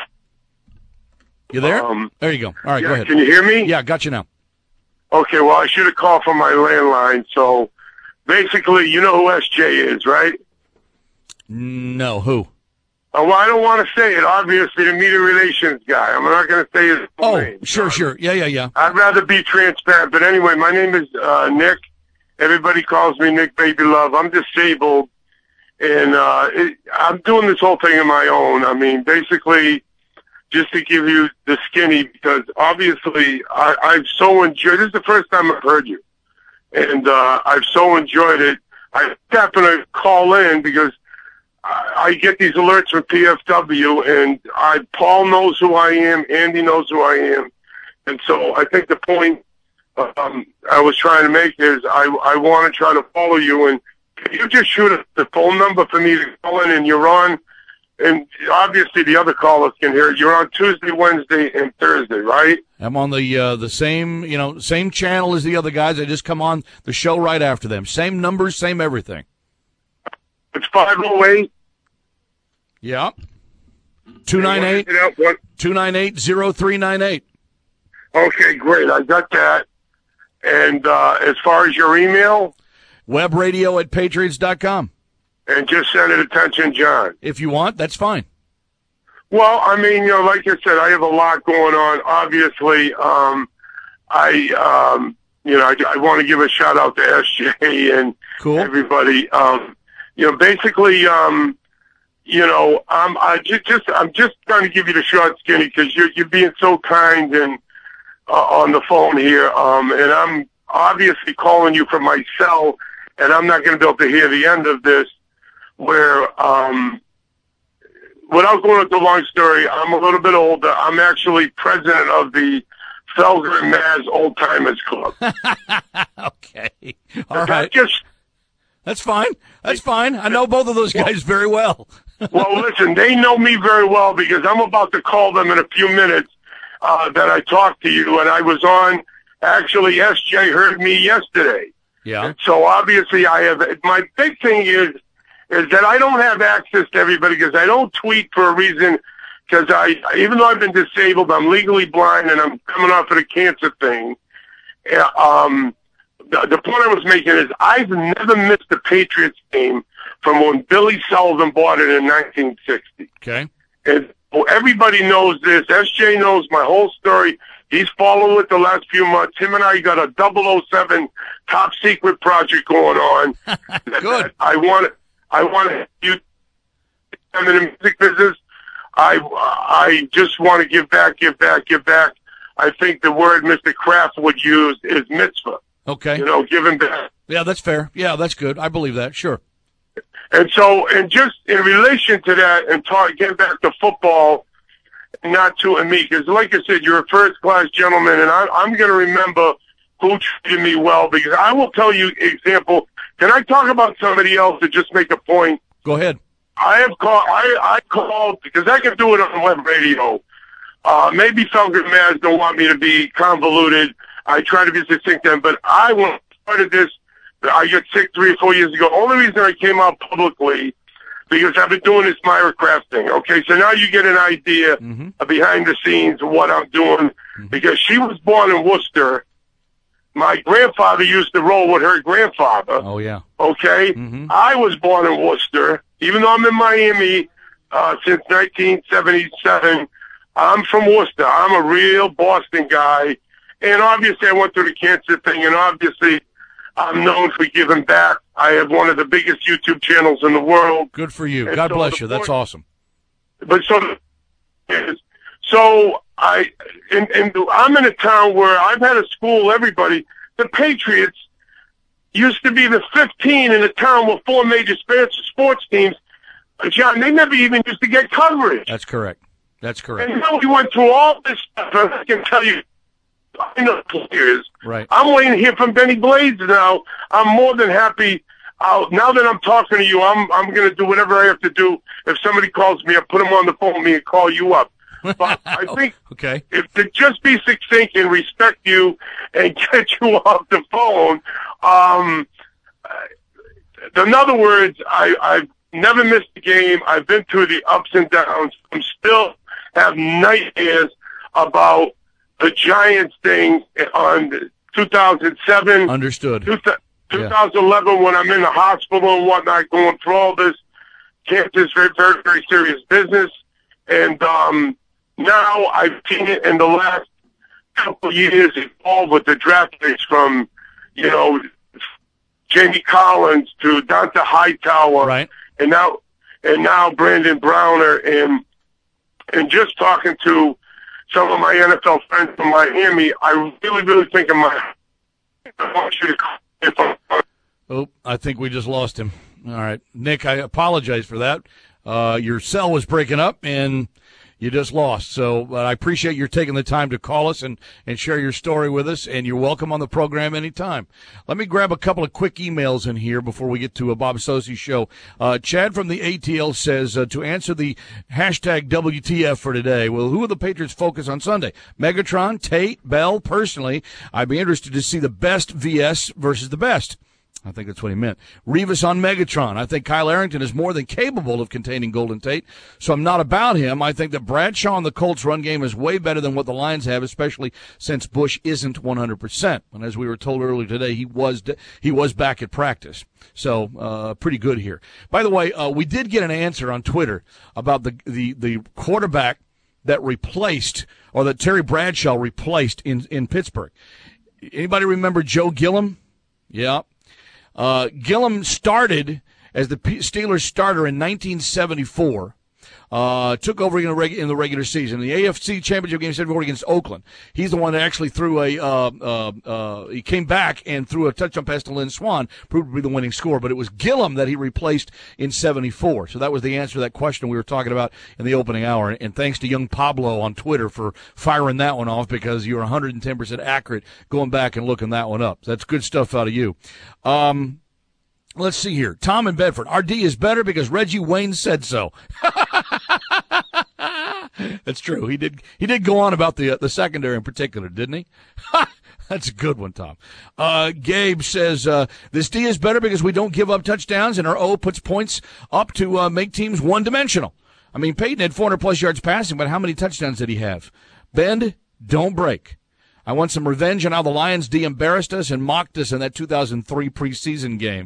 You there? Um, there you go. All right, yeah, go ahead. can you hear me? Yeah, got you now. Okay, well, I should have called from my landline. So basically, you know who S J is, right? No, who? Uh, well, I don't want to say it. Obviously, the media relations guy. I'm not going to say his full Oh, name. sure, sure. Yeah, yeah, yeah. I'd rather be transparent. But anyway, my name is uh, Nick. Everybody calls me Nick Baby Love. I'm disabled, and uh, it, I'm doing this whole thing on my own. I mean, basically, just to give you the skinny, because obviously I, I've so enjoyed. This is the first time I've heard you, and uh, I've so enjoyed it. I happen to call in because I, I get these alerts from P F W, and I Paul knows who I am, Andy knows who I am, and so I think the point um, I was trying to make is I I want to try to follow you, and can you just shoot the phone number for me to call in, and you're on. And obviously the other callers can hear it. You're on Tuesday, Wednesday, and Thursday, right? I'm on the uh, the same you know same channel as the other guys. I just come on the show right after them. Same numbers, same everything. It's five oh eight. Yeah. Two nine eight. Two nine eight zero three nine eight. Okay, great. I got that. And uh, as far as your email, webradio at patriots dot com. And just send it attention, John. If you want, that's fine. Well, I mean, you know, like I said, I have a lot going on. Obviously, um, I um, you know, I, I want to give a shout out to S J and cool. everybody. Um, you know, basically, um, you know, I'm I just, just I'm just trying to give you the short skinny because you're you're being so kind and uh, on the phone here. Um, and I'm obviously calling you from my cell, and I'm not going to be able to hear the end of this. Where, um, without going into a long story, I'm a little bit older. I'm actually president of the Felger and Maz Old Timers Club. Okay. All right. Just, That's fine. That's fine. I know both of those guys very well. well, listen, they know me very well because I'm about to call them in a few minutes uh, that I talked to you, and I was on, actually, S J heard me yesterday. Yeah. So obviously I have, my big thing is, is that I don't have access to everybody because I don't tweet for a reason because I, even though I've been disabled, I'm legally blind and I'm coming off of the cancer thing. Uh, um, the, the point I was making is I've never missed a Patriots game from when Billy Sullivan bought it in nineteen sixty. Okay. And well, everybody knows this. S J knows my whole story. He's followed it the last few months. Him and I got a double oh seven top secret project going on. Good. I want I want to you. I'm in the music business. I I just want to give back, give back, give back. I think the word Mister Kraft would use is mitzvah. Okay. You know, giving back. Yeah, that's fair. Yeah, that's good. I believe that. Sure. And so, and just in relation to that, and talk, getting back to football, not to me, because like I said, you're a first-class gentleman, and I, I'm going to remember who treated me well, because I will tell you, example, can I talk about somebody else to just make a point? Go ahead. I have called, I, I called, because I can do it on web radio. Uh, maybe Felger and Maz don't want me to be convoluted. I try to be succinct then, but I, when I started this, I got sick three or four years ago. Only reason I came out publicly, because I've been doing this Myra Kraft thing. Okay, so now you get an idea mm-hmm. of behind the scenes of what I'm doing, mm-hmm. because she was born in Worcester. My grandfather used to roll with her grandfather. Oh, yeah. Okay? Mm-hmm. I was born in Worcester. Even though I'm in Miami uh, since nineteen seventy-seven, I'm from Worcester. I'm a real Boston guy. And obviously I went through the cancer thing, and obviously I'm known for giving back. I have one of the biggest YouTube channels in the world. Good for you. And God so bless you. point, That's awesome. But so, so I, and, and I'm in a town where I've had to school everybody. The Patriots used to be the fifteen in a town with four major sports teams. John, they never even used to get coverage. That's correct. That's correct. And now we went through all this stuff. And I can tell you, I know players. Right. I'm waiting to hear from Benny Blades now. I'm more than happy. I'll, now that I'm talking to you, I'm I'm going to do whatever I have to do. If somebody calls me, I'll put them on the phone with me and call you up. But I think okay. if to just be succinct and respect you and get you off the phone. Um, in other words, I, I've never missed a game. I've been through the ups and downs. I'm still have nightmares about the Giants thing on two thousand seven. Understood. two thousand eleven yeah. when I'm in the hospital and whatnot, going through all this. Cancer is very, very, very serious business. And um, now I've seen it in the last couple of years evolve with the draft picks from, you know, Jamie Collins to Dante Hightower. Right. And now, and now Brandon Browner. And, and just talking to some of my N F L friends from Miami, I really, really think of my, I want you to if I'm, Oh, I think we just lost him. All right. Nick, I apologize for that. Uh, your cell was breaking up, and you just lost. So uh, I appreciate your taking the time to call us and, and share your story with us, and you're welcome on the program anytime. Let me grab a couple of quick emails in here before we get to a Bob Socci show. Uh, Chad from the A T L says, uh, to answer the hashtag W T F for today, well, who will the Patriots focus on Sunday? Megatron, Tate, Bell? Personally, I'd be interested to see the best V S versus the best. I think that's what he meant. Revis on Megatron. I think Kyle Arrington is more than capable of containing Golden Tate, so I'm not about him. I think that Bradshaw and the Colts run game is way better than what the Lions have, especially since Bush isn't one hundred percent. And as we were told earlier today, he was he was back at practice. So uh, pretty good here. By the way, uh, we did get an answer on Twitter about the, the, the quarterback that replaced, or that Terry Bradshaw replaced in, in Pittsburgh. Anybody remember Joe Gilliam? Yeah. Uh, Gilliam started as the P- Steelers starter in nineteen seventy-four. Uh, took over in, a reg- in the regular season. The A F C Championship game seventy-four against Oakland. He's the one that actually threw a, uh, uh, uh, he came back and threw a touchdown pass to Lynn Swann, proved to be the winning score, but it was Gilliam that he replaced in seventy-four. So that was the answer to that question we were talking about in the opening hour. And thanks to young Pablo on Twitter for firing that one off, because you're one hundred ten percent accurate going back and looking that one up. That's good stuff out of you. Um, Let's see here. Tom in Bedford. R D is better because Reggie Wayne said so. That's true. He did He did go on about the uh, the secondary in particular, didn't he? That's a good one, Tom. Uh, Gabe says, uh, this D is better because we don't give up touchdowns, and our O puts points up to uh, make teams one-dimensional. I mean, Peyton had four hundred plus yards passing, but how many touchdowns did he have? Bend, don't break. I want some revenge on how the Lions D embarrassed us and mocked us in that two thousand three preseason game.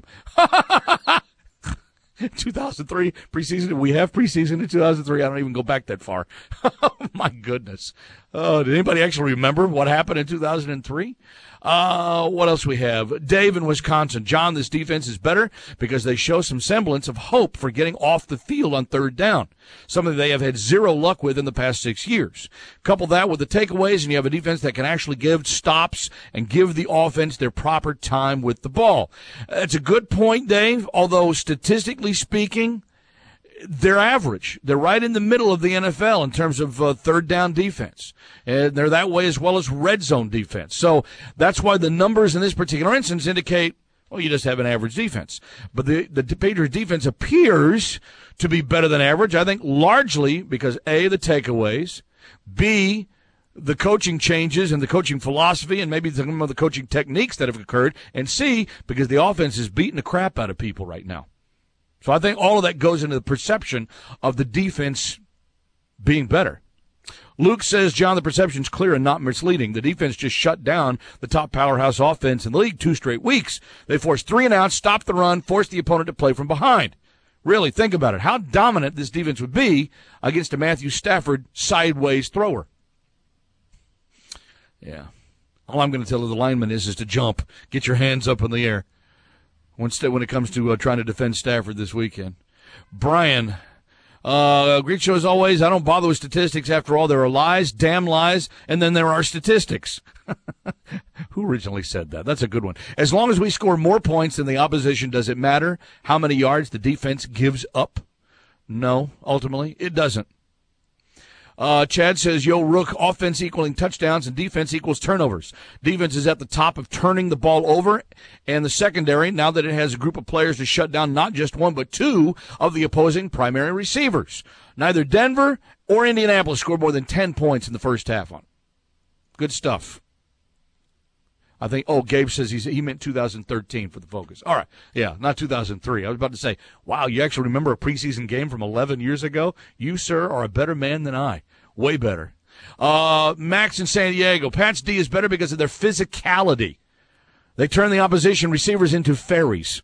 two thousand three preseason? We have preseason in two thousand three. I don't even go back that far. Oh, my goodness. Oh, did anybody actually remember what happened in two thousand three? Uh, what else we have? Dave in Wisconsin. John, this defense is better because they show some semblance of hope for getting off the field on third down, something they have had zero luck with in the past six years. Couple that with the takeaways, and you have a defense that can actually give stops and give the offense their proper time with the ball. That's a good point, Dave, although statistically speaking, they're average. They're right in the middle of the N F L in terms of uh, third down defense. And they're that way as well as red zone defense. So that's why the numbers in this particular instance indicate, well, you just have an average defense. But the, the Patriots defense appears to be better than average, I think, largely because, A, the takeaways, B, the coaching changes and the coaching philosophy and maybe some of the coaching techniques that have occurred, and C, because the offense is beating the crap out of people right now. So I think all of that goes into the perception of the defense being better. Luke says, John, the perception's clear and not misleading. The defense just shut down the top powerhouse offense in the league two straight weeks. They forced three and outs, stopped the run, forced the opponent to play from behind. Really, think about it. How dominant this defense would be against a Matthew Stafford sideways thrower. Yeah. All I'm going to tell the lineman is, is to jump. Get your hands up in the air. When it comes to uh, trying to defend Stafford this weekend. Brian, uh, great show as always. I don't bother with statistics. After all, there are lies, damn lies, and then there are statistics. Who originally said that? That's a good one. As long as we score more points than the opposition, does it matter how many yards the defense gives up? No, ultimately, it doesn't. Uh, Chad says, yo, Rook, offense equaling touchdowns and defense equals turnovers. Defense is at the top of turning the ball over, and the secondary, now that it has a group of players to shut down not just one but two of the opposing primary receivers. Neither Denver or Indianapolis scored more than ten points in the first half on it. Good stuff. I think, oh, Gabe says he's, he meant two thousand thirteen for the focus. All right. Yeah, not two thousand three. I was about to say, wow, you actually remember a preseason game from eleven years ago? You, sir, are a better man than I. Way better. Uh, Max in San Diego. Pats D is better because of their physicality. They turn the opposition receivers into fairies.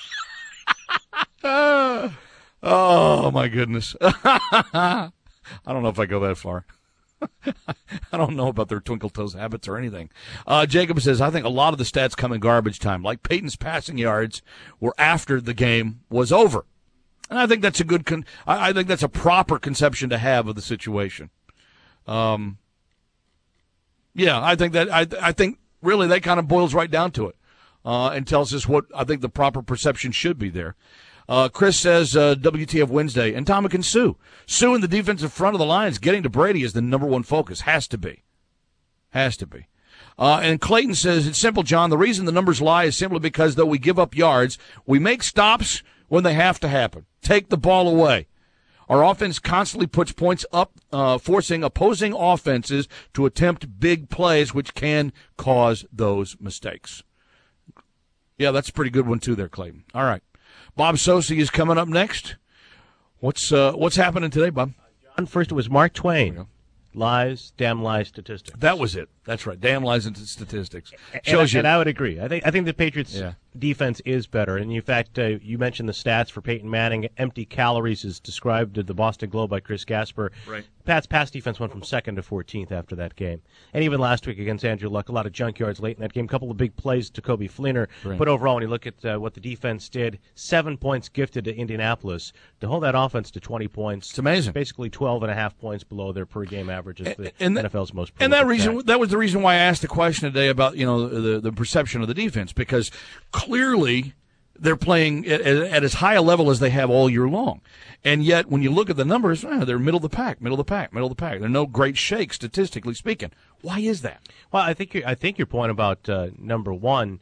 uh, oh, my goodness. I don't know if I go that far. I don't know about their twinkle toes habits or anything. Uh, Jacob says, I think a lot of the stats come in garbage time. Like Peyton's passing yards were after the game was over. And I think that's a good, con- I, I think that's a proper conception to have of the situation. Um, yeah, I think that, I, I think really that kind of boils right down to it, uh, and tells us what I think the proper perception should be there. Uh, Chris says, uh, W T F Wednesday, and Ndamukong Suh. Suh in the defensive front of the Lions, getting to Brady is the number one focus. Has to be. Has to be. Uh, and Clayton says, it's simple, John. The reason the numbers lie is simply because, though we give up yards, we make stops when they have to happen. Take the ball away. Our offense constantly puts points up, uh, forcing opposing offenses to attempt big plays, which can cause those mistakes. Yeah, that's a pretty good one, too, there, Clayton. All right. Bob Socci is coming up next. What's uh, what's happening today, Bob? John, first it was Mark Twain. Lies, damn lies, statistics. That was it. That's right. Damn lies and statistics. And, Shows and, you. and I would agree. I think I think the Patriots yeah. defense is better. And in fact, uh, you mentioned the stats for Peyton Manning. Empty calories is described at the Boston Globe by Chris Gasper. Right. Pat's pass defense went from second to fourteenth after that game. And even last week against Andrew Luck, a lot of junk yards late in that game. A couple of big plays to Kobe Fleener. Right. But overall, when you look at uh, what the defense did, seven points gifted to Indianapolis. To hold that offense to twenty points. It's amazing. Basically twelve and a half points below their per-game averages, the and N F L's most And that prolific reason attack. that was the reason why I asked the question today about, you know, the, the perception of the defense, because clearly they're playing at, at as high a level as they have all year long. And yet, when you look at the numbers, eh, they're middle of the pack, middle of the pack, middle of the pack. There are no great shakes, statistically speaking. Why is that? Well, I think your, I think your point about uh, number one,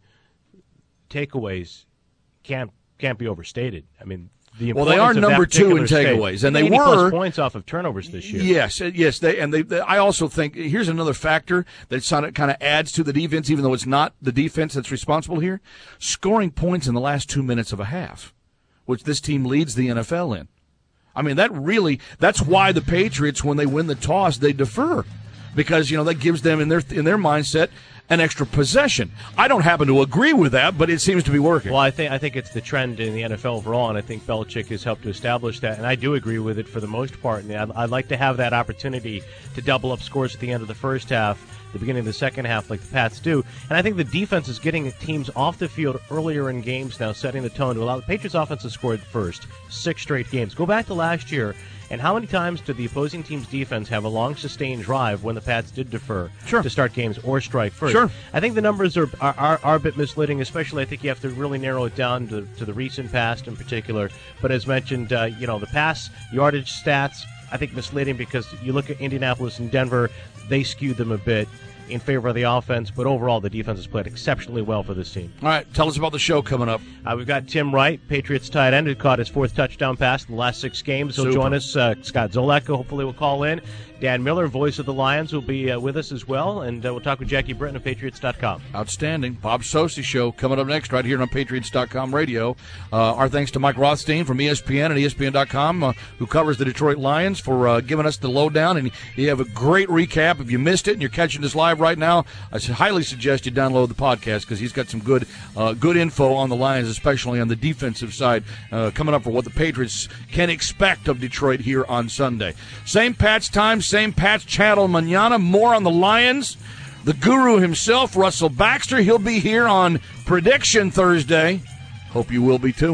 takeaways can't can't be overstated. I mean, the well, they are importance of number that two in particular takeaways, state. and they eighty plus were points off of turnovers this year. Yes, yes, they and they, they. I also think here's another factor that kind of adds to the defense, even though it's not the defense that's responsible here. Scoring points in the last two minutes of a half, which this team leads the N F L in. I mean, that really, that's why the Patriots, when they win the toss, they defer. Because, you know, that gives them, in their in their mindset, an extra possession. I don't happen to agree with that, but it seems to be working. Well, I think I think it's the trend in the N F L overall, and I think Belichick has helped to establish that, and I do agree with it for the most part. And I'd, I'd like to have that opportunity to double up scores at the end of the first half, the beginning of the second half, like the Pats do. And I think the defense is getting teams off the field earlier in games now, setting the tone to allow the Patriots offense to score first, six straight games. Go back to last year. And how many times did the opposing team's defense have a long, sustained drive when the Pats did defer sure. to start games or strike first? Sure. I think the numbers are, are, are, are a bit misleading, especially I think you have to really narrow it down to, to the recent past in particular. But as mentioned, uh, you know, the pass yardage stats, I think misleading because you look at Indianapolis and Denver, they skewed them a bit in favor of the offense, but overall the defense has played exceptionally well for this team. All right, tell us about the show coming up. Uh, we've got Tim Wright, Patriots tight end, who caught his fourth touchdown pass in the last six games. He'll Super. join us. Uh, Scott Zolak hopefully will call in. Dan Miller, voice of the Lions, will be uh, with us as well, and uh, we'll talk with Jackie Britton of Patriots dot com. Outstanding. Bob Socci Show coming up next right here on Patriots dot com radio. Uh, our thanks to Mike Rothstein from E S P N and E S P N dot com, uh, who covers the Detroit Lions, for uh, giving us the lowdown. And you have a great recap. If you missed it and you're catching this live right now, I highly suggest you download the podcast because he's got some good uh, good info on the Lions, especially on the defensive side, uh, coming up for what the Patriots can expect of Detroit here on Sunday. Same Pats time, same Pats channel mañana. More on the Lions. The guru himself, Russell Baxter, he'll be here on Prediction Thursday. Hope you will be too.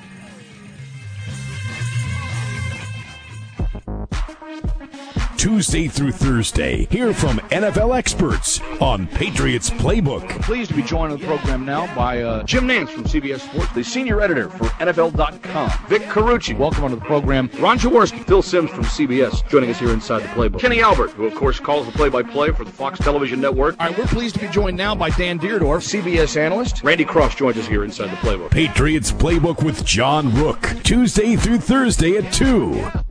Tuesday through Thursday, hear from N F L experts on Patriots Playbook. Pleased to be joined on the program now by uh, Jim Nantz from C B S Sports, the senior editor for N F L dot com. Vic Carucci, welcome onto the program. Ron Jaworski, Phil Simms from C B S, joining us here inside the Playbook. Kenny Albert, who of course calls the play-by-play for the Fox Television Network. All right, we're pleased to be joined now by Dan Deerdorf, C B S analyst. Randy Cross joins us here inside the Playbook. Patriots Playbook with John Rook, Tuesday through Thursday at two.